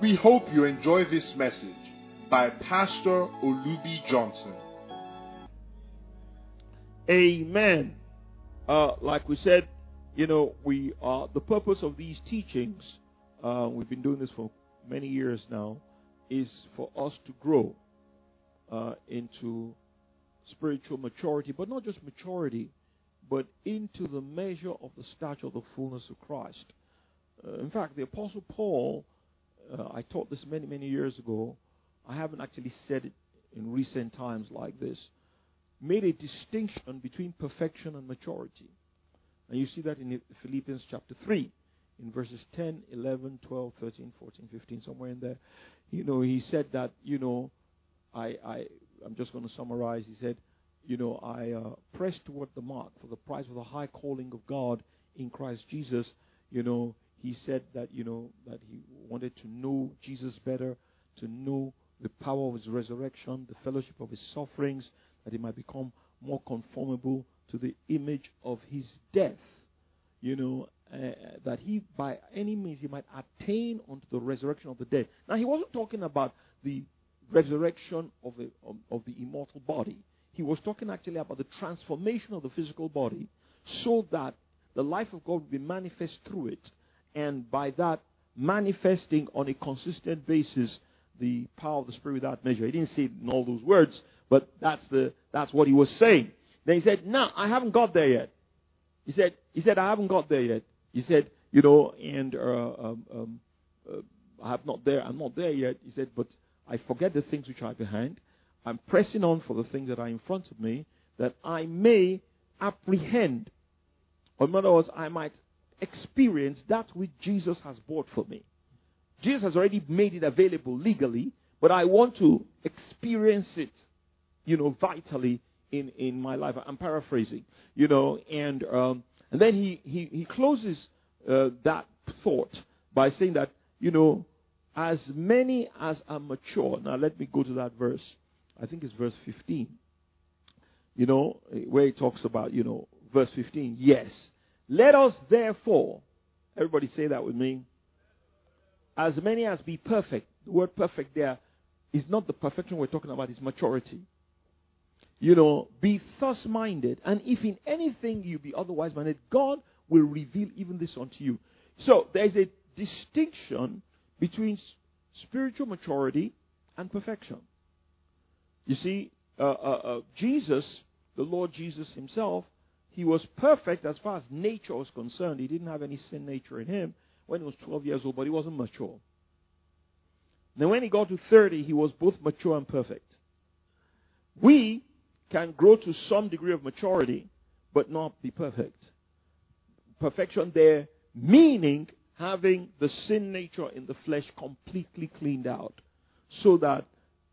We hope you enjoy this message by Pastor Olubi Johnson. Amen. Like we said, we the purpose of these teachings, we've been doing this for many years now, is for us to grow into spiritual maturity, but not just maturity, but into the measure of the stature of the fullness of Christ. In fact, the Apostle Paul, I taught this many, many years ago. I haven't actually said it in recent times like this. Made a distinction between perfection and maturity. And you see that in Philippians chapter 3, in verses 10, 11, 12, 13, 14, 15, somewhere in there. He said that, I'm just going to summarize. He said, I press toward the mark for the prize of the high calling of God in Christ Jesus. He said that, that he wanted to know Jesus better, to know the power of his resurrection, the fellowship of his sufferings, that he might become more conformable to the image of his death. That he, by any means, he might attain unto the resurrection of the dead. Now, he wasn't talking about the resurrection of the immortal body. He was talking actually about the transformation of the physical body so that the life of God would be manifest through it, and by that manifesting on a consistent basis the power of the Spirit without measure. He didn't say it in all those words, but that's what he was saying. Then he said, "No, I haven't got there yet." He said, "I haven't got there yet." He said, and I have not there. I'm not there yet. He said, "But I forget the things which are behind. I'm pressing on for the things that are in front of me, that I may apprehend." Or in other words, I might experience that which Jesus has bought for me. Jesus has already made it available legally, but I want to experience it, vitally in my life. I'm paraphrasing, and then he closes that thought by saying that, as many as are mature. Now let me go to that verse. I think it's verse 15. Where he talks about, verse 15. Yes. Let us therefore, everybody say that with me. As many as be perfect. The word perfect there is not the perfection we're talking about, it's maturity. Be thus minded, and if in anything you be otherwise minded, God will reveal even this unto you. So there's a distinction between spiritual maturity and perfection. You see, Jesus, the Lord Jesus himself, he was perfect as far as nature was concerned. He didn't have any sin nature in him when he was 12 years old, but he wasn't mature. Then when he got to 30, he was both mature and perfect. We can grow to some degree of maturity, but not be perfect. Perfection there meaning having the sin nature in the flesh completely cleaned out, so that,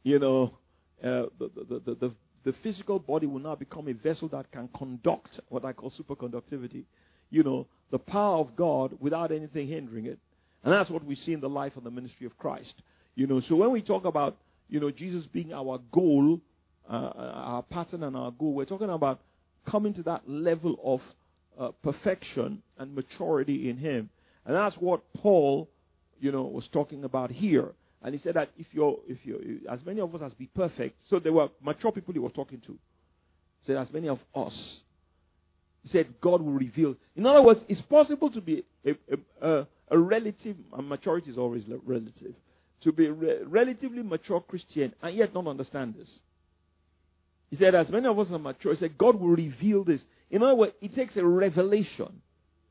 the physical body will now become a vessel that can conduct what I call superconductivity. The power of God without anything hindering it. And that's what we see in the life and the ministry of Christ. So when we talk about, Jesus being our goal, our pattern and our goal, we're talking about coming to that level of perfection and maturity in him. And that's what Paul, was talking about here. And he said that if you're as many of us as be perfect, so there were mature people he was talking to. He said, as many of us. He said, God will reveal. In other words, it's possible to be a relative, and maturity is always relative, to be a relatively mature Christian and yet not understand this. He said, as many of us are mature, he said, God will reveal this. In other words, it takes a revelation.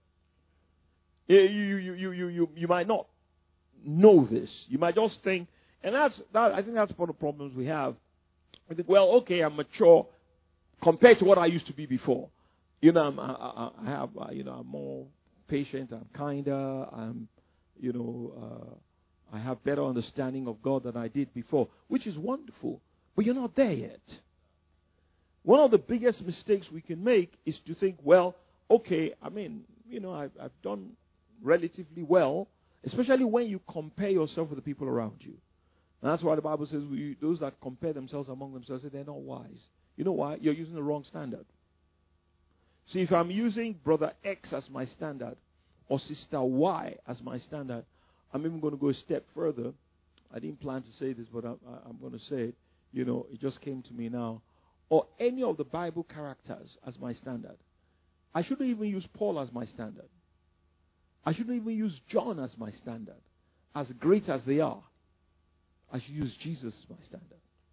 You might not know this. You might just think, and I think that's one of the problems we have. I think, well, okay, I'm mature compared to what I used to be before. I'm more patient, I'm kinder, I have better understanding of God than I did before, which is wonderful, but you're not there yet. One of the biggest mistakes we can make is to think, well, okay, I've done relatively well, especially when you compare yourself with the people around you. And that's why the Bible says those that compare themselves among themselves, they're not wise. You know why? You're using the wrong standard. See, if I'm using brother X as my standard or sister Y as my standard, I'm even going to go a step further. I didn't plan to say this, but I'm going to say it. It just came to me now. Or any of the Bible characters as my standard. I shouldn't even use Paul as my standard. I shouldn't even use John as my standard. As great as they are, I should use Jesus as my standard.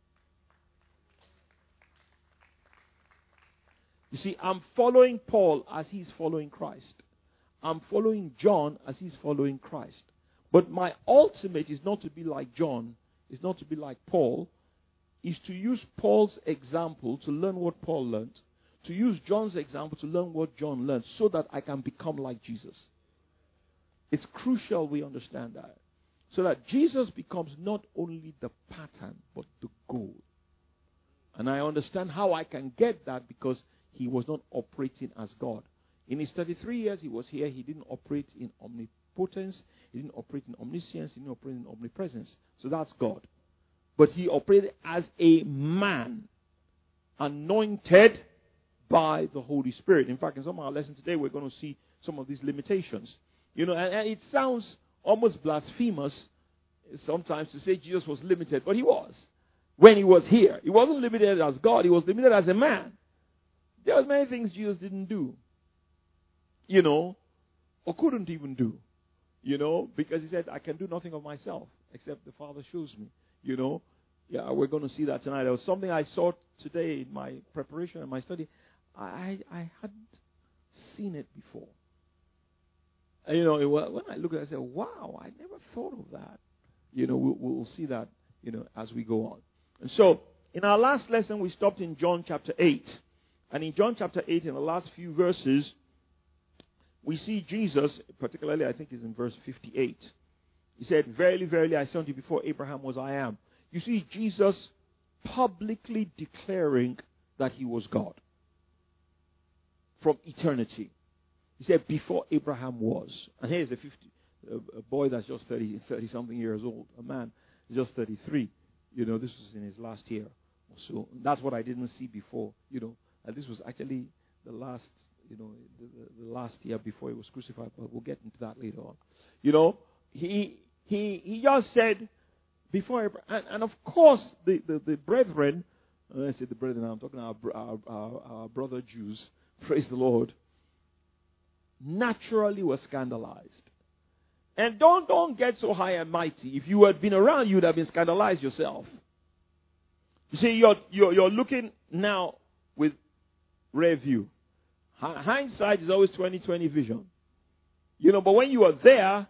You see, I'm following Paul as he's following Christ. I'm following John as he's following Christ. But my ultimate is not to be like John, is not to be like Paul, is to use Paul's example to learn what Paul learned, to use John's example to learn what John learned, so that I can become like Jesus. It's crucial we understand that. So that Jesus becomes not only the pattern, but the goal. And I understand how I can get that because he was not operating as God. In his 33 years he was here, he didn't operate in omnipotence, he didn't operate in omniscience, he didn't operate in omnipresence. So that's God. But he operated as a man, anointed by the Holy Spirit. In fact, in some of our lessons today, we're going to see some of these limitations. And it sounds almost blasphemous sometimes to say Jesus was limited, but he was. When he was here, he wasn't limited as God, he was limited as a man. There were many things Jesus didn't do, or couldn't even do, because he said, I can do nothing of myself except the Father shows me, Yeah, we're going to see that tonight. There was something I saw today in my preparation and my study. I hadn't seen it before. And, when I look at it, I say, wow, I never thought of that. We'll see that, as we go on. And so, in our last lesson, we stopped in John chapter 8. And in John chapter 8, in the last few verses, we see Jesus, particularly I think it's in verse 58. He said, verily, verily, I say unto you, before Abraham was, I am. You see Jesus publicly declaring that he was God from eternity. He said, before Abraham was. And here's a boy that's just 30-something years old. A man just 33. This was in his last year or so. That's what I didn't see before, And this was actually the last, the last year before he was crucified. But we'll get into that later on. He just said, before Abraham, and of course, the brethren, when I say the brethren, I'm talking about our brother Jews, praise the Lord, naturally were scandalized. And don't get so high and mighty. If you had been around, you would have been scandalized yourself. You see, you're looking now with rear view. Hindsight is always 20/20 vision. But when you are there,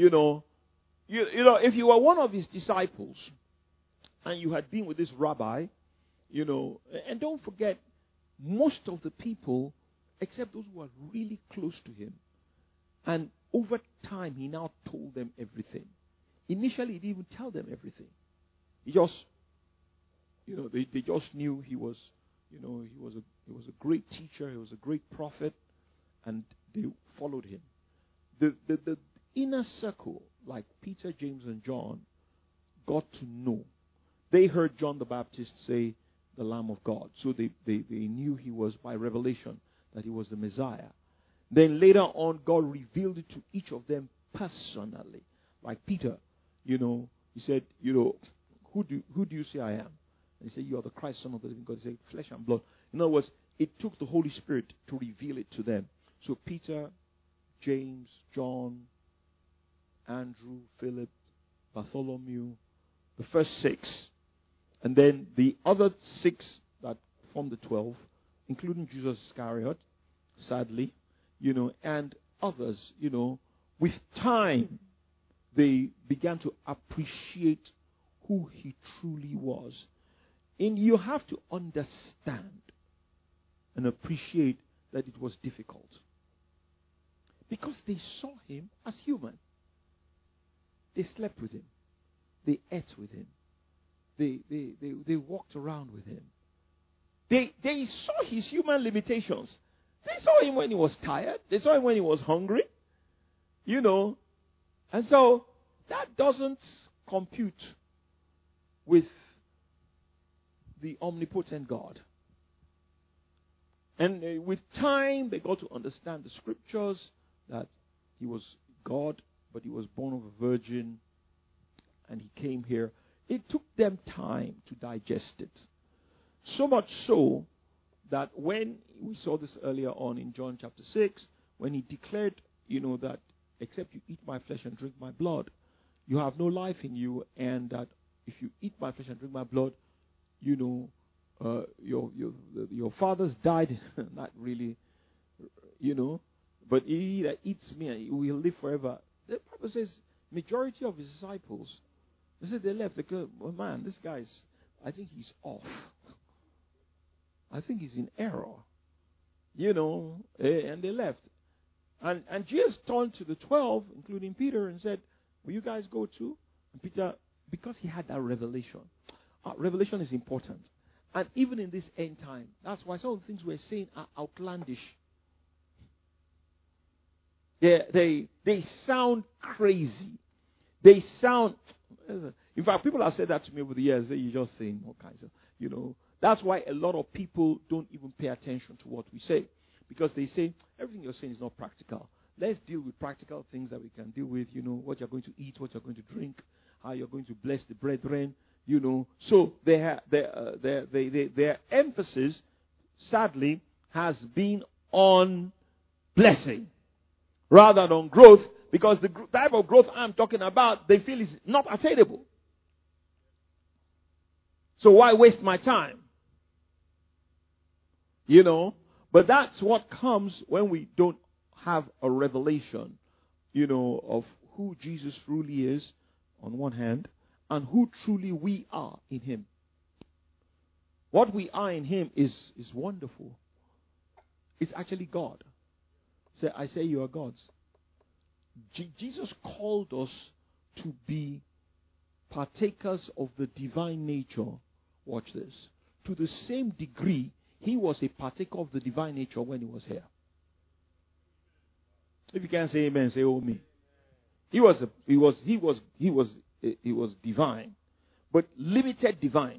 if you were one of his disciples and you had been with this rabbi, and don't forget, most of the people, except those who are really close to him, and over time, he now told them everything. Initially, he didn't even tell them everything. He just, they just knew he was, he was a great teacher, he was a great prophet, and they followed him. The inner circle, like Peter, James, and John, got to know. They heard John the Baptist say, the Lamb of God. So they knew he was, by revelation, that he was the Messiah. Then later on, God revealed it to each of them personally. Like Peter, he said, who do you say I am? And he said, you are the Christ, Son of the living God. He said, flesh and blood. In other words, it took the Holy Spirit to reveal it to them. So Peter, James, John, Andrew, Philip, Bartholomew, the first 6, and then the other 6 that formed the 12, including Judas Iscariot, sadly, and others, with time, they began to appreciate who he truly was. And you have to understand and appreciate that it was difficult. Because they saw him as human. They slept with him. They ate with him. They walked around with him. They saw his human limitations. They saw him when he was tired. They saw him when he was hungry. And so that doesn't compute with the omnipotent God. And with time, they got to understand the scriptures that he was God, but he was born of a virgin, and he came here. It took them time to digest it. So much so that when we saw this earlier on in John chapter 6, when he declared, that except you eat my flesh and drink my blood, you have no life in you, and that if you eat my flesh and drink my blood, your fathers died, not really, but he that eats me will live forever. The Bible says majority of his disciples, they said they left. They go, well, man, this guy's, I think he's off. I think he's in error. And they left. And Jesus turned to the 12, including Peter, and said, will you guys go too? And Peter, because he had that revelation. Revelation is important. And even in this end time, that's why some of the things we're saying are outlandish. They sound crazy. They sound... In fact, people have said that to me over the years. You're just saying all kinds of... That's why a lot of people don't even pay attention to what we say. Because they say, everything you're saying is not practical. Let's deal with practical things that we can deal with. What you're going to eat, what you're going to drink, how you're going to bless the brethren. So their emphasis, sadly, has been on blessing rather than on growth, because the type of growth I'm talking about, they feel is not attainable. So why waste my time? But that's what comes when we don't have a revelation, of who Jesus truly is on one hand, and who truly we are in him. What we are in him is wonderful. It's actually God. I say you are God's. Jesus called us to be partakers of the divine nature. Watch this. To the same degree, he was a partaker of the divine nature when he was here. If you can't say amen, say oh me. He was divine, but limited divine.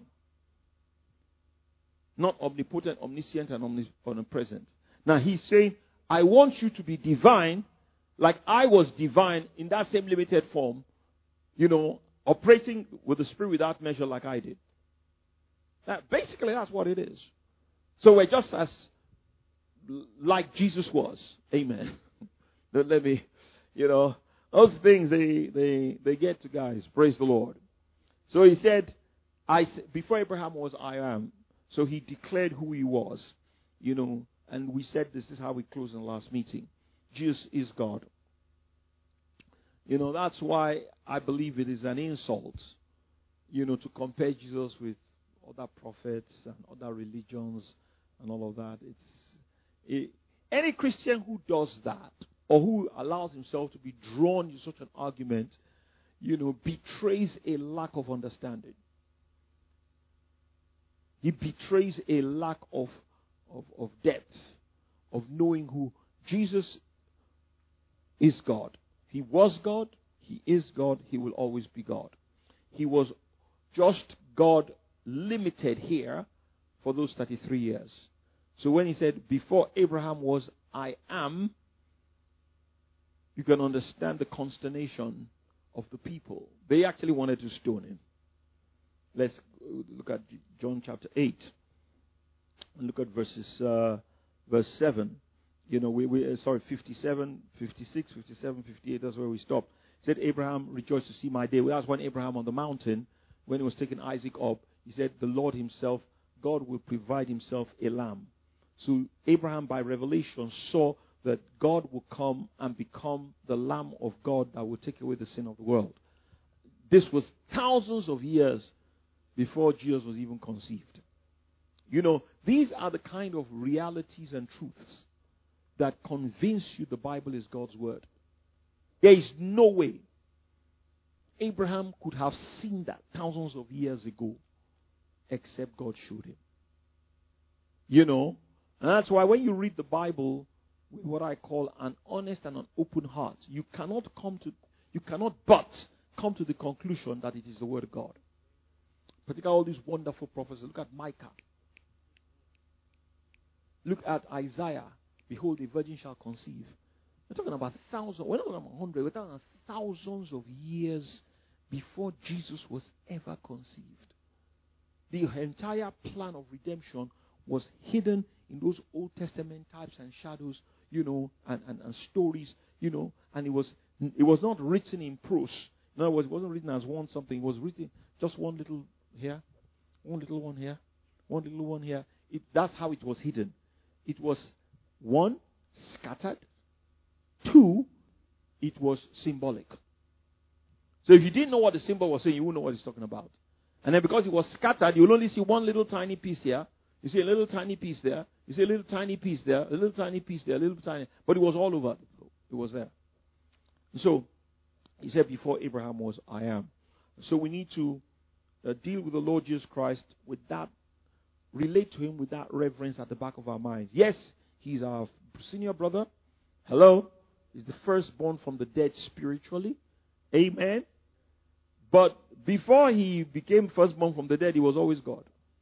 Not omnipotent, omniscient, and omnipresent. Now he's saying, I want you to be divine like I was divine in that same limited form, operating with the Spirit without measure like I did. Basically, that's what it is. So we're just as like Jesus was. Amen. Don't let me, those things, they get to guys. Praise the Lord. So he said, before Abraham was, I am. So he declared who he was, and we said this is how we closed in the last meeting. Jesus is God. That's why I believe it is an insult, to compare Jesus with other prophets and other religions and all of that. Any Christian who does that, or who allows himself to be drawn to such an argument, betrays a lack of understanding. He betrays a lack of depth, of knowing who Jesus is. God. He was God. He is God. He will always be God. He was just God, limited here for those 33 years. So when he said, before Abraham was, I am, you can understand the consternation of the people. They actually wanted to stone him. Let's look at John chapter 8 and look at verse 7. 57, 56, 57, 58, that's where we stop. He said, Abraham rejoiced to see my day. That's when Abraham on the mountain, when he was taking Isaac up, he said, the Lord himself, God will provide himself a lamb. So Abraham, by revelation, saw that God will come and become the Lamb of God that will take away the sin of the world. This was thousands of years before Jesus was even conceived. These are the kind of realities and truths that convince you the Bible is God's word. There is no way Abraham could have seen that thousands of years ago except God showed him. And that's why when you read the Bible with what I call an honest and an open heart, you cannot but come to the conclusion that it is the word of God. Particularly all these wonderful prophets. Look at Micah. Look at Isaiah. Behold, a virgin shall conceive. We're talking about thousands. We're not talking about 100. We're talking about thousands of years before Jesus was ever conceived. The entire plan of redemption was hidden in those Old Testament types and shadows, and stories, and it was not written in prose. In other words, it wasn't written as one something. It was written just one little here, one little one here, one little one here. That's how it was hidden. It was, 1, scattered. 2, it was symbolic. So if you didn't know what the symbol was saying, you wouldn't know what it's talking about. And then because it was scattered, you will only see one little tiny piece here. You see a little tiny piece there. You see a little tiny piece there. A little tiny piece there. A little tiny. But it was all over. It was there. So, he said, before Abraham was, I am. So we need to deal with the Lord Jesus Christ with that, relate to him with that reverence at the back of our minds. Yes, he's our senior brother. Hello? He's the firstborn from the dead spiritually. Amen. But before he became firstborn from the dead, he was always God.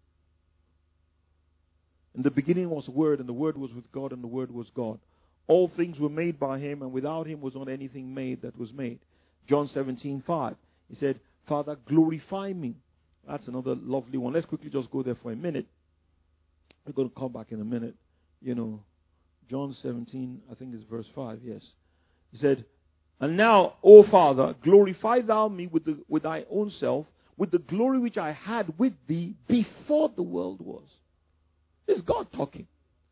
In the beginning was the Word, and the Word was with God, and the Word was God. All things were made by him, and without him was not anything made that was made. John 17:5. He said, Father, glorify me. That's another lovely one. Let's quickly just go there for a minute. We're going to come back in a minute. John 17, I think it's verse 5, yes. He said, and now, O Father, glorify thou me with thy own self, with the glory which I had with thee before the world was. It's God talking.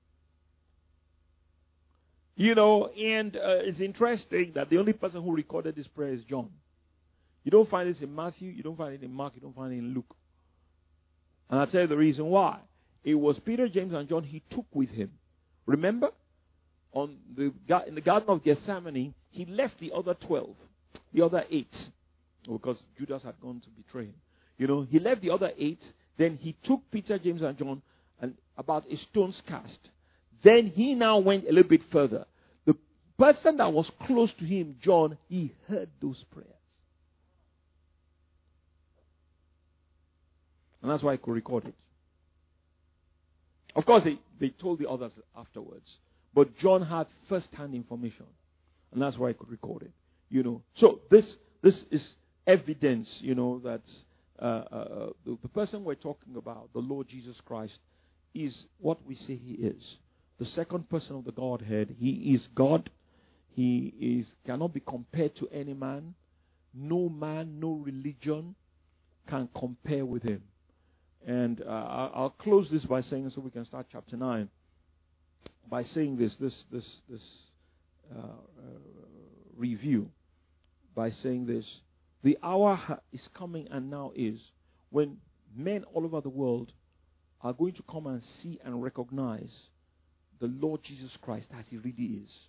And it's interesting that the only person who recorded this prayer is John. You don't find this in Matthew, you don't find it in Mark, you don't find it in Luke. And I'll tell you the reason why. It was Peter, James, and John he took with him. Remember? In the Garden of Gethsemane, he left the other 12, the other 8, because Judas had gone to betray him. He left the other 8, then he took Peter, James, and John and about a stone's cast. Then he now went a little bit further. The person that was close to him, John, he heard those prayers. And that's why he could record it. Of course, they told the others afterwards. But John had first-hand information. And that's why he could record it. So this is evidence, that the person we're talking about, the Lord Jesus Christ, is what we say he is. The second person of the Godhead. He is God. He cannot be compared to any man. No man, no religion can compare with him. And I'll close this by saying, so we can start chapter 9, by saying this review, by saying this. The hour is coming and now is when men all over the world are going to come and see and recognize the Lord Jesus Christ as he really is.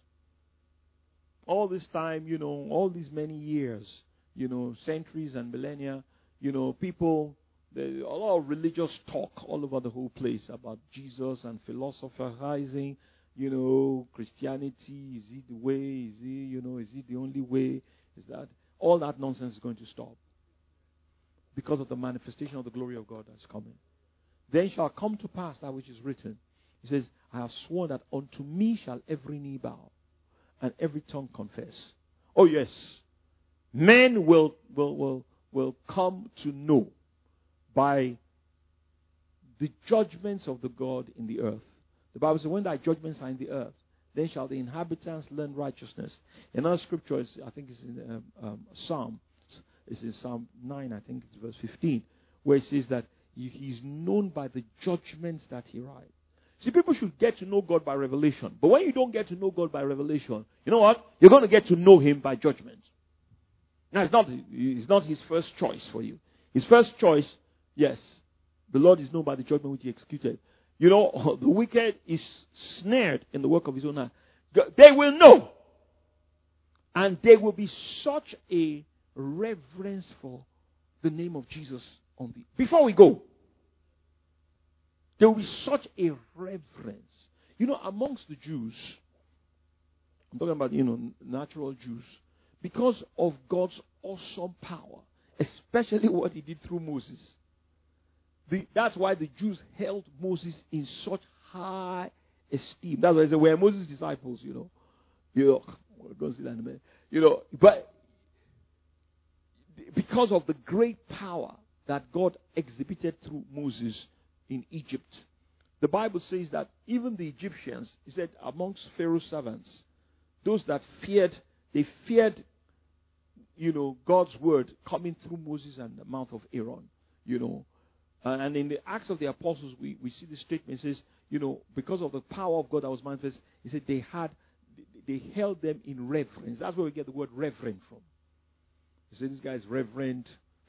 All this time, all these many years, centuries and millennia, people, a lot of religious talk all over the whole place about Jesus and philosophizing, Christianity, is it the way, is it the only way, is that, all that nonsense is going to stop. Because of the manifestation of the glory of God that's coming. Then shall come to pass that which is written. He says, I have sworn that unto me shall every knee bow, and every tongue confess. Oh yes, men will come to know by the judgments of the God in the earth. The Bible says, when thy judgments are in the earth, then shall the inhabitants learn righteousness. Another scripture, I think it's in Psalm. It's in Psalm 9, I think it's verse 15, where it says that he's known by the judgments that he writes. See, people should get to know God by revelation. But when you don't get to know God by revelation, you know what? You're going to get to know him by judgment. Now, it's not his first choice for you. His first choice, yes, the Lord is known by the judgment which he executed. The wicked is snared in the work of his own hand. They will know. And there will be such a reverence for the name of Jesus on the... Before we go, there will be such a reverence. Amongst the Jews, I'm talking about, natural Jews, because of God's awesome power, especially what he did through Moses. That's why the Jews held Moses in such high esteem. That's why they were Moses' disciples, We're going to see that in a minute. But because of the great power that God exhibited through Moses in Egypt. The Bible says that even the Egyptians, he said, amongst Pharaoh's servants, those that feared, they feared, God's word coming through Moses and the mouth of Aaron, And in the Acts of the Apostles, we see this statement. It says, because of the power of God that was manifest, he said they held them in reverence. That's where we get the word reverend from. He said, this guy is reverend.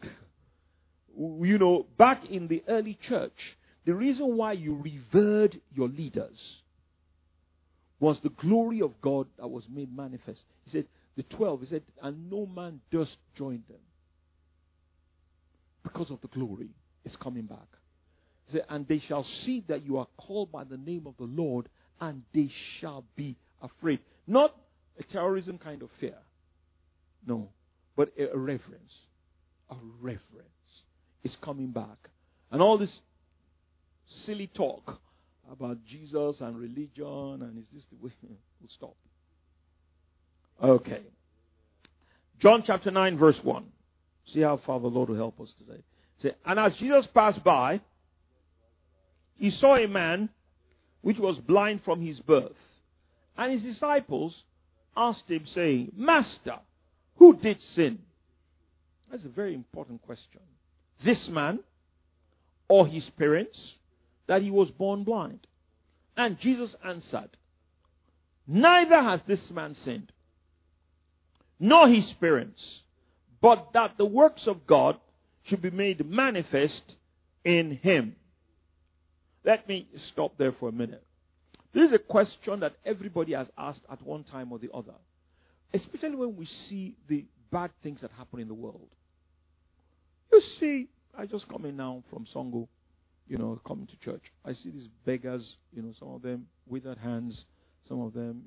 Back in the early church, the reason why you revered your leaders was the glory of God that was made manifest. He said, the 12, he said, and no man durst join them because of the glory is coming back. He said, and they shall see that you are called by the name of the Lord, and they shall be afraid. Not a terrorism kind of fear. No. But a reverence. A reverence is coming back. And all this silly talk about Jesus and religion and is this the way will stop. Okay. John chapter 9 verse 1. See how far the Lord will help us today. Say, and as Jesus passed by, he saw a man which was blind from his birth. And his disciples asked him, saying, Master, who did sin? That's a very important question. This man or his parents, that he was born blind? And Jesus answered, neither has this man sinned, nor his parents, but that the works of God should be made manifest in him. Let me stop there for a minute. This is a question that everybody has asked at one time or the other, especially when we see the bad things that happen in the world. You see, I just come in now from Songo, coming to church. I see these beggars, some of them withered hands, some of them,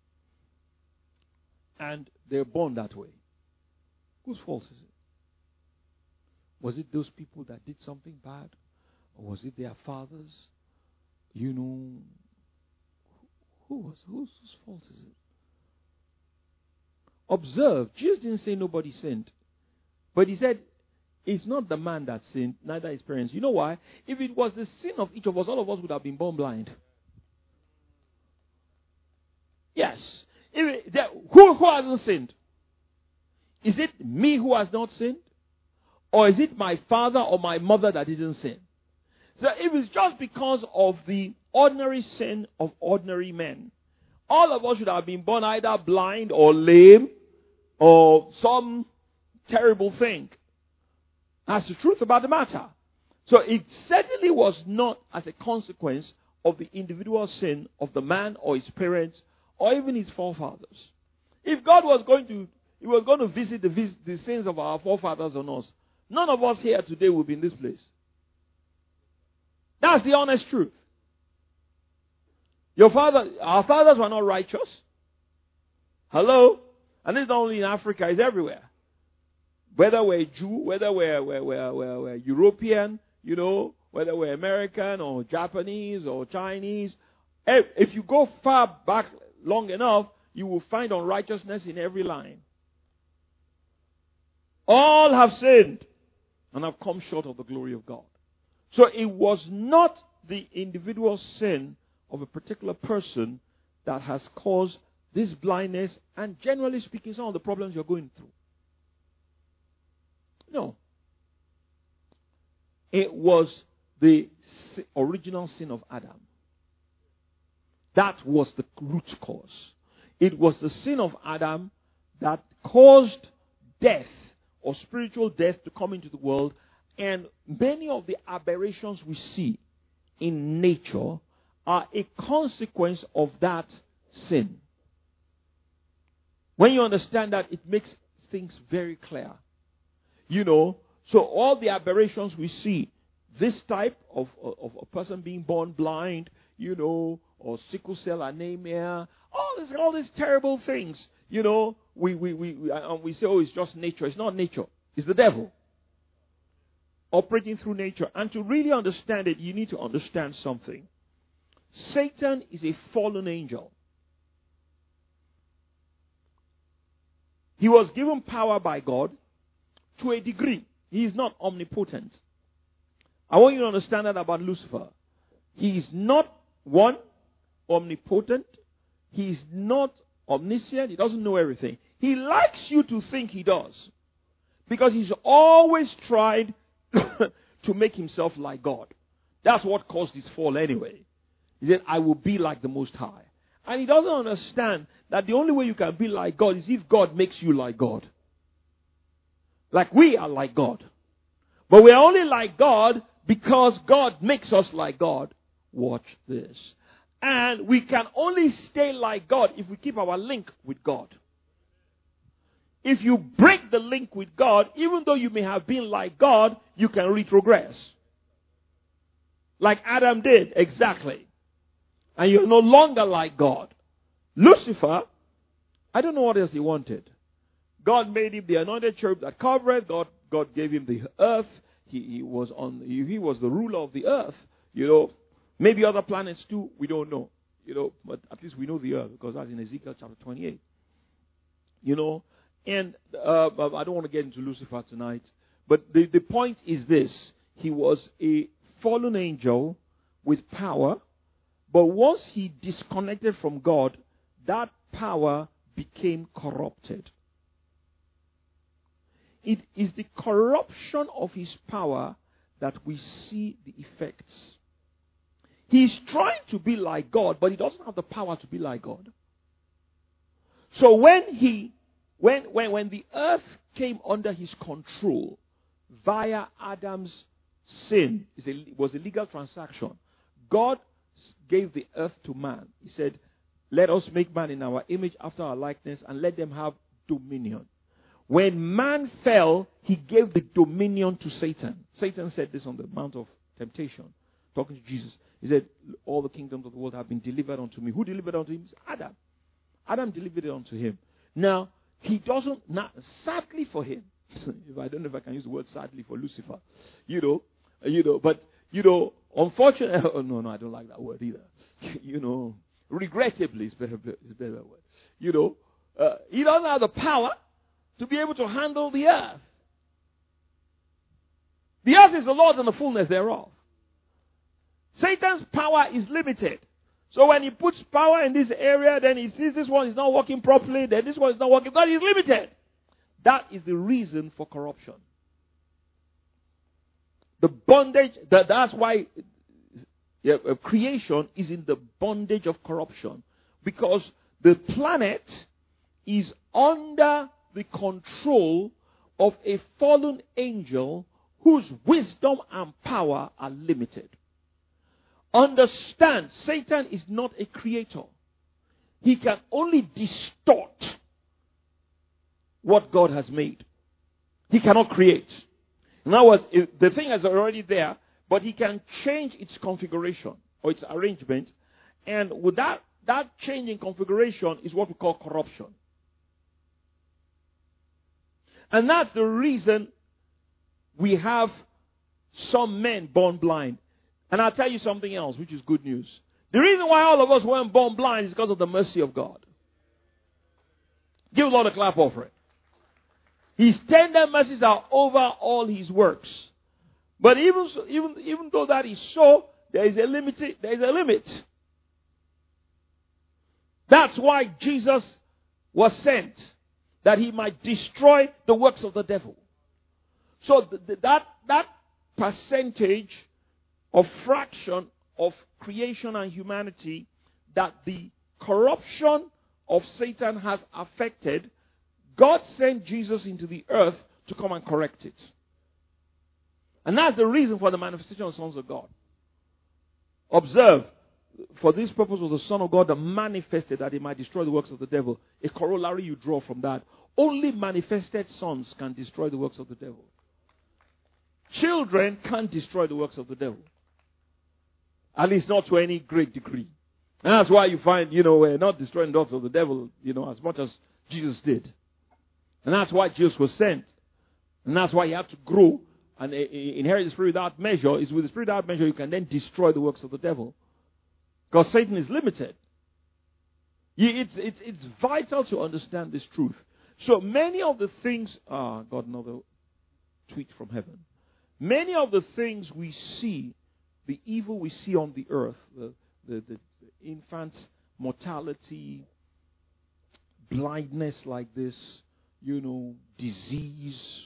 and they're born that way. Whose fault is it? Was it those people that did something bad? Or was it their fathers? Whose fault is it? Observe, Jesus didn't say nobody sinned. But he said, it's not the man that sinned, neither his parents. You know why? If it was the sin of each of us, all of us would have been born blind. Yes. Who hasn't sinned? Is it me who has not sinned? Or is it my father or my mother that didn't sin? So if it's just because of the ordinary sin of ordinary men, all of us should have been born either blind or lame or some terrible thing. That's the truth about the matter. So it certainly was not as a consequence of the individual sin of the man or his parents or even his forefathers. If God was going to visit the sins of our forefathers on us, none of us here today would be in this place. That's the honest truth. Our fathers were not righteous. Hello? And it's not only in Africa, it's everywhere. Whether we're Jew, whether we're European, whether we're American or Japanese or Chinese. If you go far back long enough, you will find unrighteousness in every line. All have sinned and have come short of the glory of God. So it was not the individual sin of a particular person that has caused this blindness and, generally speaking, some of the problems you're going through. No. It was the original sin of Adam. That was the root cause. It was the sin of Adam that caused death or spiritual death to come into the world. And many of the aberrations we see in nature are a consequence of that sin. When you understand that, it makes things very clear. So all the aberrations we see, this type of a person being born blind, or sickle cell anemia, all these terrible things, we say, oh, it's just nature. It's not nature. It's the devil operating through nature. And to really understand it, you need to understand something. Satan is a fallen angel. He was given power by God to a degree. He is not omnipotent. I want you to understand that about Lucifer. He is not, one, omnipotent. He is not omniscient. He doesn't know everything. He likes you to think he does. Because he's always tried to make himself like God. That's what caused his fall anyway. He said, I will be like the Most High. And he doesn't understand that the only way you can be like God is if God makes you like God. Like we are like God. But we're only like God because God makes us like God. Watch this. And we can only stay like God if we keep our link with God. If you break the link with God, even though you may have been like God, you can retrogress. Like Adam did, exactly. And you're no longer like God. Lucifer, I don't know what else he wanted. God made him the anointed cherub that covereth. God gave him the earth. He was the ruler of the earth. Maybe other planets too. We don't know. But at least we know the earth because that's in Ezekiel chapter 28. And I don't want to get into Lucifer tonight. But the point is this. He was a fallen angel with power. But once he disconnected from God, that power became corrupted. It is the corruption of his power that we see the effects. He's trying to be like God, but he doesn't have the power to be like God. So when the earth came under his control via Adam's sin, it was a legal transaction. God gave the earth to man. He said, let us make man in our image after our likeness and let them have dominion. When man fell, he gave the dominion to Satan. Satan said this on the Mount of Temptation, talking to Jesus. He said, all the kingdoms of the world have been delivered unto me. Who delivered unto him? Adam. Adam delivered it unto him. Now, he doesn't, sadly for him, I don't know if I can use the word sadly for Lucifer, but unfortunately, no, I don't like that word either. Regrettably is better word. He doesn't have the power to be able to handle the earth. The earth is the Lord's and the fullness thereof. Satan's power is limited. So when he puts power in this area, then he sees this one is not working properly, then this one is not working. God is limited. That is the reason for corruption. The bondage, that's why creation is in the bondage of corruption. Because the planet is under the control of a fallen angel whose wisdom and power are limited. Understand, Satan is not a creator. He can only distort what God has made. He cannot create. In other words, the thing is already there, but he can change its configuration or its arrangement. And with that change in configuration is what we call corruption. And that's the reason we have some men born blind. And I'll tell you something else, which is good news. The reason why all of us weren't born blind is because of the mercy of God. Give the Lord a clap offering. His tender mercies are over all his works. But even though that is so, there is a limit. That's why Jesus was sent, that he might destroy the works of the devil. So that percentage of fraction of creation and humanity that the corruption of Satan has affected, God sent Jesus into the earth to come and correct it. And that's the reason for the manifestation of the sons of God. Observe, for this purpose was the Son of God that manifested that he might destroy the works of the devil. A corollary you draw from that. Only manifested sons can destroy the works of the devil. Children can't destroy the works of the devil. At least not to any great degree. And that's why you find, we're not destroying the works of the devil, as much as Jesus did. And that's why Jesus was sent. And that's why he had to grow and inherit the Spirit without measure. Is with the Spirit without measure you can then destroy the works of the devil. Because Satan is limited. It's vital to understand this truth. So many of the things, God, another tweet from heaven. Many of the things we see, the evil we see on the earth, the infant mortality, blindness like this, disease,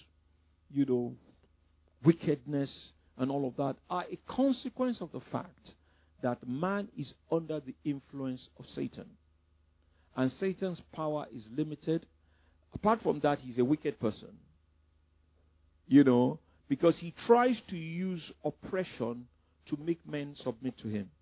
wickedness, and all of that, are a consequence of the fact that man is under the influence of Satan. And Satan's power is limited. Apart from that, he's a wicked person. Because he tries to use oppression to make men submit to him.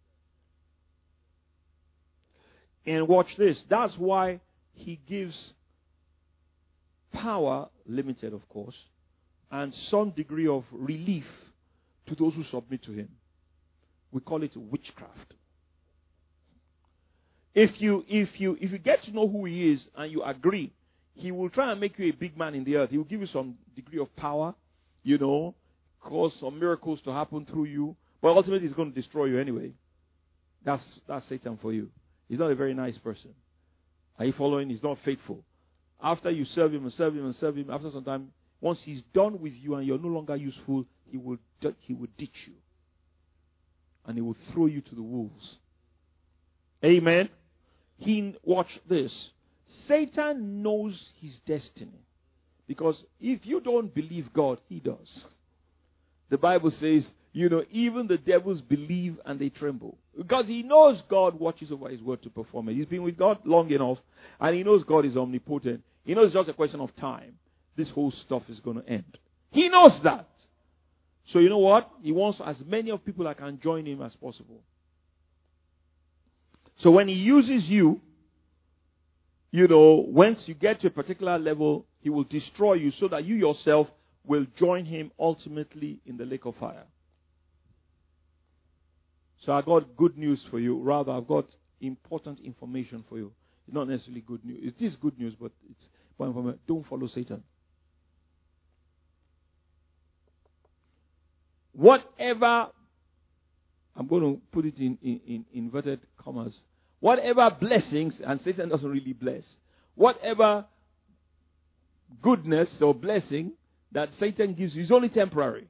And watch this. That's why he gives power, limited of course, and some degree of relief to those who submit to him. We call it witchcraft. If you get to know who he is and you agree, he will try and make you a big man in the earth. He will give you some degree of power, cause some miracles to happen through you, but ultimately he's going to destroy you anyway. That's Satan for you. He's not a very nice person. Are you following? He's not faithful. After you serve him and serve him and serve him, after some time, once he's done with you and you're no longer useful, he will ditch you. And he will throw you to the wolves. Amen. Watch this. Satan knows his destiny. Because if you don't believe God, he does. The Bible says, even the devils believe and they tremble. Because he knows God watches over his word to perform it. He's been with God long enough. And he knows God is omnipotent. He knows it's just a question of time. This whole stuff is going to end. He knows that. So you know what? He wants as many of people that can join him as possible. So when he uses you, once you get to a particular level, he will destroy you so that you yourself will join him ultimately in the lake of fire. So I got good news for you. Rather, I've got important information for you. It's not necessarily good news. It is good news, but it's important information. Don't follow Satan. Whatever, I'm going to put it in inverted commas, whatever blessings, and Satan doesn't really bless, whatever goodness or blessing that Satan gives you is only temporary.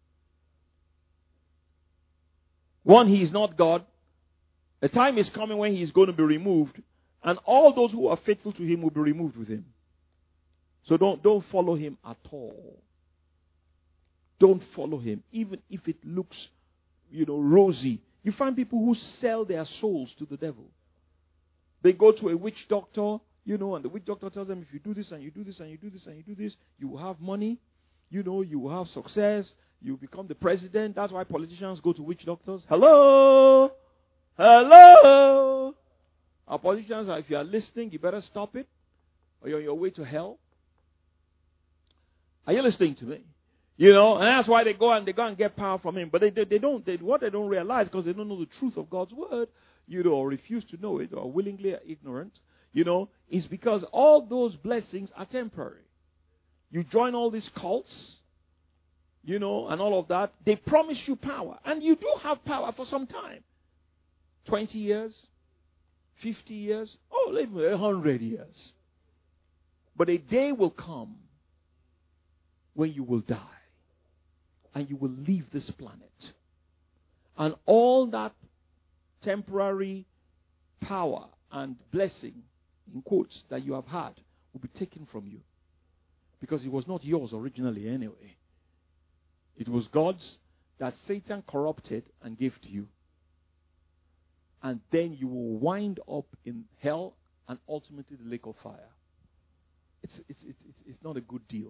One, he is not God. A time is coming when he is going to be removed, and all those who are faithful to him will be removed with him. So don't follow him at all. Don't follow him, even if it looks, rosy. You find people who sell their souls to the devil. They go to a witch doctor, and the witch doctor tells them, if you do this and you do this and you do this and you do this, you will have money, you will have success, you become the president. That's why politicians go to witch doctors. Hello? Hello? Our politicians, if you are listening, you better stop it, or you're on your way to hell. Are you listening to me? And that's why they go and get power from him. But what they don't realize, because they don't know the truth of God's word, or refuse to know it, or willingly are ignorant, is because all those blessings are temporary. You join all these cults, and all of that. They promise you power. And you do have power for some time. 20 years, 50 years, even 100 years. But a day will come when you will die. And you will leave this planet. And all that temporary power and blessing, in quotes, that you have had will be taken from you. Because it was not yours originally anyway. It was God's that Satan corrupted and gave to you. And then you will wind up in hell and ultimately the lake of fire. It's not a good deal.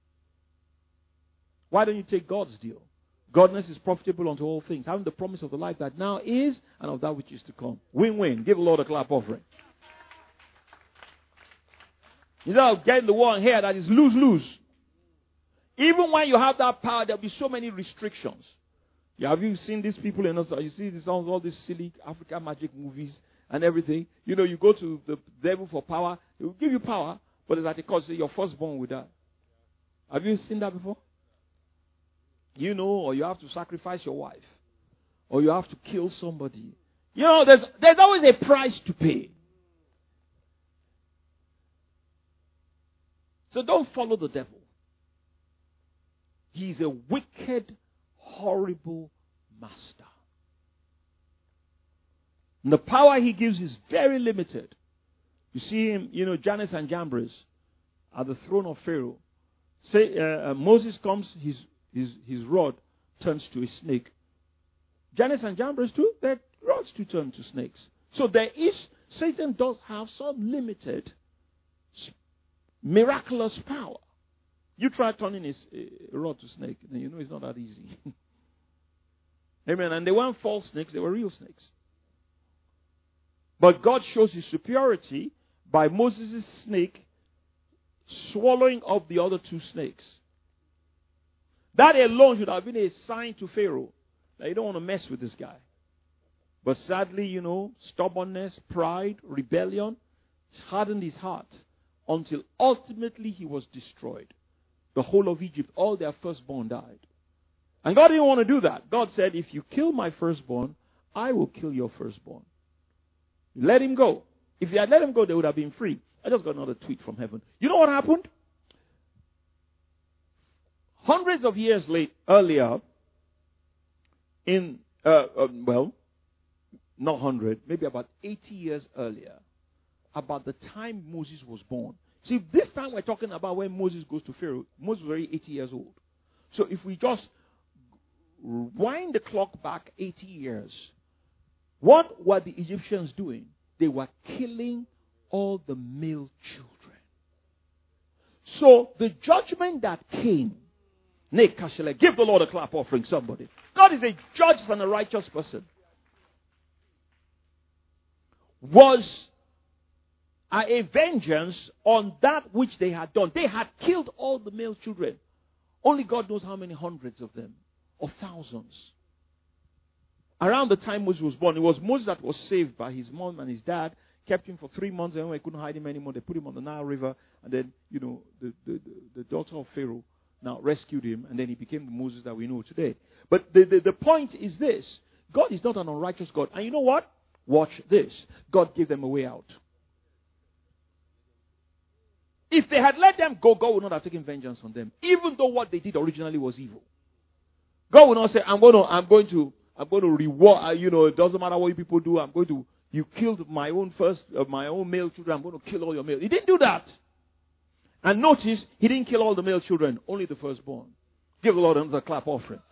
Why don't you take God's deal? Godness is profitable unto all things, having the promise of the life that now is and of that which is to come. Win-win. Give the Lord a clap offering. Instead of getting the one here that is lose-lose. Even when you have that power, there will be so many restrictions. Have you seen these people in us? You see all these silly African magic movies and everything. You go to the devil for power. He will give you power, but it's at the cost. Your firstborn will die. Have you seen that before? Or you have to sacrifice your wife. Or you have to kill somebody. There's always a price to pay. So don't follow the devil. He is a wicked, horrible master. And the power he gives is very limited. You see him, Jannes and Jambres at the throne of Pharaoh. Moses comes, his rod turns to a snake. Jannes and Jambres too, their rods too turn to snakes. So Satan does have some limited, miraculous power. You try turning his rod to snake, then you know it's not that easy. Amen. And they weren't false snakes, they were real snakes. But God shows his superiority by Moses' snake swallowing up the other two snakes. That alone should have been a sign to Pharaoh that you don't want to mess with this guy. But sadly, stubbornness, pride, rebellion hardened his heart until ultimately he was destroyed. The whole of Egypt, all their firstborn died. And God didn't want to do that. God said, if you kill my firstborn, I will kill your firstborn. Let him go. If they had let him go, they would have been free. I just got another tweet from heaven. You know what happened? Hundreds of years earlier, not 100, maybe about 80 years earlier, about the time Moses was born. See, this time we're talking about when Moses goes to Pharaoh. Moses was already 80 years old. So if we just wind the clock back 80 years, what were the Egyptians doing? They were killing all the male children. So the judgment that came, give the Lord a clap offering, somebody. God is a judge and a righteous person. Was a vengeance on that which they had done. They had killed all the male children. Only God knows how many hundreds of them, or thousands. Around the time Moses was born, it was Moses that was saved by his mom and his dad, kept him for 3 months, and when they couldn't hide him anymore, they put him on the Nile River, and then, the daughter of Pharaoh now rescued him, and then he became the Moses that we know today. But the point is this: God is not an unrighteous God. And you know what? Watch this. God gave them a way out. If they had let them go, God would not have taken vengeance on them, even though what they did originally was evil. God would not say, I'm going to reward, it doesn't matter what you people do, you killed my own male children, I'm going to kill all your male. He didn't do that. And notice, he didn't kill all the male children, only the firstborn. Give the Lord another clap offering.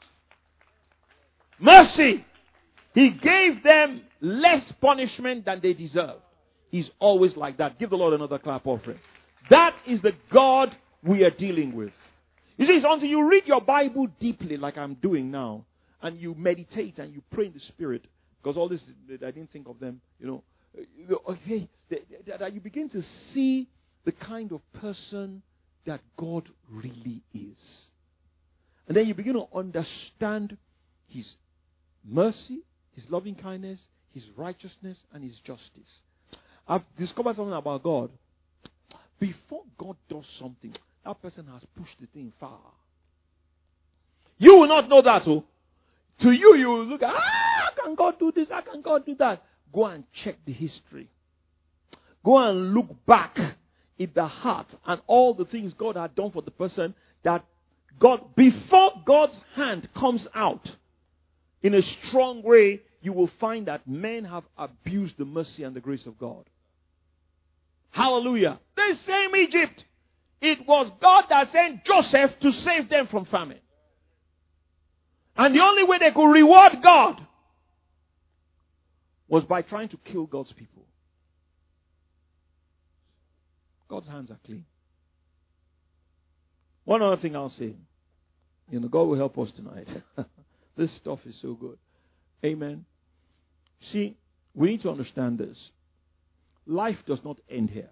Mercy! He gave them less punishment than they deserved. He's always like that. Give the Lord another clap offering. That is the God we are dealing with. You see, it's until you read your Bible deeply, like I'm doing now, and you meditate and you pray in the Spirit, because all this, I didn't think of them, that you begin to see the kind of person that God really is. And then you begin to understand His mercy, His loving kindness, His righteousness, and His justice. I've discovered something about God. Before God does something, that person has pushed the thing far. You will not know that. Oh. To you, you will look at, how can God do this? How can God do that? Go and check the history. Go and look back in the heart and all the things God had done for the person, that God, before God's hand comes out in a strong way, you will find that men have abused the mercy and the grace of God. Hallelujah. The same Egypt. It was God that sent Joseph to save them from famine. And the only way they could reward God was by trying to kill God's people. God's hands are clean. One other thing I'll say. God will help us tonight. This stuff is so good. Amen. See, we need to understand this. Life does not end here.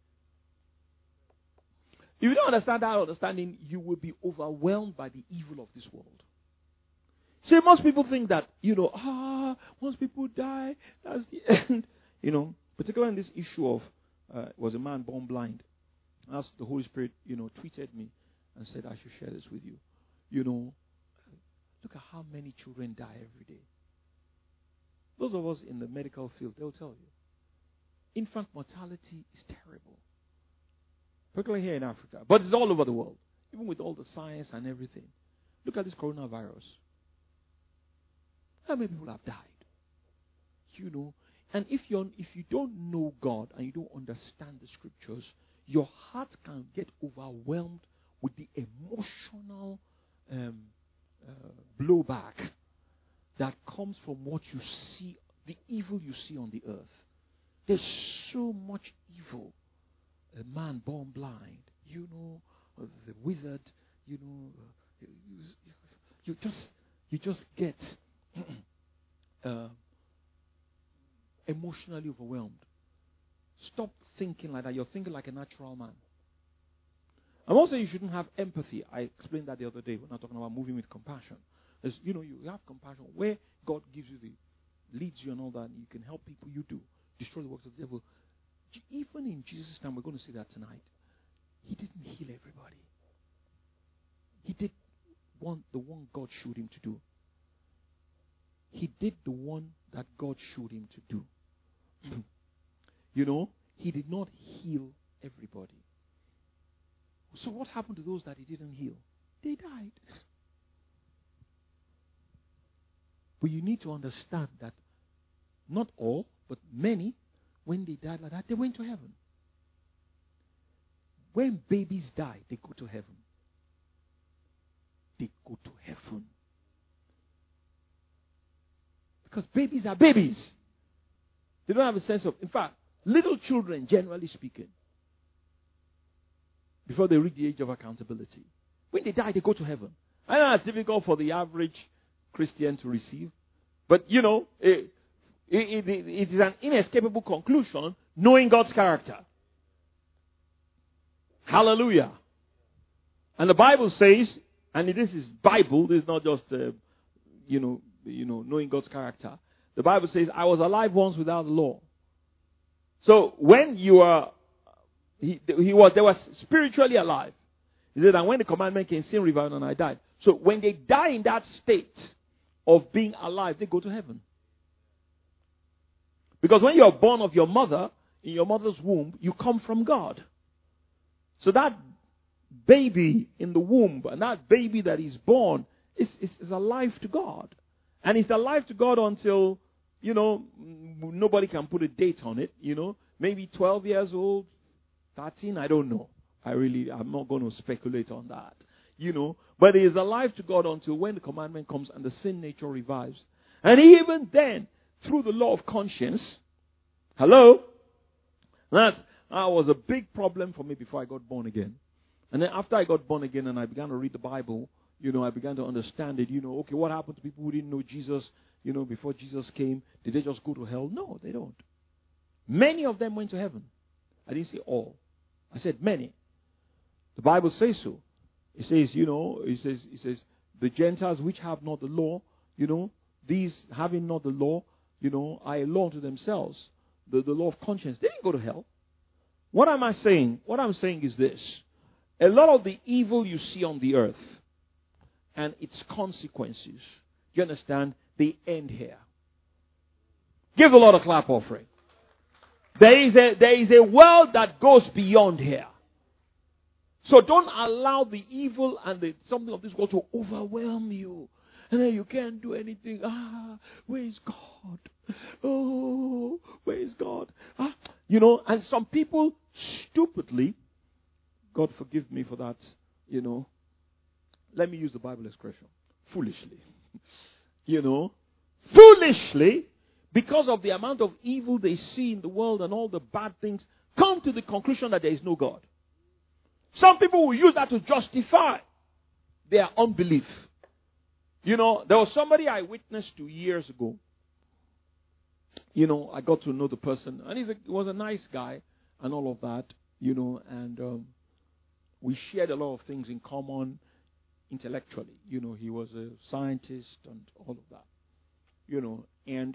If you don't understand that understanding, you will be overwhelmed by the evil of this world. See, most people think that, once people die, that's the end. Particularly in this issue of, was a man born blind. As the Holy Spirit, tweeted me and said, I should share this with you. Look at how many children die every day. Those of us in the medical field, they'll tell you. Infant mortality is terrible. Particularly here in Africa. But it's all over the world. Even with all the science and everything. Look at this coronavirus. How many people have died? You know, and if you don't know God and you don't understand the scriptures, your heart can get overwhelmed with the emotional blowback that comes from what you see, the evil you see on the earth. There's so much evil. A man born blind, you know, the withered, you know, you just get emotionally overwhelmed. Stop thinking like that. You're thinking like a natural man. I'm also saying you shouldn't have empathy. I explained that the other day when I was talking about moving with compassion. There's, you know, you have compassion where God gives you leads you and all that, and you can help people. You do destroy the works of the devil. Even in Jesus' time, we're going to see that tonight. He didn't heal everybody. He did the one God showed him to do. He did the one that God showed him to do. You know, he did not heal everybody. So what happened to those that he didn't heal? They died. But you need to understand that not all, but many, when they died like that, they went to heaven. When babies die, they go to heaven. They go to heaven. Because babies are babies. They don't have a sense of, in fact, little children, generally speaking, before they reach the age of accountability, when they die, they go to heaven. I know it's difficult for the average Christian to receive, but you know, it is an inescapable conclusion knowing God's character. Hallelujah. And the Bible says, and this is Bible, this is not just knowing God's character. The Bible says, I was alive once without the law. So when you are, they were spiritually alive. He said, and when the commandment came, sin revived and I died. So when they die in that state of being alive, they go to heaven. Because when you're born of your mother, in your mother's womb, you come from God. So that baby in the womb and that baby that is born is alive to God. And it's alive to God until, you know, nobody can put a date on it, you know. Maybe 12 years old, 13, I don't know. I'm not going to speculate on that, you know. But it is alive to God until when the commandment comes and the sin nature revives. And even then, through the law of conscience, hello? That was a big problem for me before I got born again. And then after I got born again and I began to read the Bible, you know, I began to understand it. You know, okay, what happened to people who didn't know Jesus, you know, before Jesus came? Did they just go to hell? No, they don't. Many of them went to heaven. I didn't say all. I said many. The Bible says so. It says, you know, it says, the Gentiles which have not the law, you know, these having not the law, you know, are a law to themselves. The law of conscience. They didn't go to hell. What am I saying? What I'm saying is this. A lot of the evil you see on the earth and its consequences, you understand, they end here. Give the Lord a clap offering. There is a world that goes beyond here. So don't allow the evil and something of this world to overwhelm you. And then you can't do anything. Where is God? Oh, where is God? You know, and some people stupidly, God forgive me for that, you know. Let me use the Bible expression. Foolishly. You know. Foolishly, because of the amount of evil they see in the world and all the bad things, come to the conclusion that there is no God. Some people will use that to justify their unbelief. You know, there was somebody I witnessed 2 years ago. You know, I got to know the person. And he was a nice guy and all of that, you know. And we shared a lot of things in common intellectually. You know, he was a scientist and all of that. You know, and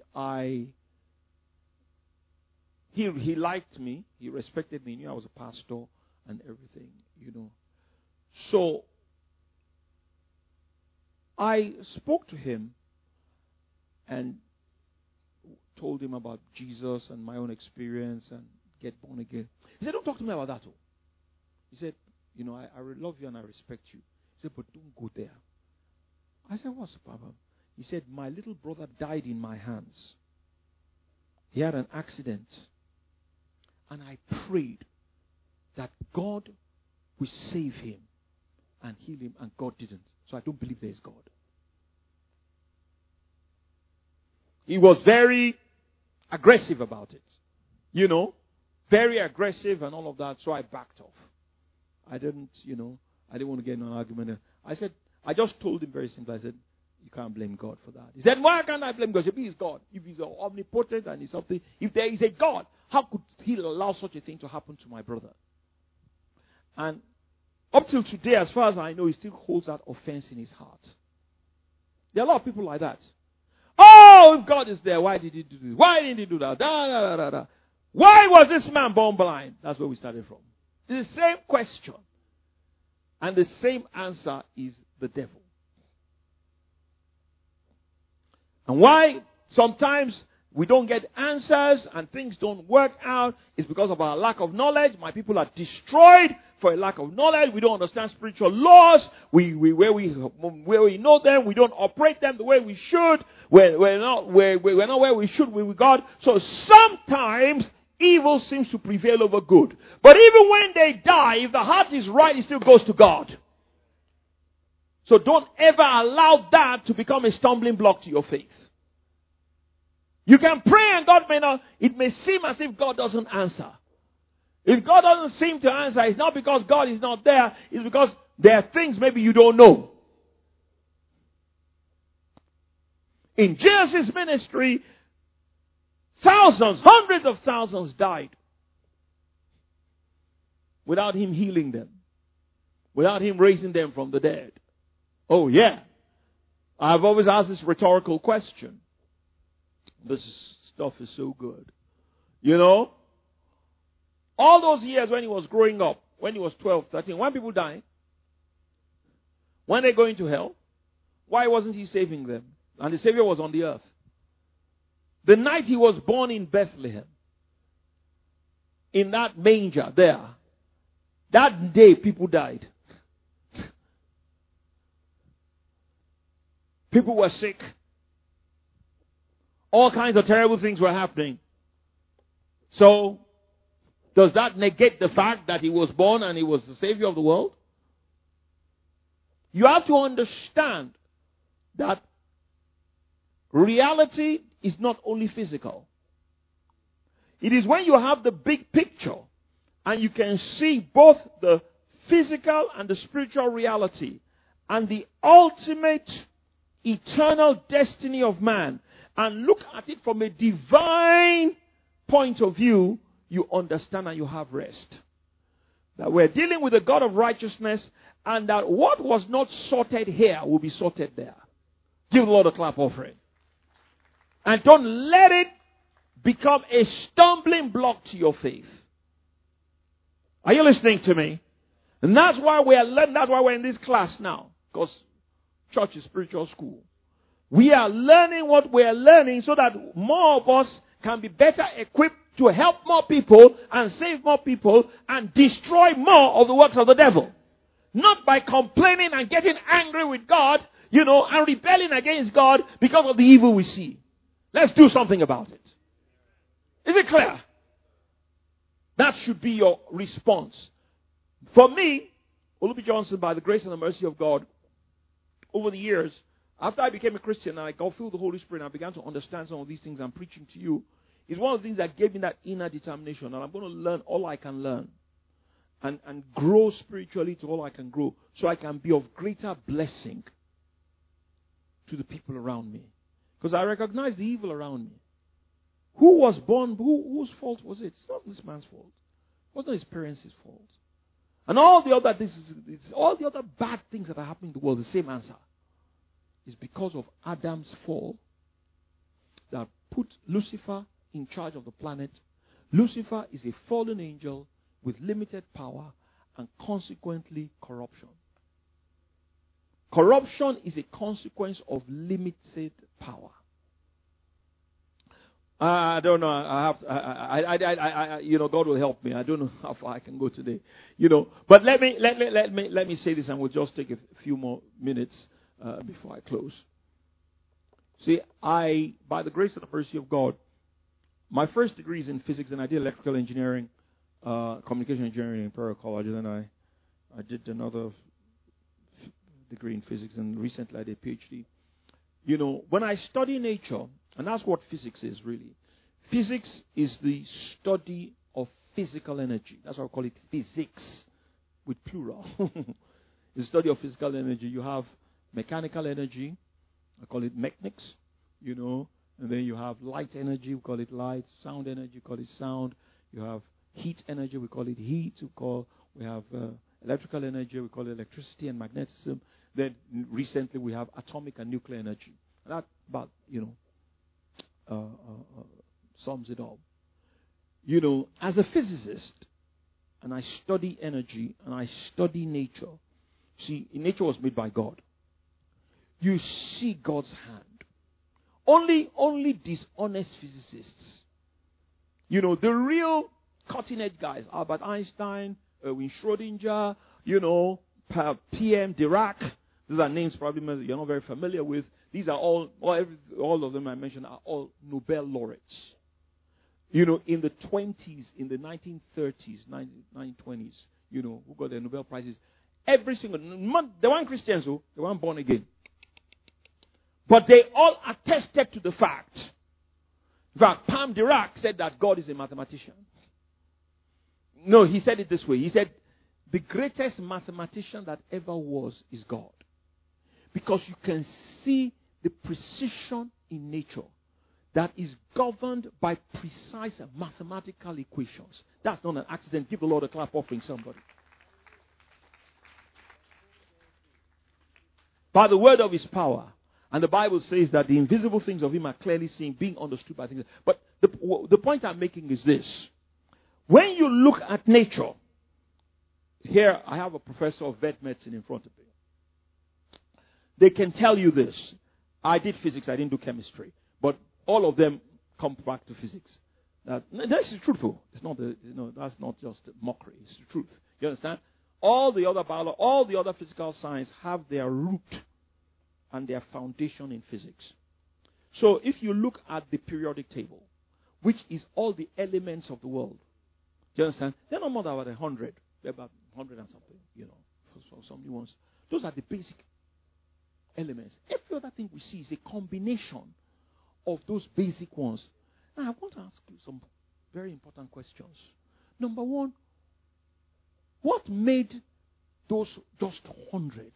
he liked me. He respected me. He knew I was a pastor and everything, you know. So I spoke to him and told him about Jesus and my own experience and get born again. He said, don't talk to me about that. He said, you know, I love you and I respect you. He said, but don't go there. I said, what's the problem? He said, my little brother died in my hands. He had an accident. And I prayed that God will save him and heal him, and God didn't. So I don't believe there is God. He was very aggressive about it. You know, very aggressive and all of that. So I backed off. I didn't want to get in an argument. I just told him very simply. I said, you can't blame God for that. He said, why can't I blame God? If he is God, if he's omnipotent and he's something, if there is a God, how could he allow such a thing to happen to my brother? And up till today, as far as I know, he still holds that offense in his heart. There are a lot of people like that. Oh, if God is there, why did he do this? Why didn't he do that? Why was this man born blind? That's where we started from. It's the same question. And the same answer is the devil. And why sometimes we don't get answers and things don't work out is because of our lack of knowledge. My people are destroyed for a lack of knowledge. We don't understand spiritual laws. Where we know them, we don't operate them the way we should. We're not where we should be with God. So sometimes evil seems to prevail over good. But even when they die, if the heart is right, it still goes to God. So don't ever allow that to become a stumbling block to your faith. You can pray and God may not, it may seem as if God doesn't answer. If God doesn't seem to answer, it's not because God is not there, it's because there are things maybe you don't know. In Jesus' ministry, thousands, hundreds of thousands died without him healing them, without him raising them from the dead. Oh yeah. I've always asked this rhetorical question. This stuff is so good. You know, all those years when he was growing up, when he was 12, 13, when people dying, when they going to hell, why wasn't he saving them? And the Savior was on the earth. The night he was born in Bethlehem, in that manger there, that day people died. People were sick. All kinds of terrible things were happening. So, does that negate the fact that he was born and he was the Savior of the world? You have to understand that reality is not only physical. It is when you have the big picture and you can see both the physical and the spiritual reality and the ultimate eternal destiny of man, and look at it from a divine point of view, you understand and you have rest. That we're dealing with a God of righteousness, and that what was not sorted here will be sorted there. Give the Lord a clap offering. And don't let it become a stumbling block to your faith. Are you listening to me? And that's why we are learning, that's why we're in this class now. Because church is spiritual school. We are learning what we are learning so that more of us can be better equipped to help more people and save more people and destroy more of the works of the devil. Not by complaining and getting angry with God, and rebelling against God because of the evil we see. Let's do something about it. Is it clear? That should be your response. For me, Olubi Johnson, by the grace and the mercy of God, over the years, after I became a Christian and I got filled with the Holy Spirit and I began to understand some of these things I'm preaching to you, it's one of the things that gave me that inner determination. And I'm going to learn all I can learn. And grow spiritually to all I can grow. So I can be of greater blessing to the people around me. Because I recognize the evil around me. Who was born? Whose fault was it? It's not this man's fault. It wasn't his parents' fault. And all the other bad things that are happening in the world, the same answer. Is because of Adam's fall that put Lucifer in charge of the planet. Lucifer is a fallen angel with limited power and consequently corruption. Corruption is a consequence of limited power. I don't know. God will help me. I don't know how far I can go today. But let me say this, and we'll just take a few more minutes. before I close. See, by the grace and the mercy of God, my first degree is in physics, and I did electrical engineering, communication engineering in Imperial College. And then I did another degree in physics, and recently I did a PhD. You know, when I study nature, and that's what physics is really. Physics is the study of physical energy. That's why I call it physics, with plural. The study of physical energy. You have mechanical energy. I call it mechanics, you know. And then you have light energy. We call it light. Sound energy. We call it sound. You have heat energy. We call it heat. We have electrical energy. We call it electricity and magnetism. Then recently we have atomic and nuclear energy. And that about, sums it all. You know, as a physicist, and I study energy and I study nature. See, nature was made by God. You see God's hand. Only dishonest physicists. You know, the real cutting-edge guys, Albert Einstein, Erwin Schrödinger, PM Dirac. These are names probably you're not very familiar with. These are all of them I mentioned are all Nobel laureates. You know, in the 20s, in the 1930s, 1920s, who got their Nobel Prizes. Every single, they weren't Christians, they weren't born again. But they all attested to the fact. In fact, Pam Dirac said that God is a mathematician. No, he said it this way. He said, the greatest mathematician that ever was is God. Because you can see the precision in nature that is governed by precise mathematical equations. That's not an accident. Give the Lord a clap offering, somebody. By the word of his power. And the Bible says that the invisible things of him are clearly seen, being understood by things. But the point I'm making is this. When you look at nature, here I have a professor of vet medicine in front of me. They can tell you this. I did physics, I didn't do chemistry. But all of them come back to physics. That's truthful. It's not that's not just mockery. It's the truth. You understand? All the other biology, all the other physical science have their root and their foundation in physics. So if you look at the periodic table, which is all the elements of the world, do you understand? They're not more than about 100. They're about 100 and something, for some new ones. Those are the basic elements. Every other thing we see is a combination of those basic ones. Now, I want to ask you some very important questions. Number one, what made those just 100?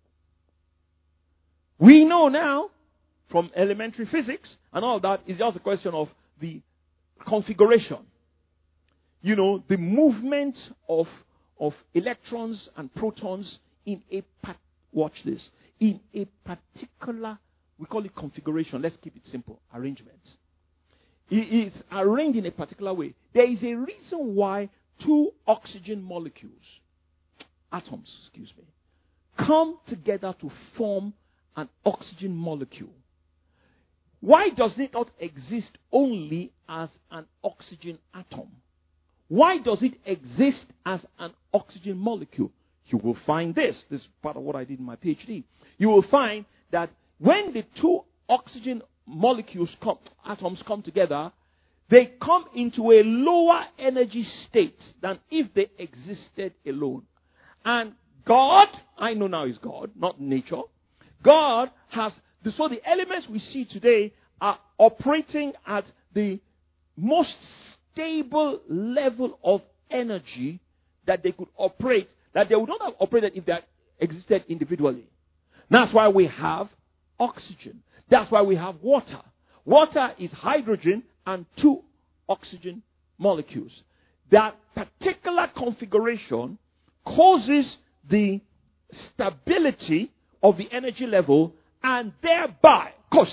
We know now from elementary physics and all that is just a question of the configuration. The movement of electrons and protons in watch this, in a particular, we call it configuration. Let's keep it simple, arrangement. It's arranged in a particular way. There is a reason why two oxygen molecules, atoms, come together to form an oxygen molecule. Why does it not exist only as an oxygen atom? Why does it exist as an oxygen molecule? You will find this is part of what I did in my PhD. You will find that when the two oxygen atoms come together, they come into a lower energy state than if they existed alone. And God, I know now is God, not nature. God has, so the elements we see today are operating at the most stable level of energy that they could operate, that they would not have operated if they existed individually. That's why we have oxygen. That's why we have water. Water is hydrogen and two oxygen molecules. That particular configuration causes the stability of the energy level and thereby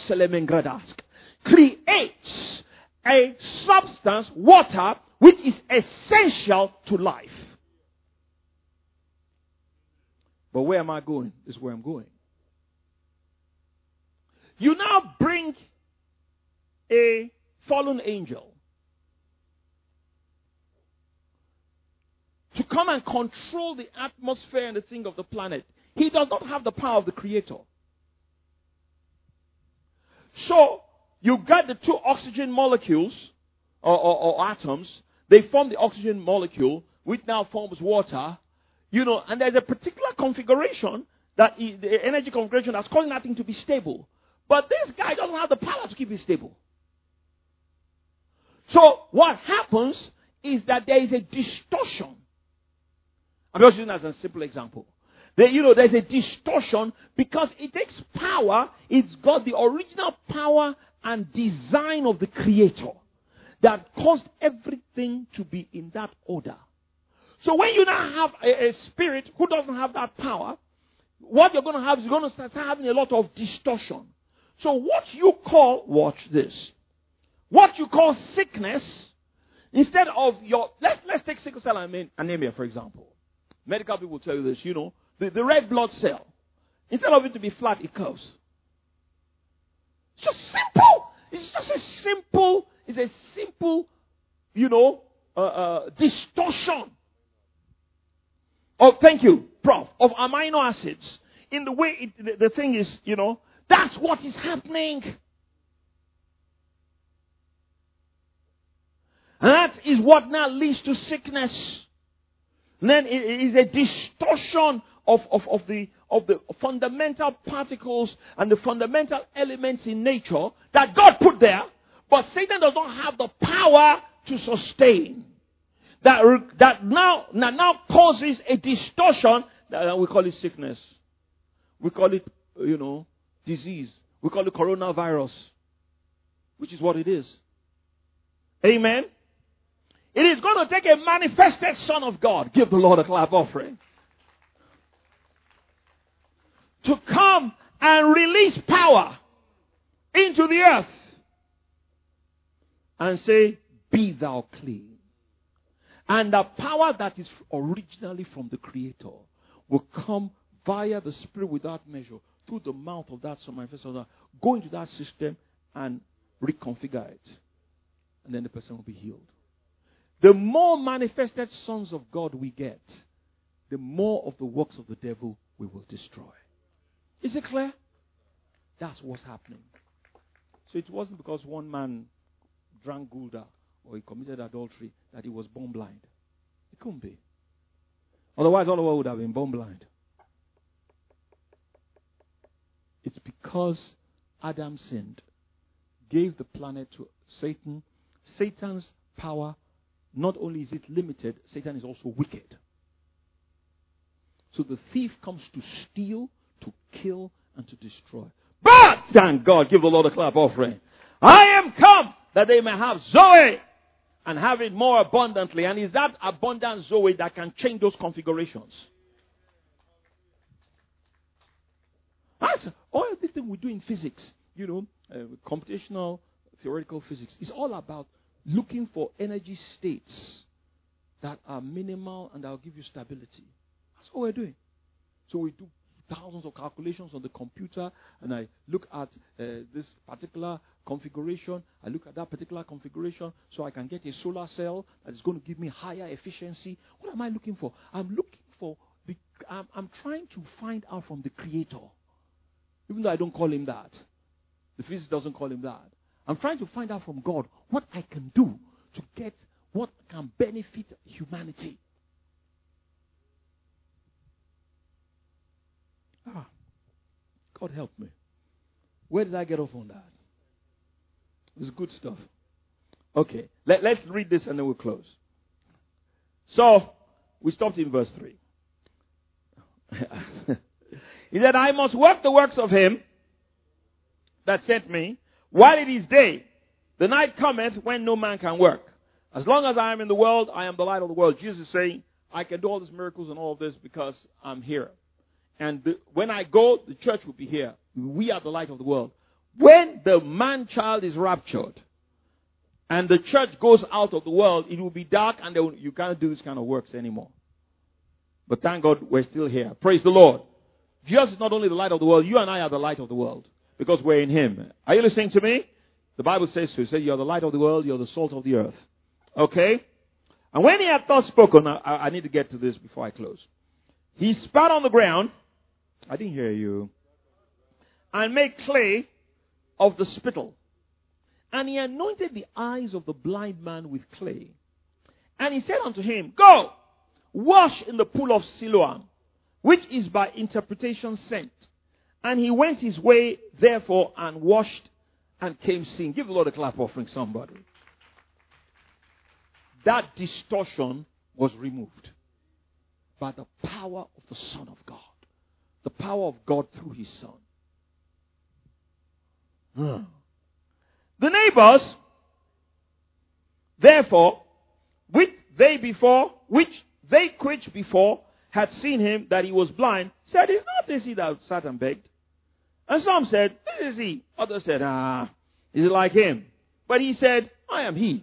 creates a substance, water, which is essential to life. But where am I going? This is where I'm going. You now bring a fallen angel to come and control the atmosphere and the thing of the planet. He does not have the power of the Creator. So, you got the two oxygen molecules, or atoms. They form the oxygen molecule, which now forms water. And there's a particular configuration, the energy configuration that's causing that thing to be stable. But this guy doesn't have the power to keep it stable. So, what happens is that there is a distortion. I'm just using that as a simple example. There's a distortion because it takes power. It's got the original power and design of the Creator that caused everything to be in that order. So when you now have a spirit who doesn't have that power, what you're going to have is you're going to start having a lot of distortion. So what you call, watch this, what you call sickness, instead of let's take sickle cell anemia, for example. Medical people will tell you this, the red blood cell, instead of it to be flat, it curves. It's just simple. It's just a simple, distortion. Oh, thank you, Prof. Of amino acids. In the way the thing is, that's what is happening. And that is what now leads to sickness. And then it is a distortion of the fundamental particles and the fundamental elements in nature that God put there, but Satan does not have the power to sustain. That now causes a distortion that we call it sickness. We call it, disease. We call it coronavirus, which is what it is. Amen. It is going to take a manifested Son of God. Give the Lord a clap offering. To come and release power into the earth and say, be thou clean. And the power that is originally from the Creator will come via the Spirit without measure through the mouth of that Son, go into that system and reconfigure it. And then the person will be healed. The more manifested sons of God we get, the more of the works of the devil we will destroy. Is it clear? That's what's happening. So it wasn't because one man drank Gulda or he committed adultery that he was born blind. It couldn't be. Otherwise, all of us would have been born blind. It's because Adam sinned, gave the planet to Satan. Satan's power, not only is it limited, Satan is also wicked. So the thief comes to steal, to kill, and to destroy. But, thank God, give the Lord a clap offering. I am come that they may have Zoe and have it more abundantly. And it's that abundant Zoe that can change those configurations. That's all everything we do in physics, computational, theoretical physics. It's all about looking for energy states that are minimal and that will give you stability. That's what we're doing. So we do thousands of calculations on the computer, and I look at this particular configuration. I look at that particular configuration so I can get a solar cell that is going to give me higher efficiency. What am I looking for? I'm trying to find out from the Creator. Even though I don't call him that. The physicist doesn't call him that. I'm trying to find out from God what I can do to get what can benefit humanity. God help me. Where did I get off on that? It's good stuff. Okay, let's read this and then we'll close. So, we stopped in verse 3. He said, I must work the works of him that sent me while it is day. The night cometh when no man can work. As long as I am in the world, I am the light of the world. Jesus is saying, I can do all these miracles and all of this because I'm here. And when I go, the church will be here. We are the light of the world. When the man-child is raptured and the church goes out of the world, it will be dark and you can't do this kind of works anymore. But thank God we're still here. Praise the Lord. Jesus is not only the light of the world, you and I are the light of the world because we're in him. Are you listening to me? The Bible says so. It says you're the light of the world, you're the salt of the earth. Okay? And when he had thus spoken, I need to get to this before I close. He spat on the ground. I didn't hear you. And made clay of the spittle. And he anointed the eyes of the blind man with clay. And he said unto him, Go, wash in the pool of Siloam, which is by interpretation sent. And he went his way, therefore, and washed and came seeing. Give the Lord a clap offering, somebody. That distortion was removed by the power of the Son of God. The power of God through his Son. The neighbors, therefore, which they quit before had seen him that he was blind, said, Is not this he that sat and begged? And some said, This is he. Others said, is it like him? But he said, I am he.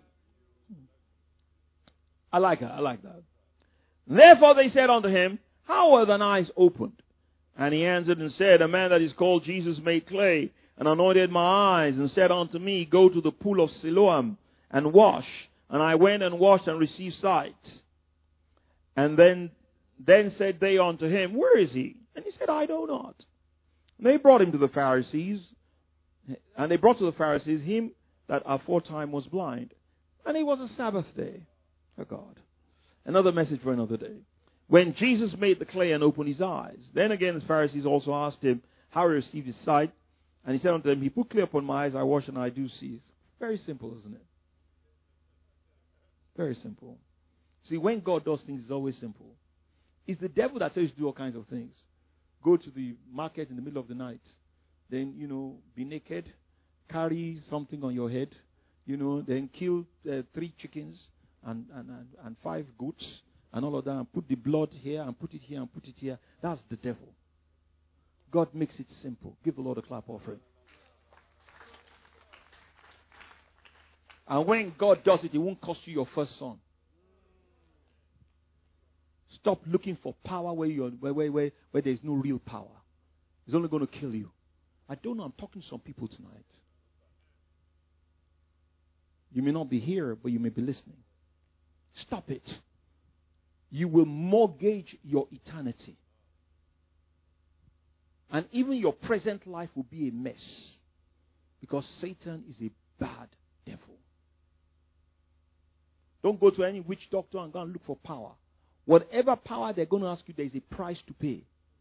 I like that. Therefore they said unto him, How were thine eyes opened? And he answered and said, A man that is called Jesus made clay, and anointed my eyes, and said unto me, Go to the pool of Siloam, and wash. And I went and washed, and received sight. And then said they unto him, Where is he? And he said, I know not. And they brought him to the Pharisees, and they brought to the Pharisees him that aforetime was blind. And it was a Sabbath day. Oh God. Another message for another day. When Jesus made the clay and opened his eyes, then again the Pharisees also asked him how he received his sight. And he said unto them, He put clay upon my eyes, I wash and I do see. It's very simple, isn't it? Very simple. See, when God does things, it's always simple. It's the devil that tells you to do all kinds of things. Go to the market in the middle of the night. Then, be naked. Carry something on your head. Then kill 3 chickens and 5 goats and all of that. And put the blood here and put it here and put it here. That's the devil. God makes it simple. Give the Lord a clap offering. And when God does it, it won't cost you your first son. Stop looking for power where there's no real power. It's only going to kill you. I don't know. I'm talking to some people tonight. You may not be here, but you may be listening. Stop it. You will mortgage your eternity. And even your present life will be a mess. Because Satan is a bad devil. Don't go to any witch doctor and go and look for power. Whatever power they're going to ask you, there is a price to pay.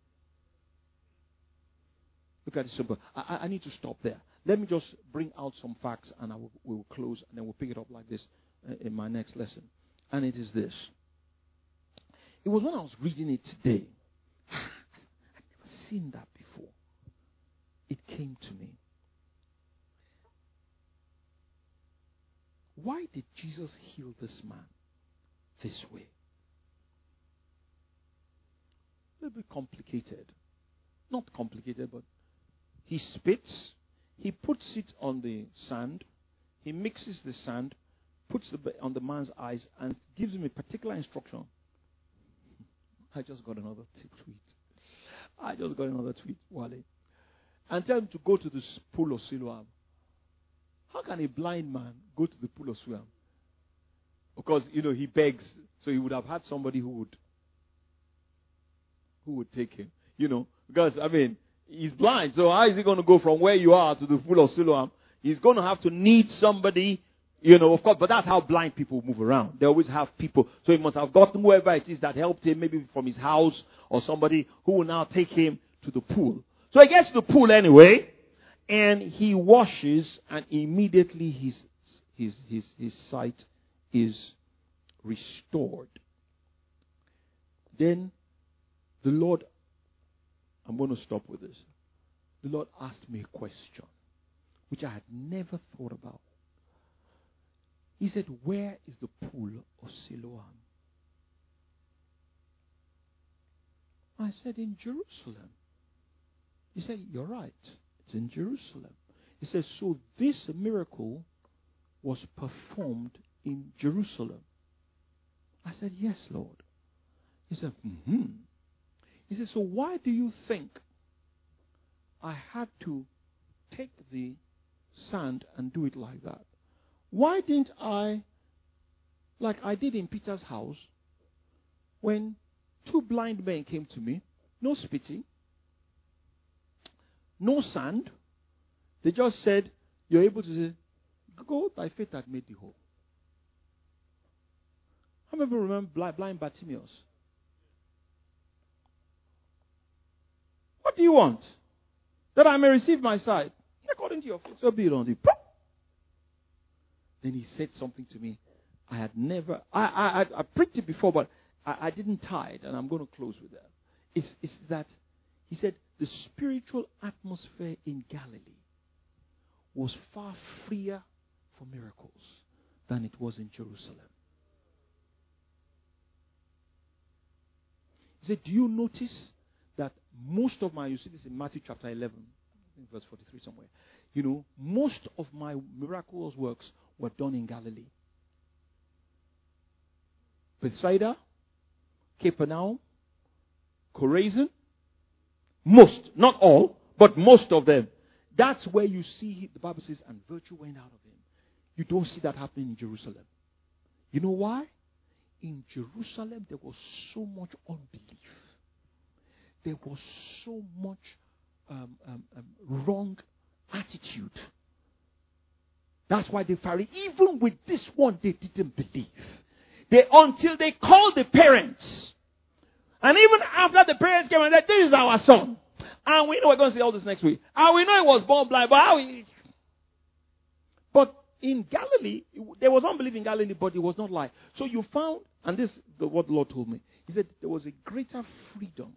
Look at this simple. I need to stop there. Let me just bring out some facts and we will close and then we'll pick it up like this in my next lesson. And it is this. It was when I was reading it today. I've never seen that before. It came to me. Why did Jesus heal this man this way? A little bit complicated. Not complicated, but he spits. He puts it on the sand. He mixes the sand, puts it on the man's eyes, and gives him a particular instruction. I just got another tweet. Wale. And tell him to go to the pool of Siloam. How can a blind man go to the pool of Siloam? Because, he begs. So he would have had somebody who would take him. Because, he's blind. So how is he going to go from where you are to the pool of Siloam? He's going to have to need somebody, of course. But that's how blind people move around. They always have people. So he must have gotten whoever it is that helped him, maybe from his house or somebody who will now take him to the pool. So he gets to the pool anyway. And he washes, and immediately his sight is restored. Then the Lord, I'm going to stop with this. The Lord asked me a question, which I had never thought about. He said, Where is the pool of Siloam? I said, In Jerusalem. He said, You're right. It's in Jerusalem. He says, so this miracle was performed in Jerusalem. I said, yes, Lord. He said, He said, so why do you think I had to take the sand and do it like that? Why didn't I, like I did in Peter's house, when 2 blind men came to me, no spitting, no sand, They just said, you're able to say, go, thy faith had made thee whole. How many people remember blind Bartimaeus? What do you want? That I may receive my sight. According to your faith, so be it on thee. Then he said something to me. I had never, I preached it before, but I didn't tie it, and I'm going to close with that. It's that he said the spiritual atmosphere in Galilee was far freer for miracles than it was in Jerusalem. He said, do you notice that most of my, you see this in Matthew chapter 11, I think verse 43 somewhere. You know, most of my miraculous works were done in Galilee. Bethsaida, Capernaum, Chorazin, most, not all, but most of them. That's where you see, the Bible says, and virtue went out of him. You don't see that happening in Jerusalem. You know why? In Jerusalem, there was so much unbelief. There was so much wrong attitude. That's why the Pharisees, even with this one, they didn't believe. Until they called the parents. And even after the parents came and said, this is our son. And we know we're going to see all this next week. And we know he was born blind. But in Galilee, there was unbelief in Galilee, but it was not like. So you found, and this is what the Lord told me. He said there was a greater freedom.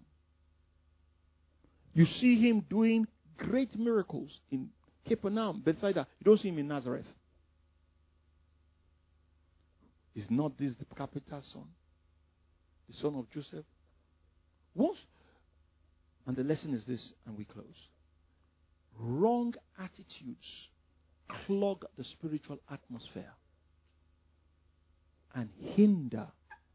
You see him doing great miracles in Capernaum, Bethsaida. You don't see him in Nazareth. Is not this the carpenter's son? The son of Joseph? What? And the lesson is this, and we close. Wrong attitudes clog the spiritual atmosphere and hinder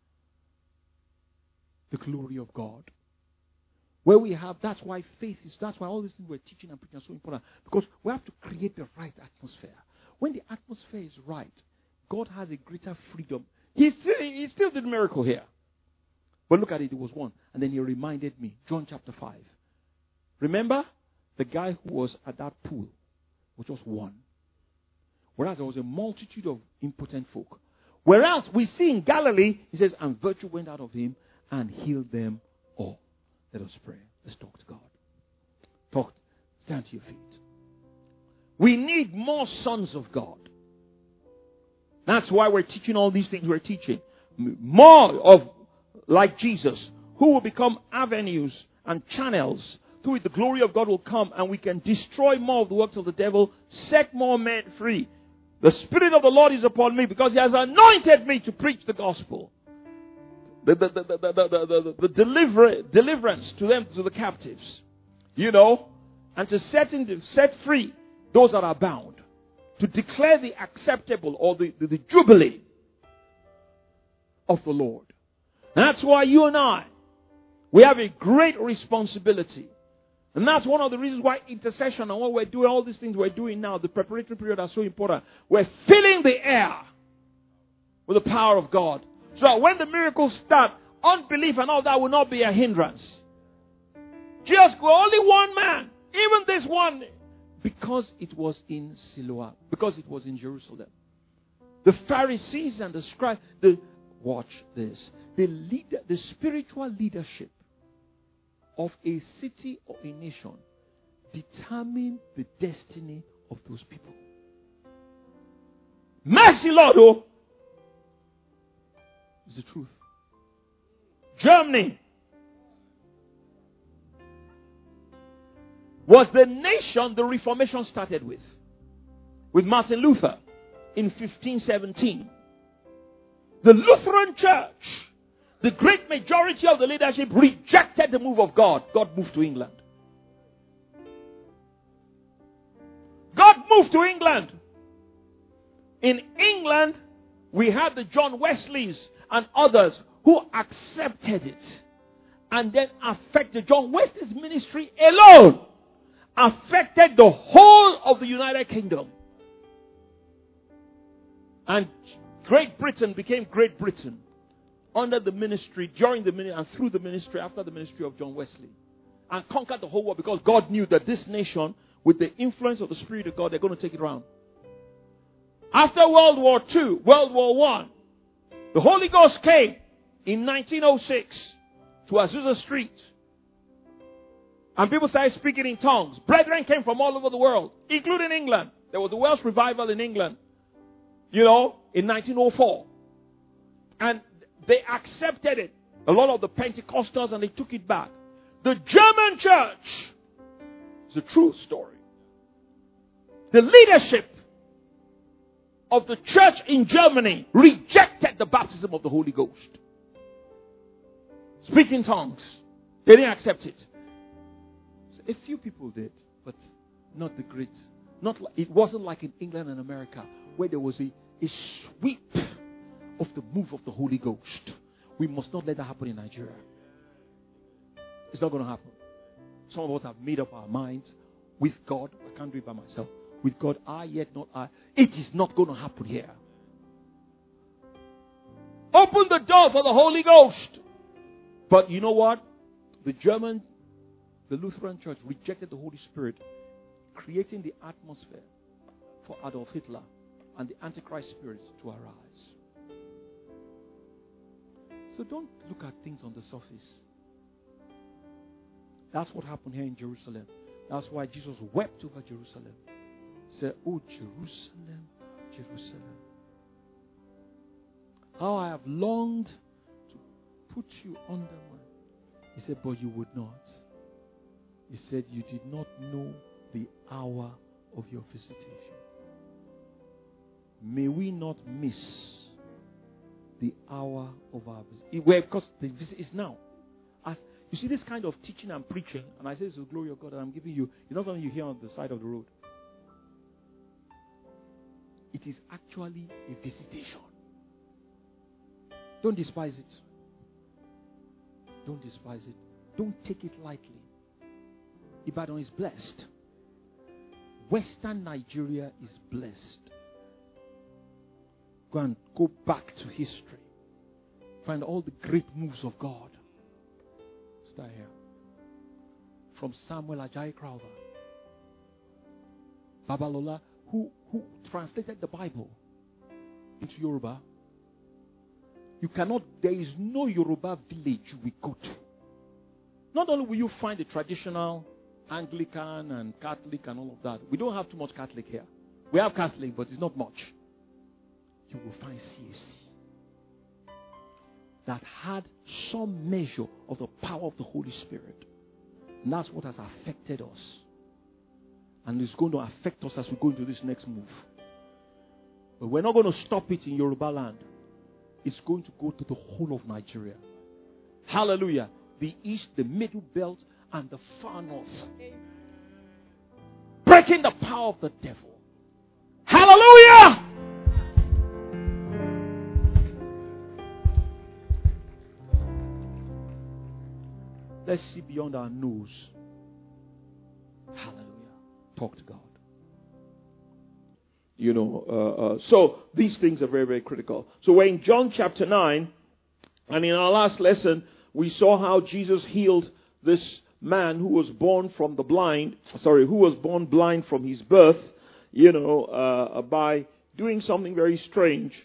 the glory of God. Where we have, that's why faith is, that's why all these things we're teaching and preaching are so important. Because we have to create the right atmosphere. When the atmosphere is right, God has a greater freedom. He still did a miracle here. But look at it, it was one. And then he reminded me, John chapter 5. Remember? The guy who was at that pool was just one. Whereas there was a multitude of impotent folk. Whereas we see in Galilee, he says, and virtue went out of him and healed them all. Let us pray. Let's talk to God. Stand to your feet. We need more sons of God. That's why we're teaching all these things we're teaching. More of like Jesus, who will become avenues and channels through which the glory of God will come, and we can destroy more of the works of the devil, set more men free. The Spirit of the Lord is upon me because he has anointed me to preach the gospel. The deliverance to them, to the captives. You know, and to set free those that are bound. To declare the acceptable or the jubilee of the Lord. And that's why you and I, we have a great responsibility. And that's one of the reasons why intercession and what we're doing, all these things we're doing now, the preparatory period are so important. We're filling the air with the power of God. So that when the miracles start, unbelief and all that will not be a hindrance. Just only one man, even this one, because it was in Siloam, because it was in Jerusalem. The Pharisees and the scribes, watch this. The spiritual leadership of a city or a nation determine the destiny of those people. Mercy, Lord, oh, is the truth. Germany was the nation the Reformation started with Martin Luther in 1517. The Lutheran Church, the great majority of the leadership rejected the move of God. God moved to England. God moved to England. In England, we had the John Wesleys and others who accepted it and then affected. John Wesley's ministry alone affected the whole of the United Kingdom. And Great Britain became Great Britain under the ministry, during the ministry, and through the ministry, after the ministry of John Wesley. And conquered the whole world because God knew that this nation with the influence of the Spirit of God, they're going to take it around. After World War II, World War I, the Holy Ghost came in 1906 to Azusa Street. And people started speaking in tongues. Brethren came from all over the world, including England. There was a Welsh revival in England, in 1904. And they accepted it. A lot of the Pentecostals, and they took it back. The German church is a true story. The leadership of the church in Germany rejected the baptism of the Holy Ghost. Speak in tongues. They didn't accept it. So a few people did, but not the great. It wasn't like in England and America, where there was a sweep of the move of the Holy Ghost. We must not let that happen in Nigeria. It's not going to happen. Some of us have made up our minds with God. I can't do it by myself. With God, I yet not I. It is not going to happen here. Open the door for the Holy Ghost. But you know what? The Lutheran Church rejected the Holy Spirit, creating the atmosphere for Adolf Hitler and the Antichrist spirit to arise. So don't look at things on the surface. That's what happened here in Jerusalem. That's why Jesus wept over Jerusalem. He said, "Oh, Jerusalem, Jerusalem, how I have longed to put you under my..." He said, "But you would not." He said, "You did not know the hour of your visitation." May we not miss the hour of our visit. Because the visit is now. As you see, this kind of teaching and preaching, and I say it's the glory of God that I'm giving you, it's not something you hear on the side of the road. It is actually a visitation. Don't despise it. Don't despise it. Don't take it lightly. Ibadan is blessed. Western Nigeria is blessed. Go back to history. Find all the great moves of God. Start here. From Samuel Ajayi Crowther, Babalola, who translated the Bible into Yoruba. There is no Yoruba village you will go to. Not only will you find the traditional Anglican and Catholic and all of that. We don't have too much Catholic here. We have Catholic, but it's not much. You will find CAC that had some measure of the power of the Holy Spirit. And that's what has affected us. And it's going to affect us as we go into this next move. But we're not going to stop it in Yoruba land. It's going to go to the whole of Nigeria. Hallelujah. The east, the middle belt, and the far north. Breaking the power of the devil. Hallelujah! Let's see beyond our nose. Hallelujah. Talk to God. So these things are very, very critical. So we're in John chapter 9. And in our last lesson, we saw how Jesus healed this man who was born blind from his birth, by doing something very strange.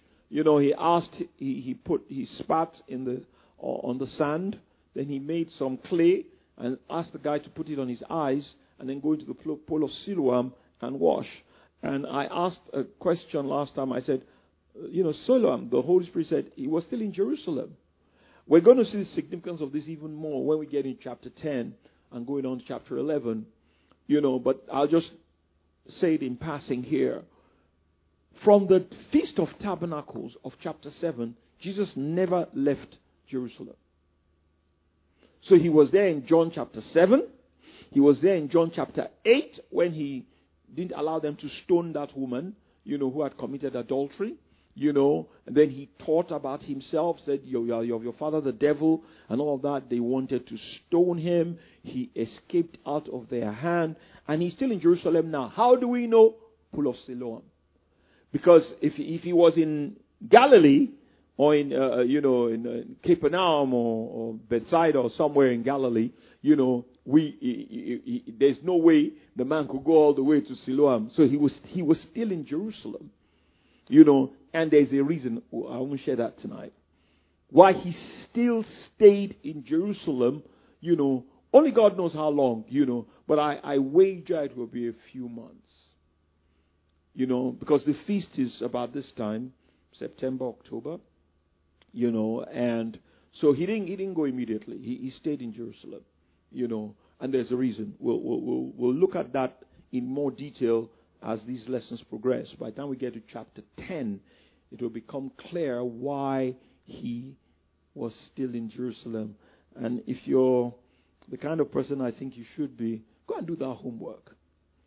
He spat on the sand. Then he made some clay and asked the guy to put it on his eyes and then go into the pool of Siloam and wash. And I asked a question last time. I said, Siloam, the Holy Spirit said he was still in Jerusalem. We're going to see the significance of this even more when we get in chapter 10 and going on to chapter 11. But I'll just say it in passing here. From the Feast of Tabernacles of chapter 7, Jesus never left Jerusalem. So he was there in John chapter 7. He was there in John chapter 8 when he didn't allow them to stone that woman, who had committed adultery. And then he taught about himself, said, you are of your father the devil, and all of that. They wanted to stone him. He escaped out of their hand. And he's still in Jerusalem now. How do we know? Pool of Siloam. Because if he was in Galilee, or in Capernaum or Bethsaida or somewhere in Galilee, there's no way the man could go all the way to Siloam. So he was still in Jerusalem. And there's a reason, I won't share that tonight, why he still stayed in Jerusalem, only God knows how long, but I wager it will be a few months. Because the feast is about this time, September, October, and so he didn't go immediately. He stayed in Jerusalem, and there's a reason. We'll look at that in more detail as these lessons progress. By the time we get to chapter 10, it will become clear why he was still in Jerusalem. And if you're the kind of person I think you should be, go and do that homework.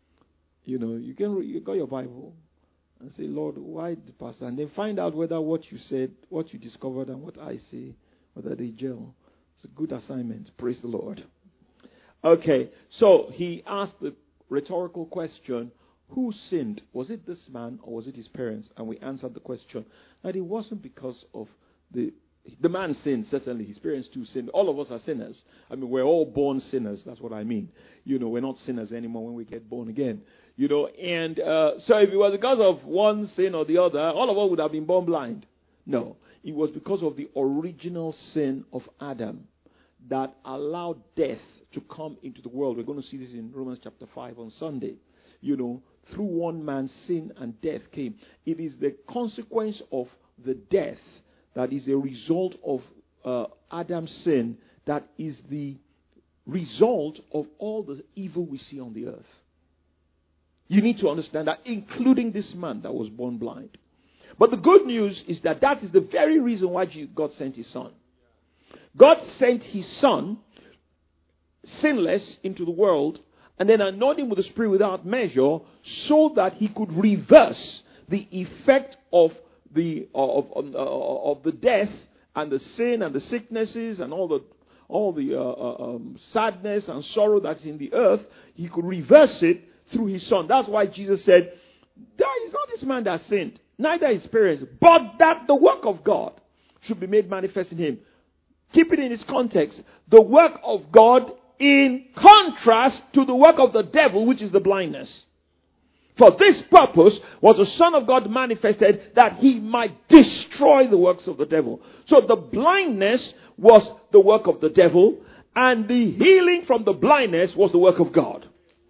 You got your Bible and say, Lord, why the pastor? And then find out whether what you said, what you discovered, and what I say, whether they gel. It's a good assignment. Praise the Lord. Okay, so he asked the rhetorical question, who sinned? Was it this man or was it his parents? And we answered the question that it wasn't because of the man sinned, certainly. His parents too sinned. All of us are sinners. I mean, we're all born sinners. That's what I mean. We're not sinners anymore when we get born again. And so if it was because of one sin or the other, all of us would have been born blind. No, it was because of the original sin of Adam that allowed death to come into the world. We're going to see this in Romans chapter 5 on Sunday. Through one man, sin and death came. It is the consequence of the death that is a result of Adam's sin that is the result of all the evil we see on the earth. You need to understand that, including this man that was born blind. But the good news is that is the very reason why God sent his son. God sent his son, sinless, into the world, and then anointed him with the Spirit without measure, so that he could reverse the effect of the death and the sin and the sicknesses and all the sadness and sorrow that's in the earth. He could reverse it through his son. That's why Jesus said, there is not this man that sinned, neither his parents, but that the work of God should be made manifest in him. Keep it in its context. The work of God in contrast to the work of the devil, which is the blindness. For this purpose was the Son of God manifested, that he might destroy the works of the devil. So the blindness was the work of the devil, and the healing from the blindness was the work of God.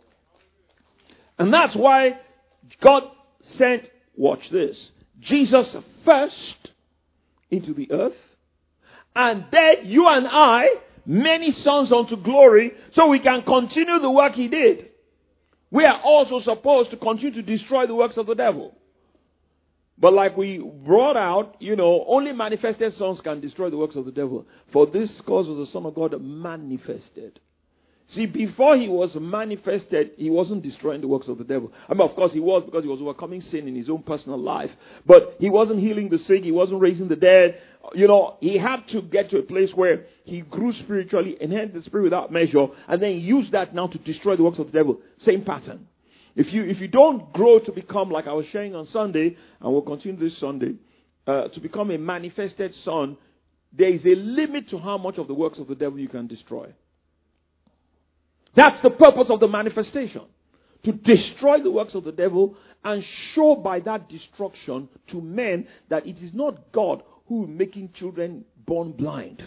And that's why God sent, watch this, Jesus first into the earth, and then you and I, many sons unto glory, so we can continue the work he did. We are also supposed to continue to destroy the works of the devil. But like we brought out, only manifested sons can destroy the works of the devil. For this cause was the Son of God manifested. See, before he was manifested, he wasn't destroying the works of the devil. I mean, of course he was, because he was overcoming sin in his own personal life. But he wasn't healing the sick. He wasn't raising the dead. He had to get to a place where he grew spiritually, enhanced the Spirit without measure, and then he used that now to destroy the works of the devil. Same pattern. If you don't grow to become, like I was sharing on Sunday, and we'll continue this Sunday, to become a manifested son, there is a limit to how much of the works of the devil you can destroy. That's the purpose of the manifestation. To destroy the works of the devil and show by that destruction to men that it is not God who is making children born blind.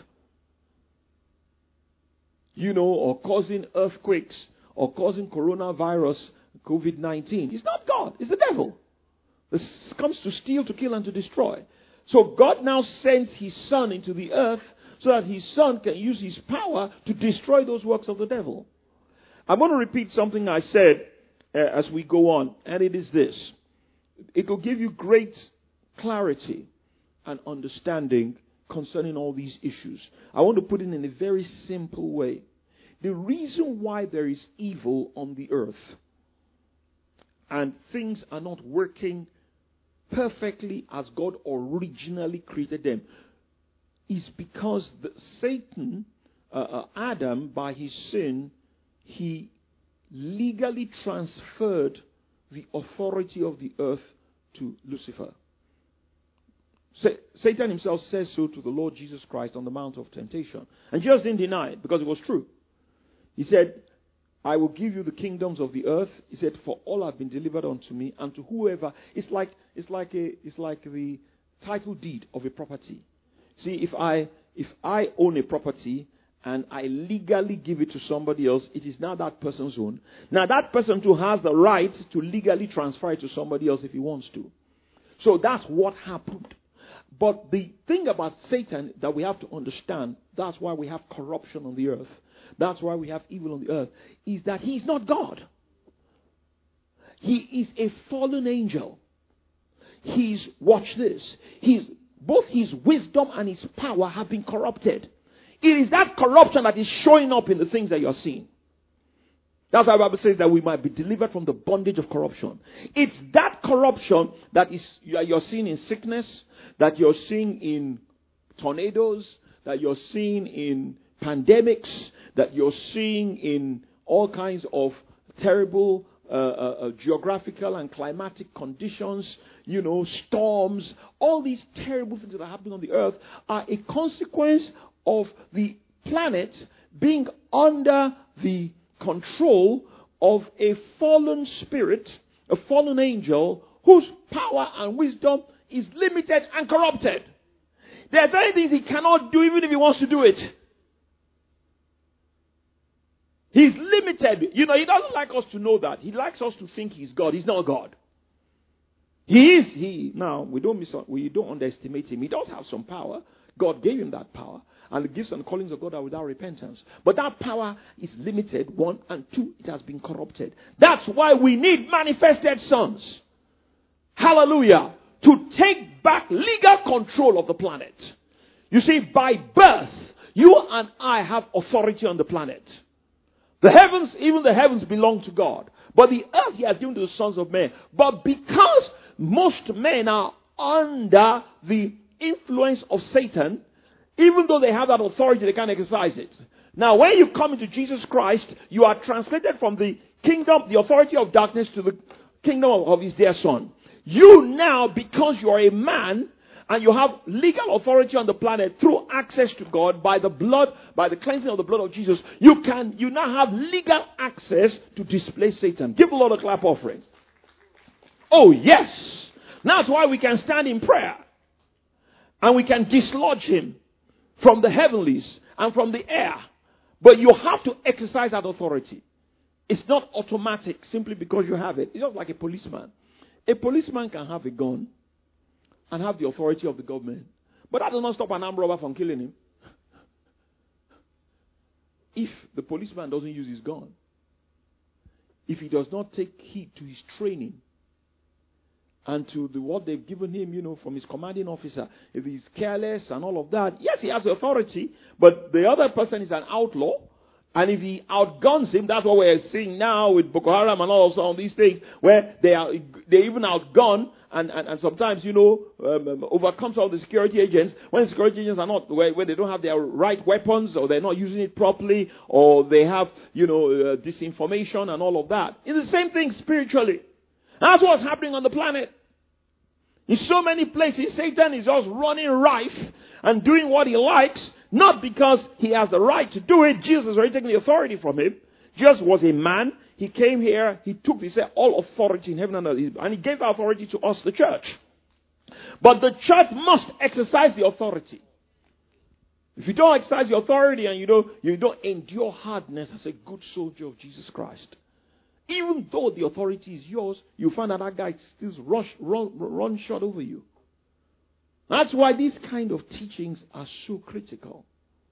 Or causing earthquakes, or causing coronavirus, COVID-19. It's not God, it's the devil. This comes to steal, to kill, and to destroy. So God now sends his son into the earth so that his son can use his power to destroy those works of the devil. I'm going to repeat something I said as we go on, and it is this. It will give you great clarity and understanding concerning all these issues. I want to put it in a very simple way. The reason why there is evil on the earth and things are not working perfectly as God originally created them is because Satan, Adam, by his sin, he legally transferred the authority of the earth to Lucifer. Satan himself says so to the Lord Jesus Christ on the Mount of Temptation. And Jesus didn't deny it because it was true. He said, I will give you the kingdoms of the earth. He said, for all have been delivered unto me, and to whoever. It's like the title deed of a property. See, if I own a property and I legally give it to somebody else, it is now that person's own. Now that person too has the right to legally transfer it to somebody else if he wants to. So that's what happened. But the thing about Satan that we have to understand, that's why we have corruption on the earth, that's why we have evil on the earth, is that he's not God. He is a fallen angel. Watch this, both his wisdom and his power have been corrupted. It is that corruption that is showing up in the things that you're seeing. That's why the Bible says that we might be delivered from the bondage of corruption. It's that corruption that you're seeing in sickness, that you're seeing in tornadoes, that you're seeing in pandemics, that you're seeing in all kinds of terrible geographical and climatic conditions, storms. All these terrible things that are happening on the earth are a consequence of the planet being under the control of a fallen spirit, a fallen angel, whose power and wisdom is limited and corrupted. There are certain things he cannot do even if he wants to do it. He's limited. He doesn't like us to know that. He likes us to think he's God. He's not God. Now, we don't underestimate him. He does have some power. God gave him that power. And the gifts and callings of God are without repentance. But that power is limited, one, and two, it has been corrupted. That's why we need manifested sons. Hallelujah. To take back legal control of the planet. You see, by birth, you and I have authority on the planet. The heavens, even the heavens belong to God. But the earth he has given to the sons of men. But because most men are under the influence of Satan, even though they have that authority, they can't exercise it. Now, when you come into Jesus Christ, you are translated from the kingdom, the authority of darkness, to the kingdom of his dear son. You now, because you are a man, and you have legal authority on the planet through access to God by the blood, by the cleansing of the blood of Jesus, you now have legal access to displace Satan. Give the Lord a clap offering. Oh, yes. That's why we can stand in prayer. And we can dislodge him from the heavenlies and from the air. But you have to exercise that authority. It's not automatic simply because you have it. It's just like a policeman. A policeman can have a gun and have the authority of the government. But that does not stop an armed robber from killing him. If the policeman doesn't use his gun, if he does not take heed to his training, and to what they've given him, from his commanding officer, if he's careless and all of that, yes, he has authority, but the other person is an outlaw, and if he outguns him, that's what we're seeing now with Boko Haram and all of some of these things, where they even outgun and sometimes, overcome some of the security agents, when the security agents are not, where they don't have their right weapons, or they're not using it properly, or they have, disinformation and all of that. It's the same thing spiritually. That's what's happening on the planet. In so many places, Satan is just running rife and doing what he likes, not because he has the right to do it. Jesus has already taken the authority from him. Jesus was a man. He came here. He said, all authority in heaven and earth. And he gave the authority to us, the church. But the church must exercise the authority. If you don't exercise the authority and you don't endure hardness as a good soldier of Jesus Christ, even though the authority is yours, you find that guy still run short over you. That's why these kind of teachings are so critical.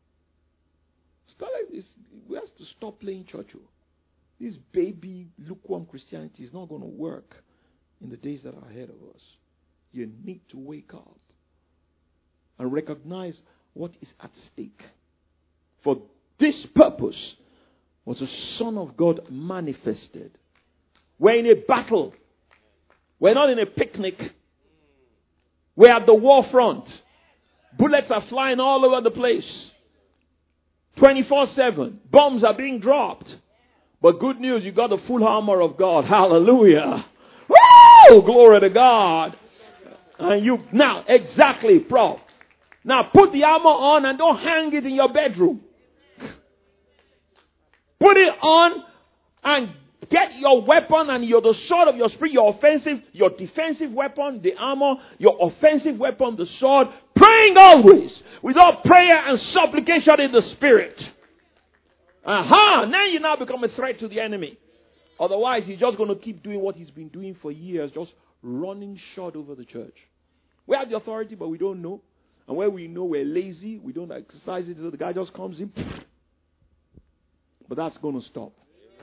We have to stop playing church. This baby lukewarm Christianity is not going to work in the days that are ahead of us. You need to wake up and recognize what is at stake. For this purpose was the Son of God manifested. We're in a battle. We're not in a picnic. We're at the war front. Bullets are flying all over the place. 24/7. Bombs are being dropped. But good news, you got the full armor of God. Hallelujah. Woo! Glory to God. And now, exactly, Prof. Now put the armor on and don't hang it in your bedroom. Put it on and get your weapon, and you're the sword of your spirit, your offensive, your defensive weapon, the armor, your offensive weapon, the sword, praying always with all prayer and supplication in the spirit. Now you now become a threat to the enemy. Otherwise, he's just going to keep doing what he's been doing for years, just running short over the church. We have the authority, but we don't know. And where we know we're lazy, we don't exercise it, so the guy just comes in. But that's going to stop.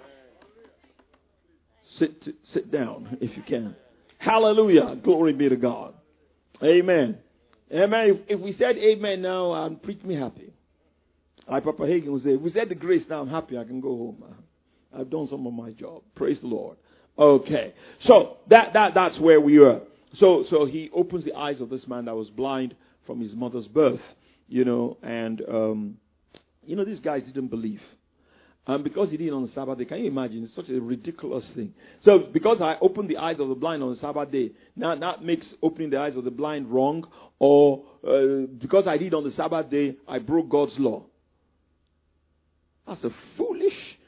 Sit down if you can. Hallelujah. Glory be to God. Amen. Amen. If we said amen now, preach me happy. Like Papa Hagin would say, if we said the grace now, I'm happy. I can go home. I've done some of my job. Praise the Lord. Okay. So that's where we are. So he opens the eyes of this man that was blind from his mother's birth, and these guys didn't believe. Because he didn't on the Sabbath day, can you imagine? It's such a ridiculous thing. So because I opened the eyes of the blind on the Sabbath day, now that makes opening the eyes of the blind wrong, or because I did on the Sabbath day, I broke God's law. That's a foolish,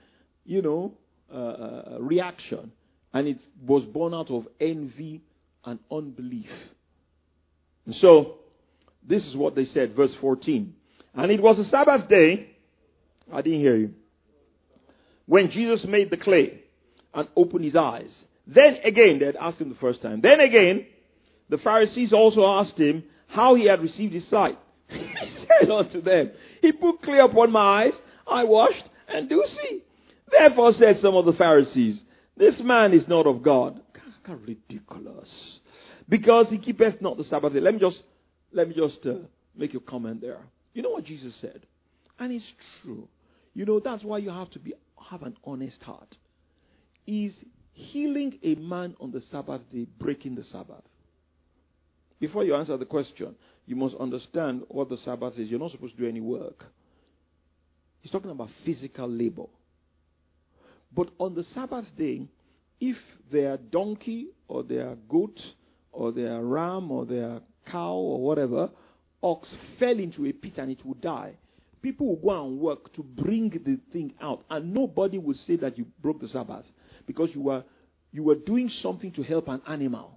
reaction. And it was born out of envy and unbelief. And so, this is what they said, verse 14. And it was a Sabbath day. I didn't hear you. When Jesus made the clay and opened his eyes. Then again, they had asked him the first time. Then again, the Pharisees also asked him how he had received his sight. He said unto them, he put clay upon my eyes, I washed, and do see. Therefore said some of the Pharisees, this man is not of God. How ridiculous. Because he keepeth not the Sabbath day. Let me just make a comment there. You know what Jesus said? And it's true. That's why you have to have an honest heart. Is healing a man on the Sabbath day breaking the Sabbath? Before you answer the question, you must understand what the Sabbath is. You're not supposed to do any work. He's talking about physical labor. But on the Sabbath day, if their donkey or their goat or their ram or their cow or whatever, ox fell into a pit and it would die, people will go and work to bring the thing out, and nobody will say that you broke the Sabbath because you were doing something to help an animal.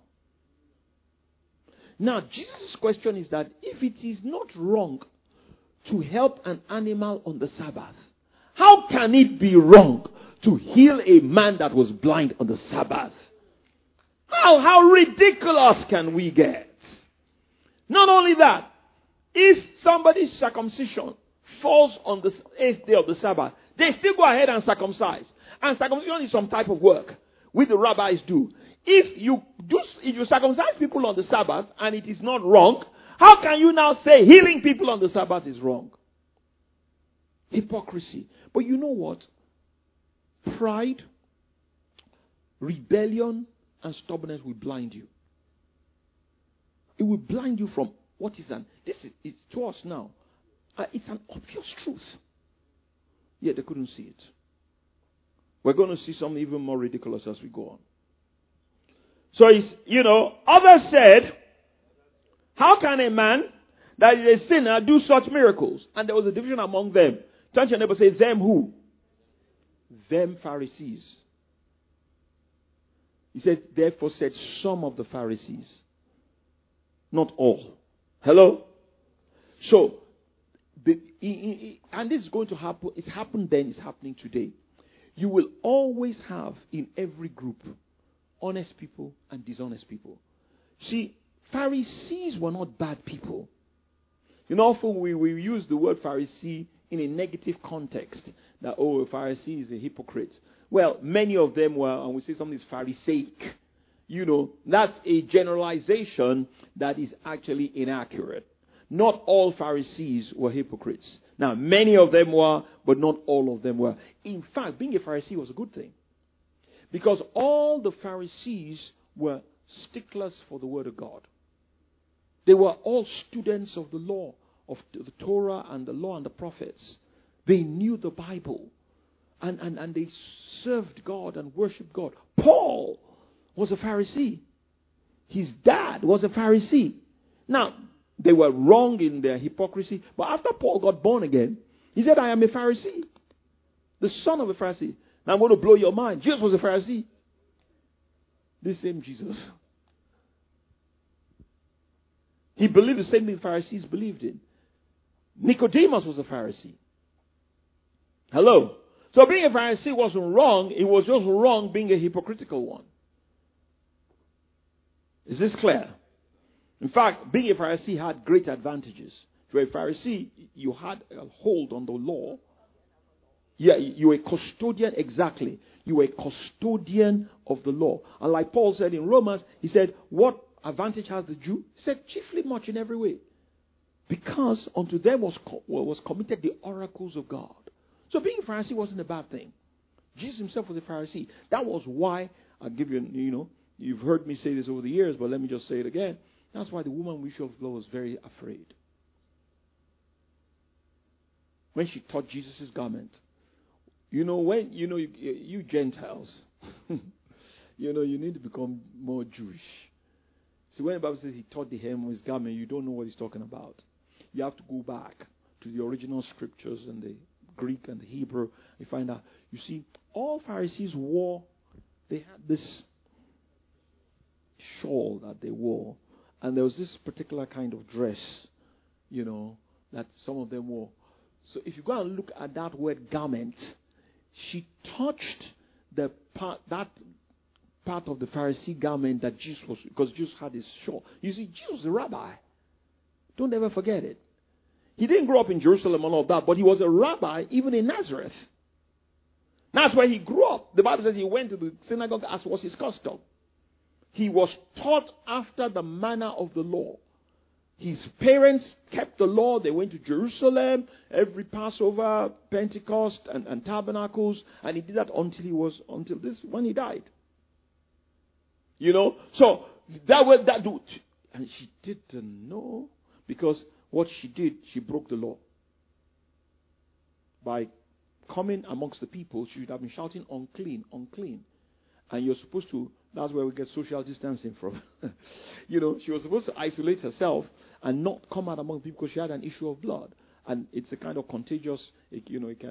Now, Jesus' question is that if it is not wrong to help an animal on the Sabbath, how can it be wrong to heal a man that was blind on the Sabbath? How ridiculous can we get? Not only that, if somebody's circumcision falls on the 8th day of the Sabbath, they still go ahead and circumcise. And circumcision is some type of work which the rabbis do. If you circumcise people on the Sabbath and it is not wrong, how can you now say healing people on the Sabbath is wrong? Hypocrisy. But you know what? Pride, rebellion, and stubbornness will blind you. It will blind you from what is it's to us now. It's an obvious truth. Yet they couldn't see it. We're going to see something even more ridiculous as we go on. So others said, how can a man that is a sinner do such miracles? And there was a division among them. Turn to your neighbor, say, them who? Them Pharisees. He said, therefore said some of the Pharisees. Not all. Hello? So, and this is going to happen. It's happened then, it's happening today. You will always have in every group honest people and dishonest people. See, Pharisees were not bad people. Often we use the word Pharisee in a negative context. That, a Pharisee is a hypocrite. Well, many of them were, and we say something is Pharisaic. That's a generalization that is actually inaccurate. Not all Pharisees were hypocrites. Now, many of them were, but not all of them were. In fact, being a Pharisee was a good thing. Because all the Pharisees were sticklers for the Word of God. They were all students of the law, of the Torah and the law and the prophets. They knew the Bible. And they served God and worshipped God. Paul was a Pharisee. His dad was a Pharisee. Now, they were wrong in their hypocrisy. But after Paul got born again, he said, I am a Pharisee. The son of a Pharisee. Now I'm going to blow your mind. Jesus was a Pharisee. This same Jesus. He believed the same thing Pharisees believed in. Nicodemus was a Pharisee. Hello. So being a Pharisee wasn't wrong. It was just wrong being a hypocritical one. Is this clear? In fact, being a Pharisee had great advantages. If you're a Pharisee, you had a hold on the law. Yeah, you were a custodian, exactly. You were a custodian of the law. And like Paul said in Romans, he said, what advantage has the Jew? He said, chiefly much in every way. Because unto them was committed the oracles of God. So being a Pharisee wasn't a bad thing. Jesus himself was a Pharisee. That was why, I'll give you, you've heard me say this over the years, but let me just say it again. That's why the woman with the issue of blood was very afraid. When she touched Jesus' garment. You Gentiles, you need to become more Jewish. See, when the Bible says he touched the hem of his garment, you don't know what he's talking about. You have to go back to the original scriptures and the Greek and the Hebrew. You find out, you see, all Pharisees they had this shawl that they wore. And there was this particular kind of dress, that some of them wore. So if you go and look at that word garment, she touched that part of the Pharisee garment that Jesus was, because Jesus had his shawl. You see, Jesus was a rabbi. Don't ever forget it. He didn't grow up in Jerusalem and all that, but he was a rabbi even in Nazareth. That's where he grew up. The Bible says he went to the synagogue as was his custom. He was taught after the manner of the law. His parents kept the law. They went to Jerusalem every Passover, Pentecost, and Tabernacles, and he did that until when he died. So that dude, and she didn't know, because what she did, she broke the law. By coming amongst the people, she should have been shouting, unclean, unclean. And you're supposed to, that's where we get social distancing from. She was supposed to isolate herself and not come out among people because she had an issue of blood. And it's a kind of contagious, it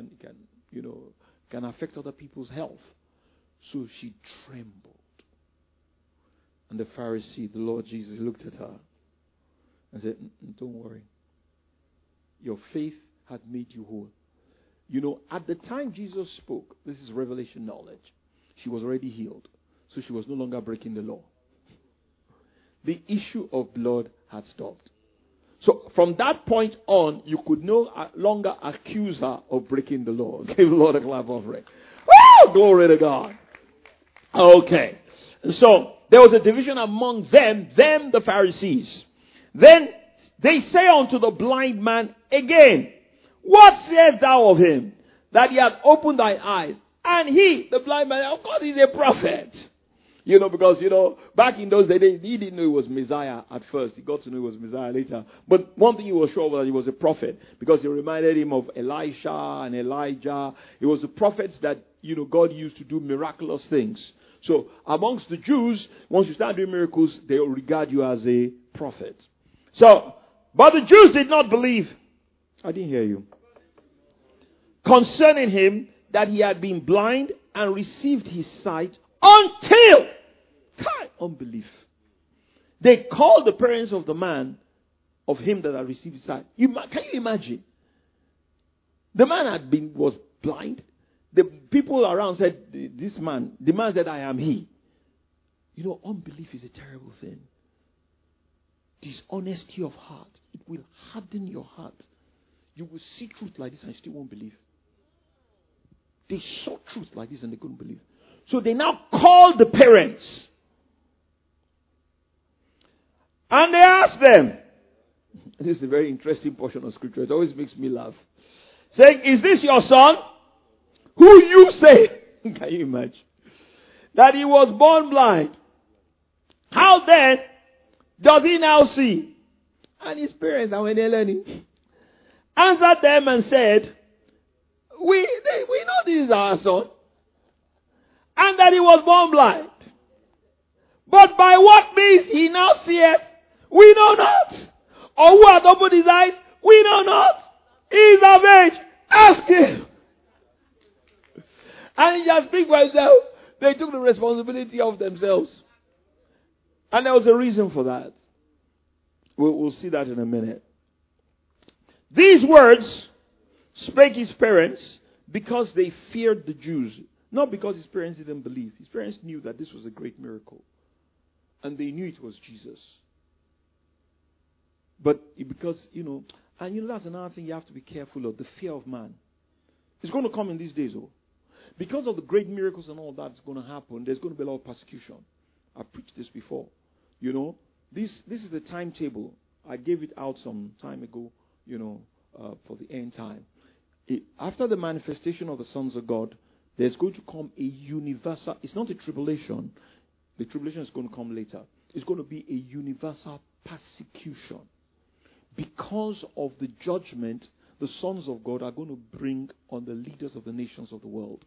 can affect other people's health. So she trembled. And the Pharisee, the Lord Jesus, looked at her and said, don't worry. Your faith had made you whole. At the time Jesus spoke, this is revelation knowledge, she was already healed. So she was no longer breaking the law. The issue of blood had stopped. So from that point on, you could no longer accuse her of breaking the law. Give the Lord a clap offering. Woo! Glory to God. Okay. And so there was a division among them the Pharisees. Then they say unto the blind man again, what sayest thou of him, that he hath opened thy eyes? And he, the blind man, of course he's a prophet. Because, back in those days, he didn't know he was Messiah at first. He got to know he was Messiah later. But one thing he was sure was that he was a prophet, because he reminded him of Elisha and Elijah. It was the prophets that, God used to do miraculous things. So amongst the Jews, once you start doing miracles, they will regard you as a prophet. So, but the Jews did not believe. I didn't hear you. Concerning him, that he had been blind and received his sight until unbelief. They called the parents of the man, of him that had received his sight. Can you imagine? The man was blind. The people around said, the man said, I am he. Unbelief is a terrible thing. Dishonesty of heart. It will harden your heart. You will see truth like this and you still won't believe. They saw truth like this and they couldn't believe. So they now called the parents. And they asked them. This is a very interesting portion of scripture. It always makes me laugh. Saying, is this your son? Who you say, can you imagine, that he was born blind? How then does he now see? And his parents, and when they're learning, answered them and said, we know this is our son, and that he was born blind. But by what means he now seeth, we know not. Or who hath opened his eyes, we know not. He is of age. Ask him. And he just speak for himself. They took the responsibility of themselves. And there was a reason for that. We'll see that in a minute. These words spake his parents because they feared the Jews. Not because his parents didn't believe. His parents knew that this was a great miracle. And they knew it was Jesus. But because, that's another thing you have to be careful of, the fear of man. It's going to come in these days, because of the great miracles and all that's going to happen, there's going to be a lot of persecution. I've preached this before. This is the timetable. I gave it out some time ago, for the end time. After the manifestation of the sons of God, there's going to come a universal, it's not a tribulation. The tribulation is going to come later. It's going to be a universal persecution. Because of the judgment the sons of God are going to bring on the leaders of the nations of the world.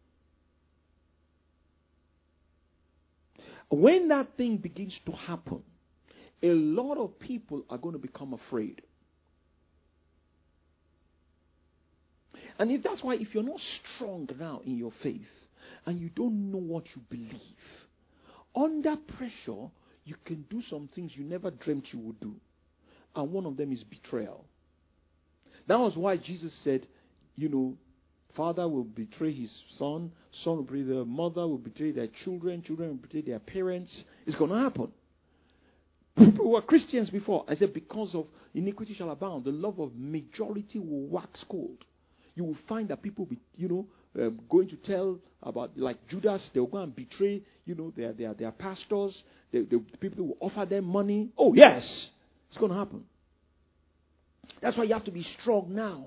When that thing begins to happen, a lot of people are going to become afraid. And that's why if you're not strong now in your faith and you don't know what you believe, under pressure, you can do some things you never dreamt you would do. And one of them is betrayal. That was why Jesus said, father will betray his son will betray their mother, will betray their children will betray their parents. It's going to happen. People who were Christians before, I said, because of iniquity shall abound, the love of majority will wax cold. You will find that people be, going to tell about, like Judas, they'll go and betray, their pastors, the people who will offer them money. Oh, yes, it's going to happen. That's why you have to be strong now.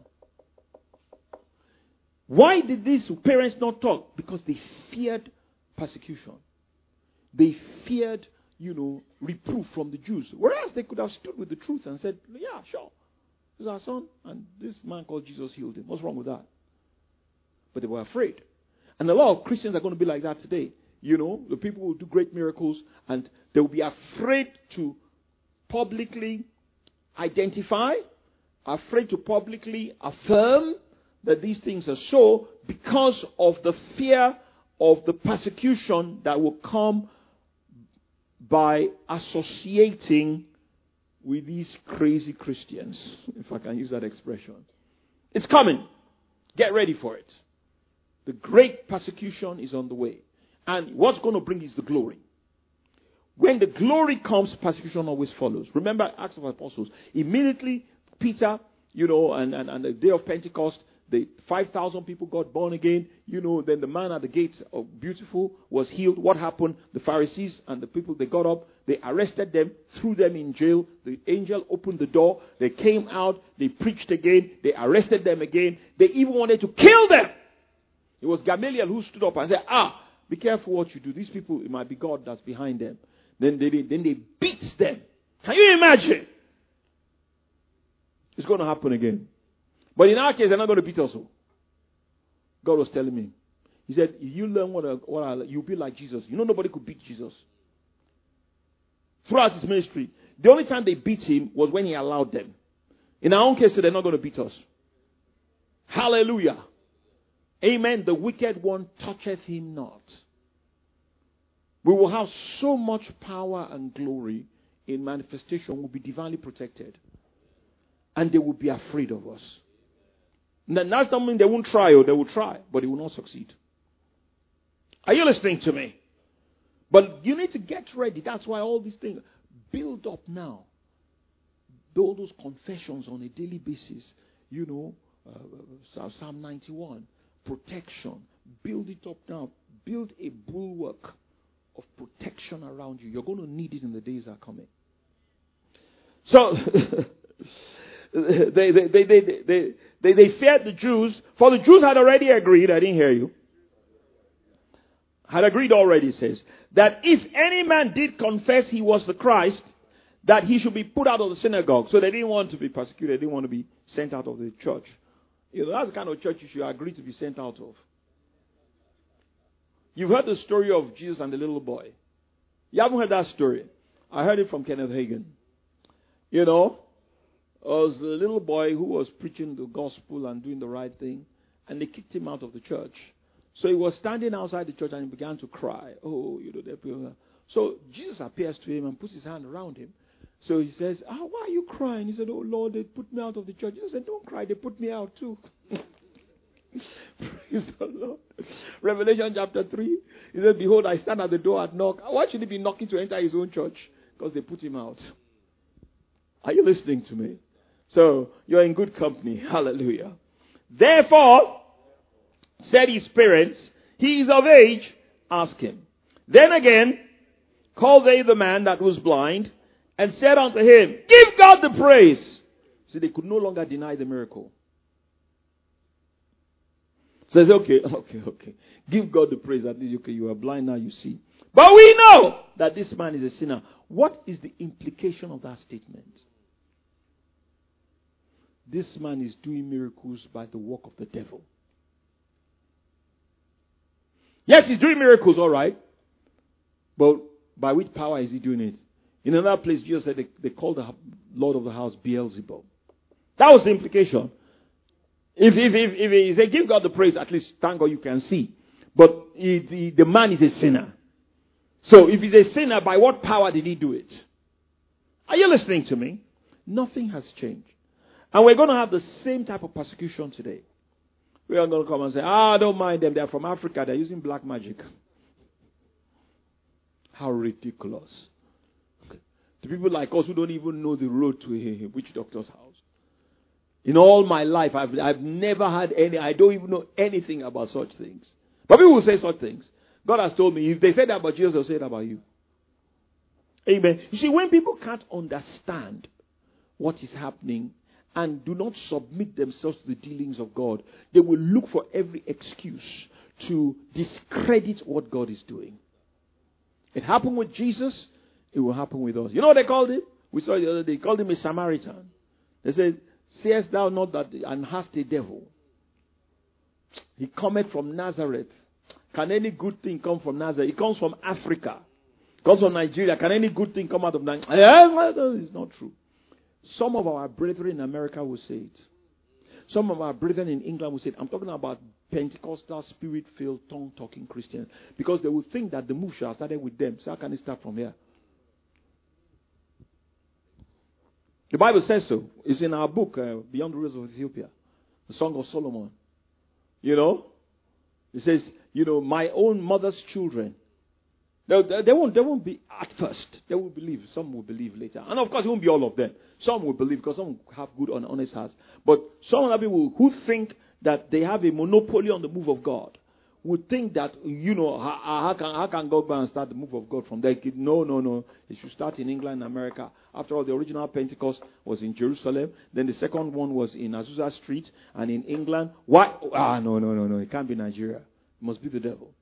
Why did these parents not talk? Because they feared persecution. They feared, reproof from the Jews. Whereas they could have stood with the truth and said, yeah, sure. This is our son, and this man called Jesus healed him. What's wrong with that? But they were afraid. And a lot of Christians are going to be like that today. The people will do great miracles, and they will be afraid to publicly identify, afraid to publicly affirm that these things are so, because of the fear of the persecution that will come by associating with these crazy Christians, if I can use that expression. It's coming. Get ready for it. The great persecution is on the way. And what's going to bring is the glory. When the glory comes, persecution always follows. Remember Acts of Apostles. Immediately, Peter, and the day of Pentecost, the 5,000 people got born again. Then the man at the gates of Beautiful was healed. What happened? The Pharisees and the people, they got up. They arrested them, threw them in jail. The angel opened the door. They came out. They preached again. They arrested them again. They even wanted to kill them. It was Gamaliel who stood up and said, be careful what you do. These people, it might be God that's behind them. Then they beat them. Can you imagine? It's going to happen again. But in our case, they're not going to beat us. God was telling me. He said, if you learn you'll be like Jesus. Nobody could beat Jesus. Throughout his ministry, the only time they beat him was when he allowed them. In our own case, they're not going to beat us. Hallelujah. Amen. The wicked one toucheth him not. We will have so much power and glory in manifestation. We'll be divinely protected. And they will be afraid of us. And that's not mean they won't try, or they will try, but they will not succeed. Are you listening to me? But you need to get ready. That's why all these things build up now. Build those confessions on a daily basis. Psalm 91. Protection. Build it up now. Build a bulwark of protection around you. You're going to need it in the days that are coming. So they feared the Jews, for the Jews had already agreed. I didn't hear you. Had agreed already, it says, that if any man did confess he was the Christ, that he should be put out of the synagogue. So they didn't want to be persecuted. They didn't want to be sent out of the church. That's the kind of church you should agree to be sent out of. You've heard the story of Jesus and the little boy. You haven't heard that story. I heard it from Kenneth Hagin. It was a little boy who was preaching the gospel and doing the right thing, and they kicked him out of the church. So he was standing outside the church and he began to cry. Oh, the people. So Jesus appears to him and puts his hand around him. So he says, why are you crying? He said, oh Lord, they put me out of the church. Jesus said, don't cry, they put me out too. Praise the Lord. Revelation chapter 3. He said, behold, I stand at the door and knock. Why should he be knocking to enter his own church? Because they put him out. Are you listening to me? So, you're in good company. Hallelujah. Therefore, said his parents, he is of age, ask him. Then again, called they the man that was blind, and said unto him, give God the praise. See, they could no longer deny the miracle. Says, okay. Give God the praise. At least, okay, you are blind now, you see. But we know that this man is a sinner. What is the implication of that statement? This man is doing miracles by the work of the devil. Yes, he's doing miracles, all right. But by which power is he doing it? In another place, Jesus said they called the Lord of the house Beelzebub. That was the implication. If he said, give God the praise, at least thank God you can see. But the man is a sinner. So if he's a sinner, by what power did he do it? Are you listening to me? Nothing has changed. And we're going to have the same type of persecution today. We are going to come and say, don't mind them. They're from Africa. They're using black magic. How ridiculous. To people like us who don't even know the road to a witch doctor's house. In all my life, I've never had I don't even know anything about such things. But people will say such things. God has told me, if they say that about Jesus, they'll say it about you. Amen. You see, when people can't understand what is happening and do not submit themselves to the dealings of God, they will look for every excuse to discredit what God is doing. It happened with Jesus. It will happen with us. You know what they called him? We saw it the other day. They called him a Samaritan. They said, sayest thou not that and hast a devil? He cometh from Nazareth. Can any good thing come from Nazareth? He comes from Africa. He comes from Nigeria. Can any good thing come out of Nigeria? It's not true. Some of our brethren in America will say it. Some of our brethren in England will say it. I'm talking about Pentecostal, spirit-filled, tongue-talking Christians. Because they will think that the move shall have started with them. So how can it start from here? The Bible says so. It's in our book, Beyond the Rivers of Ethiopia. The Song of Solomon. You know? It says, my own mother's children. They won't be at first. They will believe. Some will believe later. And of course, it won't be all of them. Some will believe because some have good and honest hearts. But some other people who think that they have a monopoly on the move of God would think that, how can God go and start the move of God from there? No. It should start in England and America. After all, the original Pentecost was in Jerusalem. Then the second one was in Azusa Street and in England. Why? No. It can't be Nigeria. It must be the devil.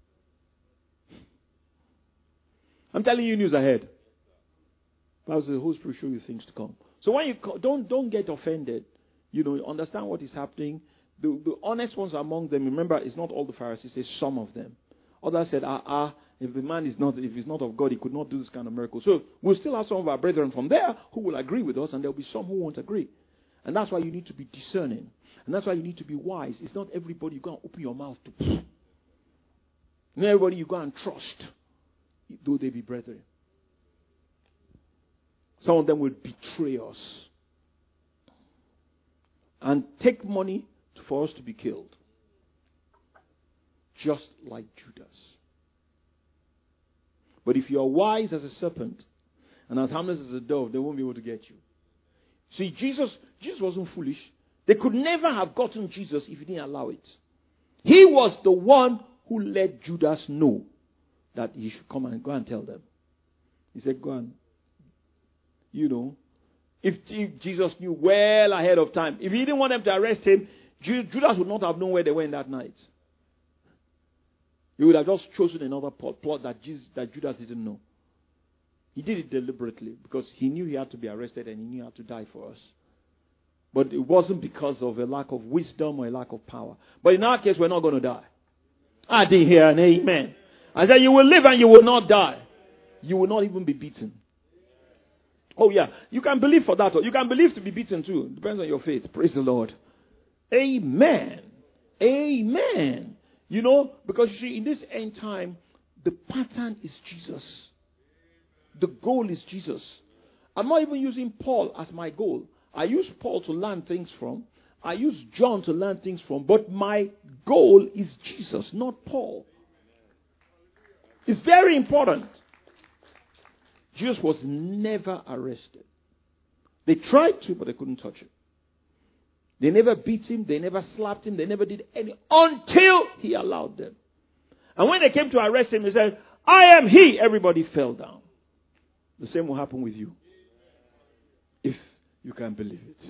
I'm telling you news ahead. That's the Holy Spirit show you things to come. So when you don't get offended. Understand what is happening. The honest ones among them, remember, it's not all the Pharisees, it's some of them. Others said, if the man is not, if he's not of God, he could not do this kind of miracle. So we'll still have some of our brethren from there who will agree with us, and there'll be some who won't agree. And that's why you need to be discerning. And that's why you need to be wise. It's not everybody you go and open your mouth to. Not everybody you go and trust, though they be brethren. Some of them will betray us and take money for us to be killed. Just like Judas. But if you are wise as a serpent and as harmless as a dove, they won't be able to get you. See, Jesus wasn't foolish. They could never have gotten Jesus if he didn't allow it. He was the one who let Judas know that he should come and go and tell them. He said, go and, if Jesus knew well ahead of time, if he didn't want them to arrest him, Judas would not have known where they were in that night. He would have just chosen another plot that Judas didn't know. He did it deliberately because he knew he had to be arrested and he knew he had to die for us. But it wasn't because of a lack of wisdom or a lack of power. But in our case, we're not going to die. I did hear an amen. I said, you will live and you will not die. You will not even be beaten. Oh yeah, you can believe for that. Or you can believe to be beaten too. Depends on your faith. Praise the Lord. Amen. Amen. You know, because you see, in this end time, the pattern is Jesus. The goal is Jesus. I'm not even using Paul as my goal. I use Paul to learn things from. I use John to learn things from. But my goal is Jesus, not Paul. It's very important. Jesus was never arrested. They tried to, but they couldn't touch him. They never beat him. They never slapped him. They never did any until he allowed them. And when they came to arrest him, he said, I am he. Everybody fell down. The same will happen with you. If you can believe it.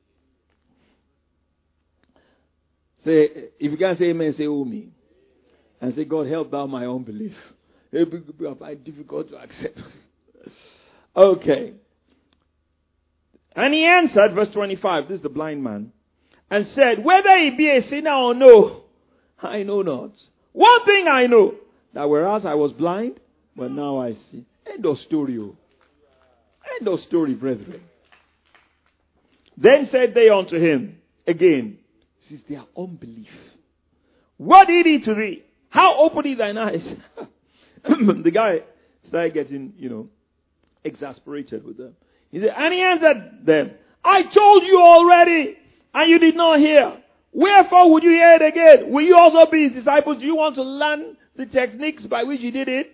Say, if you can't say amen, say oh me. And say, God, help thou my unbelief. It will be difficult to accept. Okay. And he answered, verse 25, this is the blind man, and said, whether he be a sinner or no, I know not. One thing I know, that whereas I was blind, but now I see. End of story. End of story, brethren. Then said they unto him, again, this is their unbelief. What did he to thee? How opened he thine eyes? The guy started getting, exasperated with them. He said, and he answered them, I told you already, and you did not hear. Wherefore would you hear it again? Will you also be his disciples? Do you want to learn the techniques by which he did it?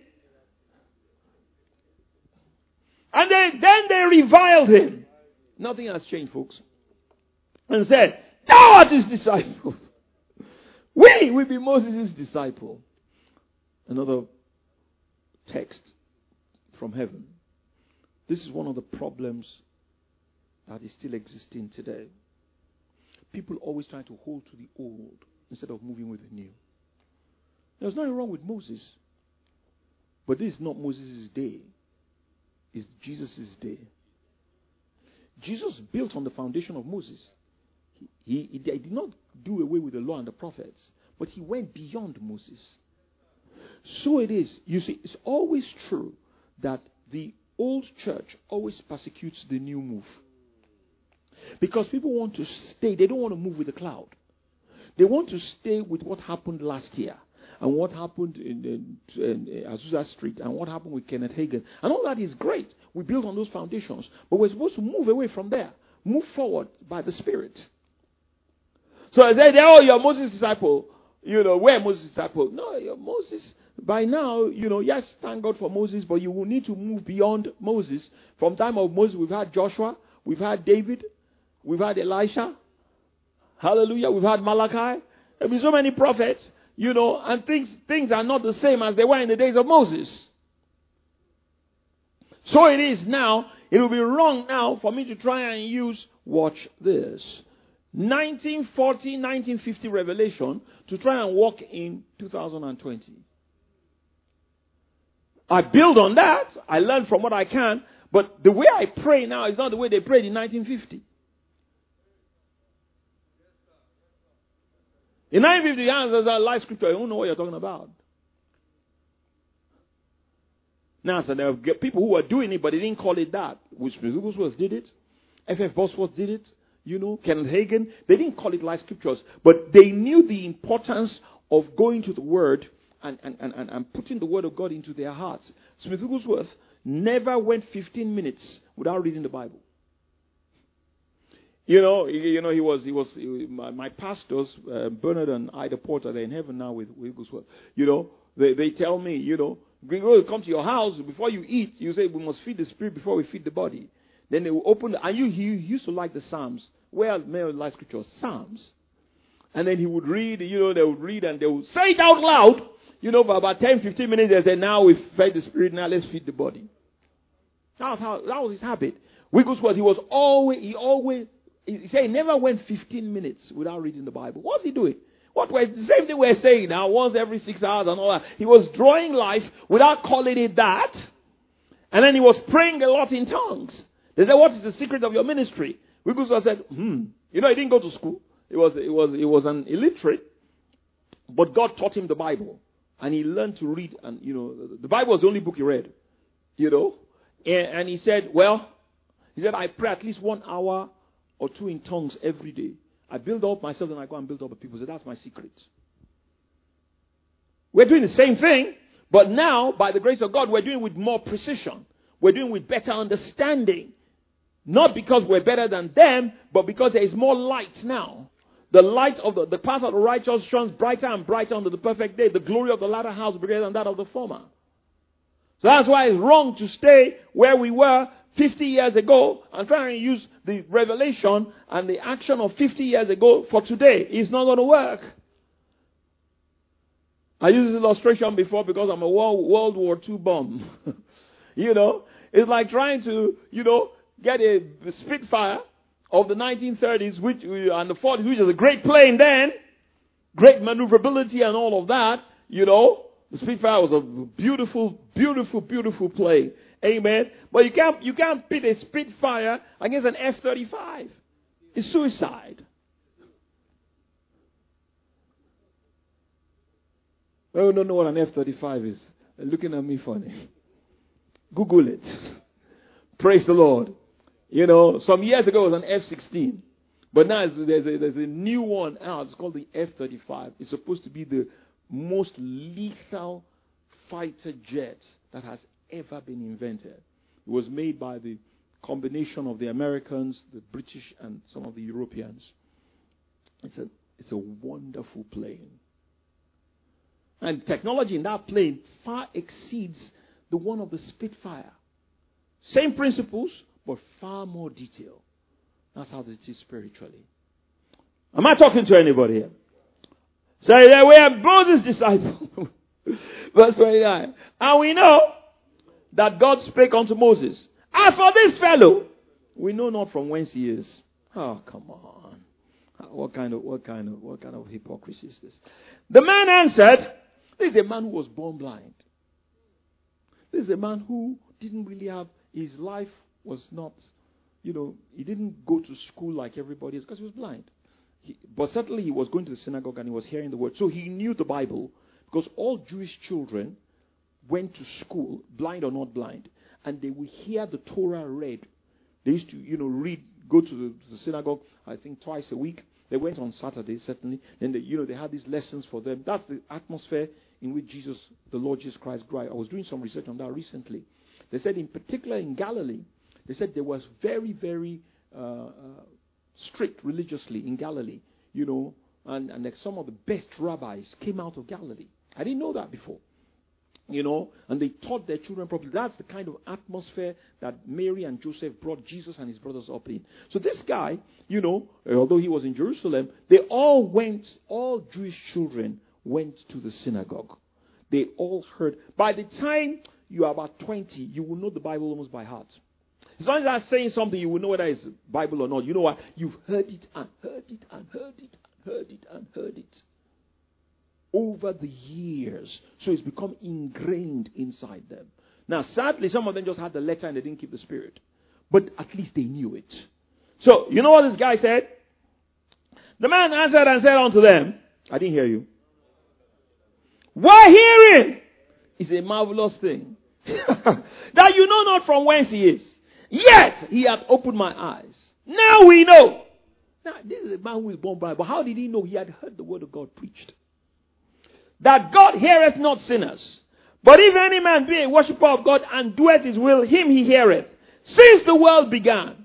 And then they reviled him. Nothing has changed, folks. And said, thou art his disciple. We will be Moses' disciple. Another text from heaven. This is one of the problems that is still existing today. People always trying to hold to the old instead of moving with the new. There's nothing wrong with Moses. But this is not Moses' day. It's Jesus' day. Jesus built on the foundation of Moses. He did not do away with the law and the prophets, but he went beyond Moses. So it is. You see, it's always true that the old church always persecutes the new move. Because people want to stay. They don't want to move with the cloud. They want to stay with what happened last year. And what happened in Azusa Street. And what happened with Kenneth Hagin. And all that is great. We build on those foundations. But we're supposed to move away from there. Move forward by the Spirit. So I said, oh, you're Moses' disciple. We're Moses' disciple. No, you're Moses. By now, yes, thank God for Moses. But you will need to move beyond Moses. From time of Moses, we've had Joshua. We've had David. We've had Elisha. Hallelujah. We've had Malachi. There have been so many prophets, and things are not the same as they were in the days of Moses. So it is now. It will be wrong now for me to try and use, watch this, 1940, 1950 revelation to try and walk in 2020. I build on that. I learn from what I can. But the way I pray now is not the way they prayed in 1950. In 1950, there's a live scripture. You don't know what you're talking about. Now, so there are people who are doing it, but they didn't call it that. Which Wigglesworth did it. F.F. Bosworth did it. Kenneth Hagin. They didn't call it live scriptures. But they knew the importance of going to the Word and putting the Word of God into their hearts. Smith Wigglesworth never went 15 minutes without reading the Bible. He was my pastors, Bernard and Ida Porter, they're in heaven now with Wigglesworth. They tell me, we will come to your house, before you eat, you say, we must feed the spirit before we feed the body. Then they will open, and he used to like the Psalms. Well, male like scriptures, Psalms. And then he would read, they would read, and they would say it out loud. For about 10, 15 minutes, they said, now we've fed the spirit, now let's feed the body. That was his habit. Wigglesworth, he said he never went 15 minutes without reading the Bible. What's he doing? The same thing we're saying now, once every 6 hours and all that. He was drawing life without calling it that. And then he was praying a lot in tongues. They said, what is the secret of your ministry? Wigglesworth said, he didn't go to school. He was an illiterate. But God taught him the Bible. And he learned to read. And, the Bible was the only book he read. And he said, I pray at least 1 hour or 2 in tongues every day. I build up myself and I go and build up the people. So that's my secret. We're doing the same thing, but now, by the grace of God, we're doing it with more precision. We're doing it with better understanding. Not because we're better than them, but because there is more light now. The light of the path of the righteous shines brighter and brighter unto the perfect day. The glory of the latter house will be greater than that of the former. So that's why it's wrong to stay where we were 50 years ago and try and use the revelation and the action of 50 years ago for today. It's not going to work. I used this illustration before because I'm a World War II bum. It's like trying to, get a Spitfire of the 1930s and the 40s, which is a great plane then, great maneuverability and all of that, The Spitfire was a beautiful, beautiful, beautiful plane. Amen. But you can't pit a Spitfire against an F-35. It's suicide. Oh, don't know what an F-35 is. They're looking at me funny. Google it. Praise the Lord. Some years ago it was an F-16. But now there's a new one out. It's called the F-35. It's supposed to be the most lethal fighter jet that has ever been invented. It was made by the combination of the Americans, the British, and some of the Europeans. It's a wonderful plane. And technology in that plane far exceeds the one of the Spitfire. Same principles, but far more detail. That's how it is spiritually. Am I talking to anybody here? So we are Moses' disciple. Verse 29. And we know that God spake unto Moses. As for this fellow, we know not from whence he is. Oh, come on. What kind of hypocrisy is this? The man answered, this is a man who was born blind. This is a man who didn't really have, his life was not, he didn't go to school like everybody else because he was blind. But certainly he was going to the synagogue and he was hearing the word. So he knew the Bible because all Jewish children went to school, blind or not blind, and they would hear the Torah read. They used to, go to the synagogue, I think twice a week. They went on Saturdays, certainly. Then they had these lessons for them. That's the atmosphere in which the Lord Jesus Christ grew. I was doing some research on that recently. They said in particular in Galilee, they said there was very, very strict religiously in Galilee, and like some of the best rabbis came out of Galilee. I didn't know that before, and they taught their children properly. That's the kind of atmosphere that Mary and Joseph brought Jesus and his brothers up in. So this guy, although he was in Jerusalem, all Jewish children went to the synagogue. They all heard. By the time you are about 20, you will know the Bible almost by heart. As long as I'm saying something, you will know whether it's Bible or not. You know what? You've heard it and heard it and heard it and heard it and heard it over the years. So it's become ingrained inside them. Now, sadly, some of them just had the letter and they didn't keep the spirit. But at least they knew it. So, you know what this guy said? The man answered and said unto them, I didn't hear you. Why hearing is a marvelous thing, that you know not from whence he is. Yet he hath opened my eyes. Now we know. Now, this is a man who is born blind. But how did he know? He had heard the word of God preached. That God heareth not sinners. But if any man be a worshipper of God and doeth his will, him he heareth. Since the world began.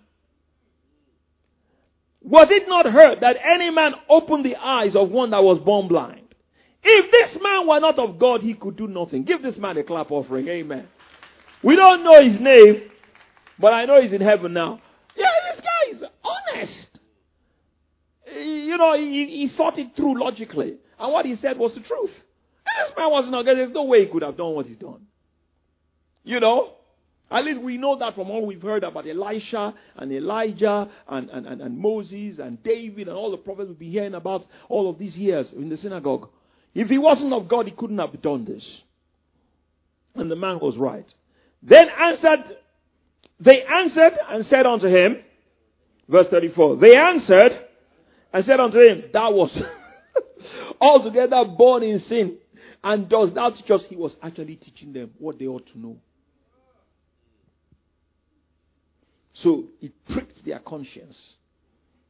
Was it not heard that any man opened the eyes of one that was born blind? If this man were not of God, he could do nothing. Give this man a clap offering. Amen. We don't know his name, but I know he's in heaven now. Yeah, this guy is honest. He thought it through logically. And what he said was the truth. And this man was not good. There's no way he could have done what he's done. At least we know that from all we've heard about Elisha and Elijah and Moses and David and all the prophets we've been hearing about all of these years in the synagogue. If he wasn't of God, he couldn't have done this. And the man was right. They answered and said unto him, verse 34, they answered and said unto him, thou wast altogether born in sin, and dost thou teach us? He was actually teaching them what they ought to know. So it pricked their conscience,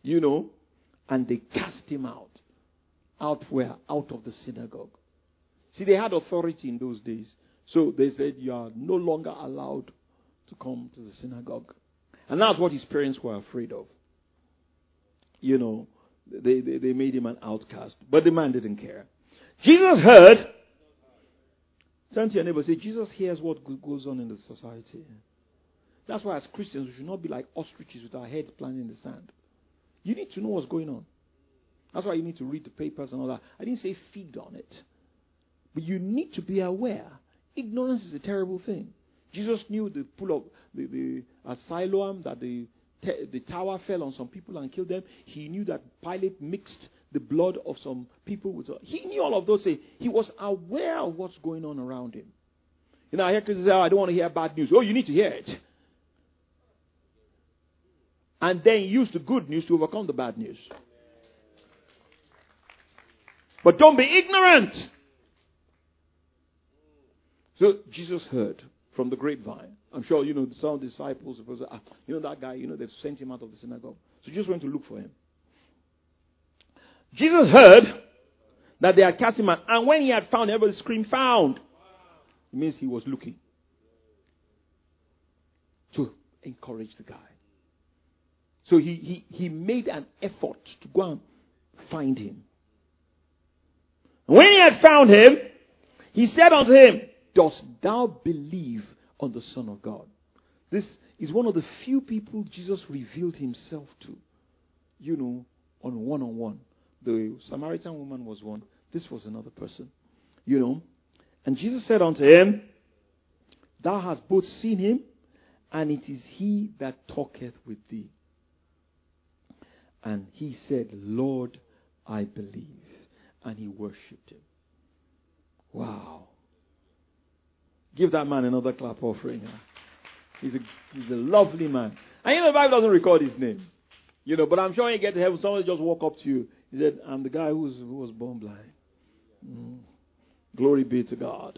and they cast him out. Out where? Out of the synagogue. See, they had authority in those days. So they said, you are no longer allowed to come to the synagogue. And that's what his parents were afraid of. You know, they made him an outcast. But the man didn't care. Jesus heard. Turn to your neighbor and say, Jesus hears what goes on in the society. That's why as Christians, we should not be like ostriches with our heads planted in the sand. You need to know what's going on. That's why you need to read the papers and all that. I didn't say feed on it. But you need to be aware. Ignorance is a terrible thing. Jesus knew the pool of at Siloam that the tower fell on some people and killed them. He knew that Pilate mixed the blood of some people with. He knew all of those things. He was aware of what's going on around him. You know, I hear Christians say, I don't want to hear bad news. Oh, you need to hear it. And then use the good news to overcome the bad news. But don't be ignorant. So Jesus heard from the grapevine. I'm sure, you know, some disciples, you know that guy, you know, they've sent him out of the synagogue. So Jesus went to look for him. Jesus heard that they had cast him out. And when he had found, everybody screamed, found. It means he was looking. To encourage the guy. So he made an effort to go and find him. And when he had found him, he said unto him, dost thou believe on the Son of God? This is one of the few people Jesus revealed himself to. You know, on one-on-one. The Samaritan woman was one. This was another person. You know. And Jesus said unto him, thou hast both seen him, and it is he that talketh with thee. And he said, Lord, I believe. And he worshipped him. Wow. Give that man another clap offering. He's a lovely man. And you know the Bible doesn't record his name. You know, but I'm sure when you get to heaven, someone just walk up to you. He said, I'm the guy who was born blind. Glory be to God.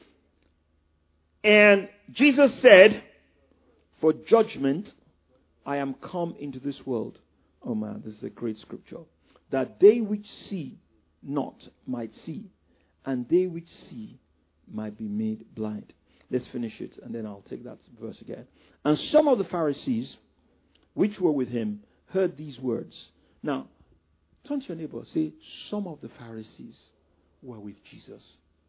And Jesus said, for judgment I am come into this world. Oh man, this is a great scripture. That they which see not might see, and they which see might be made blind. Let's finish it, and then I'll take that verse again. And some of the Pharisees which were with him heard these words. Now, turn to your neighbor, say, some of the Pharisees were with Jesus.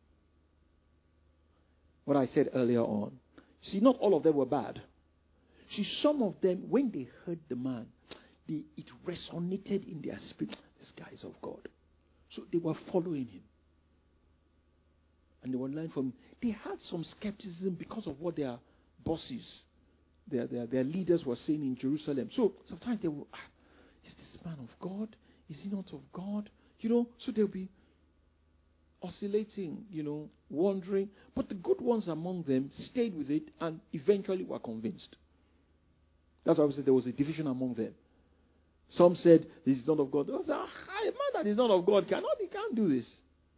What I said earlier on. See, not all of them were bad. See, some of them, when they heard the man, it resonated in their spirit. This guy is of God. So they were following him. And they were learning from him. They had some skepticism because of what their bosses, their leaders were saying in Jerusalem. So sometimes they will, is this man of God? Is he not of God? You know, so they'll be oscillating, you know, wondering. But the good ones among them stayed with it and eventually were convinced. That's why I said there was a division among them. Some said, this is not of God. Others said, a man that is not of God he can't do this.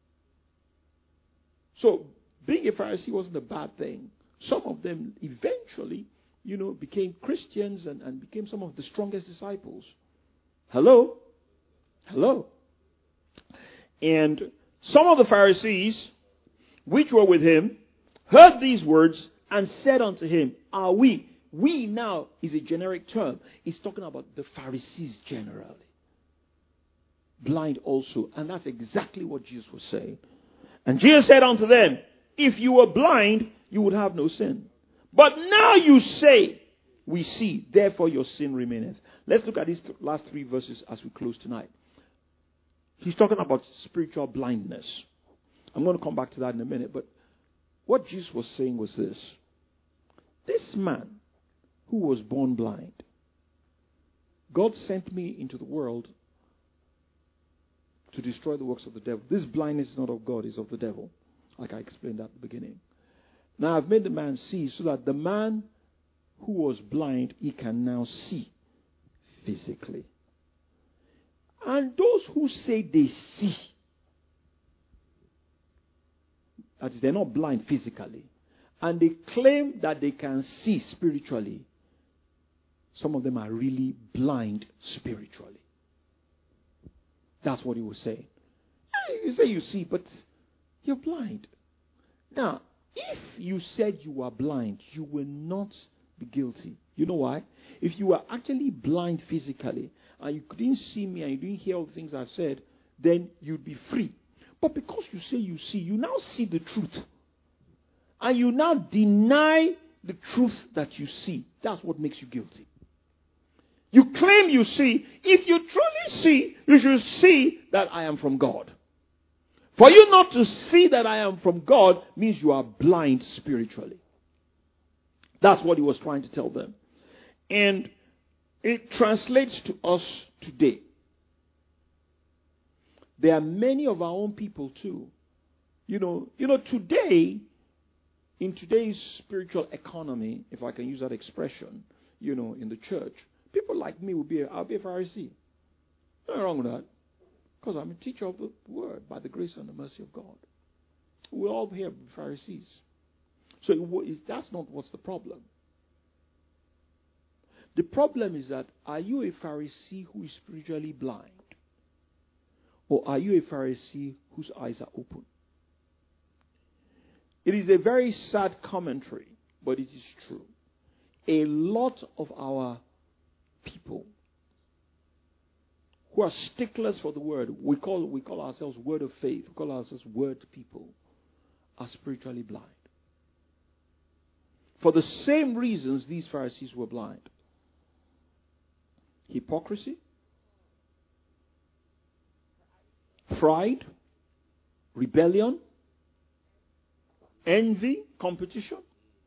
So, being a Pharisee wasn't a bad thing. Some of them eventually, you know, became Christians and became some of the strongest disciples. Hello? Hello? And some of the Pharisees, which were with him, heard these words and said unto him, are we now is a generic term. It's talking about the Pharisees generally. Blind also. And that's exactly what Jesus was saying. And Jesus said unto them, if you were blind, you would have no sin. But now you say, we see, therefore your sin remaineth. Let's look at these last three verses as we close tonight. He's talking about spiritual blindness. I'm going to come back to that in a minute. But what Jesus was saying was this. This man who was born blind, God sent me into the world to destroy the works of the devil. This blindness is not of God, it's of the devil. Like I explained at the beginning. Now I've made the man see so that the man who was blind, he can now see physically. And those who say they see, that is, they're not blind physically, and they claim that they can see spiritually, some of them are really blind spiritually. That's what he was saying. You say you see, but You're blind. Now, if you said you were blind, you will not be guilty. You know why? If you were actually blind physically, and you couldn't see me and you didn't hear all the things I've said, then you'd be free. But because you say you see, you now see the truth. And you now deny the truth that you see. That's what makes you guilty. You claim you see. If you truly see, you should see that I am from God. For you not to see that I am from God means you are blind spiritually. That's what he was trying to tell them. And it translates to us today. There are many of our own people too. You know, today, in today's spiritual economy, if I can use that expression, in the church, people like me I'll be a Pharisee. Nothing wrong with that. Because I'm a teacher of the word by the grace and the mercy of God. We're all here Pharisees. So that's not what's the problem. The problem is that, are you a Pharisee who is spiritually blind? Or are you a Pharisee whose eyes are open? It is a very sad commentary, but it is true. A lot of our people who are sticklers for the word, we call ourselves word of faith, we call ourselves word people, are spiritually blind. For the same reasons these Pharisees were blind. Hypocrisy, pride, rebellion, envy, competition.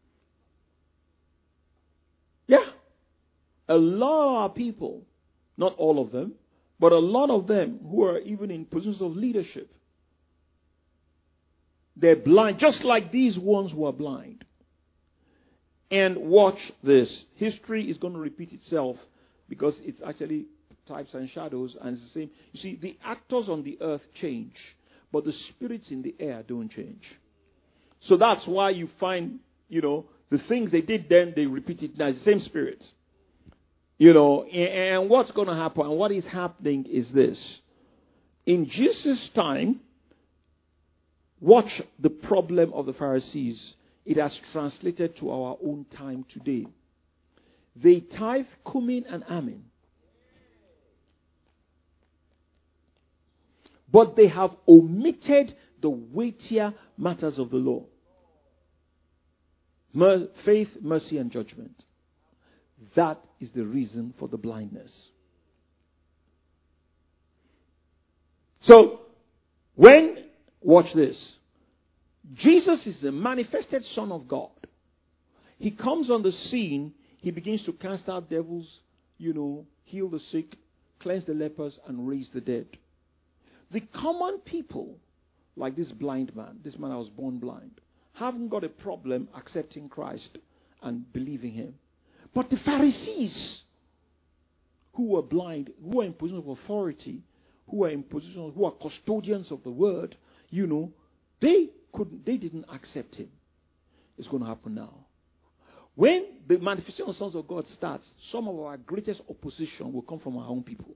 Yeah. A lot of our people, not all of them, but a lot of them who are even in positions of leadership, they're blind, just like these ones who are blind. And watch this. History is going to repeat itself because it's actually types and shadows, and it's the same. You see, the actors on the earth change, but the spirits in the air don't change. So that's why you find, the things they did then, they repeat it now. It's the same spirit. And what's going to happen, and what is happening is this. In Jesus' time, watch the problem of the Pharisees. It has translated to our own time today. They tithe cumin and amin. But they have omitted the weightier matters of the law. Faith, mercy, and judgment. That is the reason for the blindness. So, watch this. Jesus is the manifested Son of God. He comes on the scene, he begins to cast out devils, heal the sick, cleanse the lepers, and raise the dead. The common people, like this blind man, this man that was born blind, haven't got a problem accepting Christ and believing him. But the Pharisees, who were blind, who were in position of authority, who are custodians of the word, they didn't accept him. It's going to happen now. When the manifestation of the sons of God starts, some of our greatest opposition will come from our own people.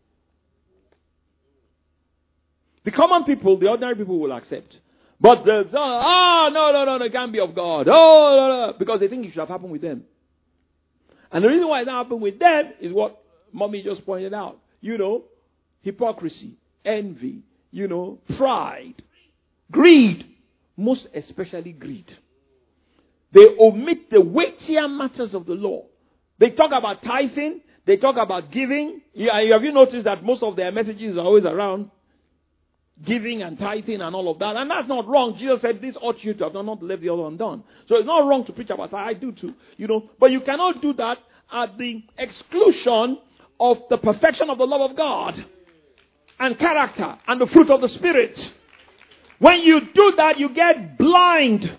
The common people, the ordinary people will accept. But no, it can't be of God. No, because they think it should have happened with them. And the reason why it happened with them is what Mommy just pointed out. Hypocrisy, envy, pride, greed, most especially greed. They omit the weightier matters of the law. They talk about tithing, they talk about giving. Have you noticed that most of their messages are always around giving and tithing and all of that? And that's not wrong. Jesus said, this ought you to have done, not to leave the other undone. So it's not wrong to preach about that. I do too. But you cannot do that at the exclusion of the perfection of the love of God and character and the fruit of the Spirit. When you do that, you get blind.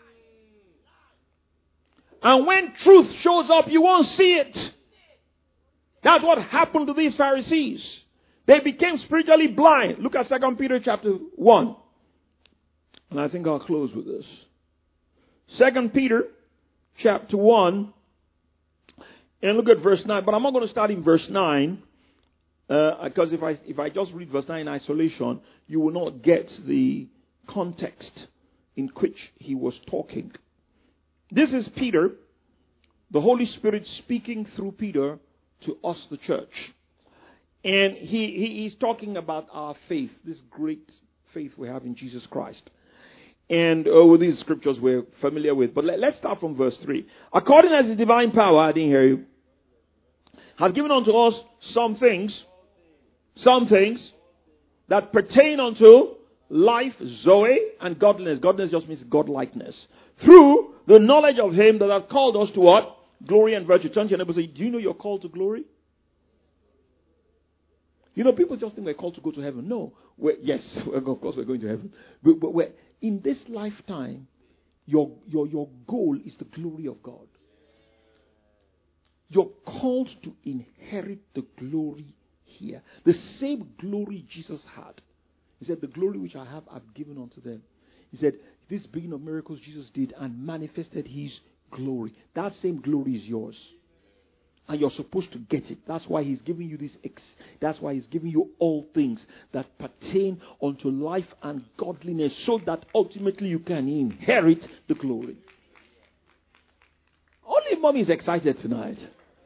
And when truth shows up, you won't see it. That's what happened to these Pharisees. They became spiritually blind. Look at 2 Peter chapter 1. And I think I'll close with this. 2 Peter chapter 1. And look at verse 9. But I'm not going to start in verse 9. Because if I just read verse 9 in isolation, you will not get the context in which he was talking. This is Peter, the Holy Spirit speaking through Peter to us, the church. And he's talking about our faith, this great faith we have in Jesus Christ. And these scriptures we're familiar with. But let's start from verse 3. According as his divine power, I didn't hear you, has given unto us some things that pertain unto life, Zoe, and godliness. Godliness just means godlikeness. Through the knowledge of him that hath called us to what? Glory and virtue. Turn to your neighbor and say, do you know you're called to glory? You know, people just think we're called to go to heaven. No. Yes, of course we're going to heaven. But we're, in this lifetime, your goal is the glory of God. You're called to inherit the glory here. The same glory Jesus had. He said, the glory which I have, I've given unto them. He said, this beginning of miracles Jesus did and manifested his glory. That same glory is yours. And you're supposed to get it. That's why he's giving you this. That's why he's giving you all things that pertain unto life and godliness, so that ultimately you can inherit the glory. Only mommy is excited tonight.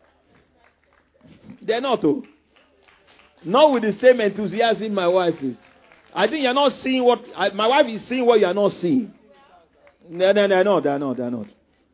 They're not, though. Not with the same enthusiasm my wife is. I think you're not seeing what my wife is seeing what you're not seeing. No, they're not.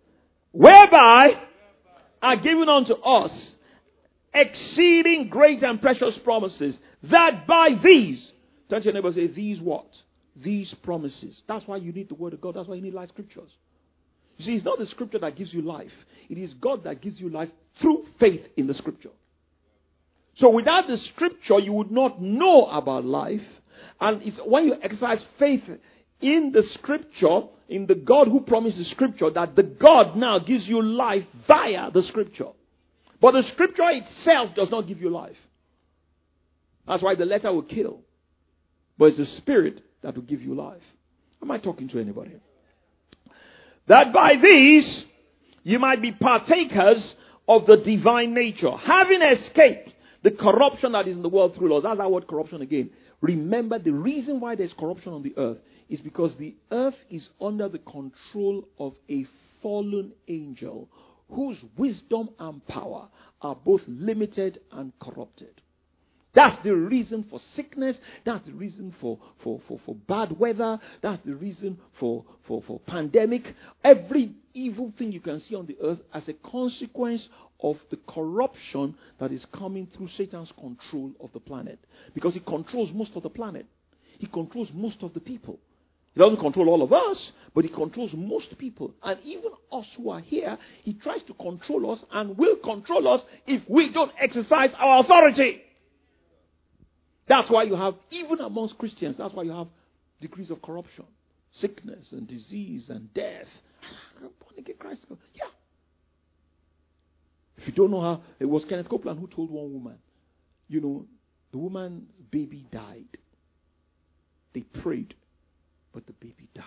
Whereby are given unto us exceeding great and precious promises, that by these, turn to your neighbor and say, these what? These promises. That's why you need the word of God. That's why you need life scriptures. You see, it's not the scripture that gives you life. It is God that gives you life through faith in the scripture. So without the scripture, you would not know about life. And it's when you exercise faith in the scripture, in the God who promised the scripture, that the God now gives you life via the scripture. But the scripture itself does not give you life. That's why the letter will kill. But it's the spirit that will give you life. Am I talking to anybody? That by these you might be partakers of the divine nature, having escaped the corruption that is in the world through laws. That's that word corruption again. Remember, the reason why there's corruption on the earth is because the earth is under the control of a fallen angel whose wisdom and power are both limited and corrupted. That's the reason for sickness. That's the reason for bad weather. That's the reason for pandemic. Every evil thing you can see on the earth as a consequence of the corruption that is coming through Satan's control of the planet. Because he controls most of the planet. He controls most of the people. He doesn't control all of us, but he controls most people. And even us who are here, he tries to control us and will control us if we don't exercise our authority. That's why you have, even amongst Christians, that's why you have degrees of corruption, sickness and disease and death. I want to get Christ. Yeah. If you don't know how, it was Kenneth Copeland who told one woman, you know, the woman's baby died. They prayed, but the baby died.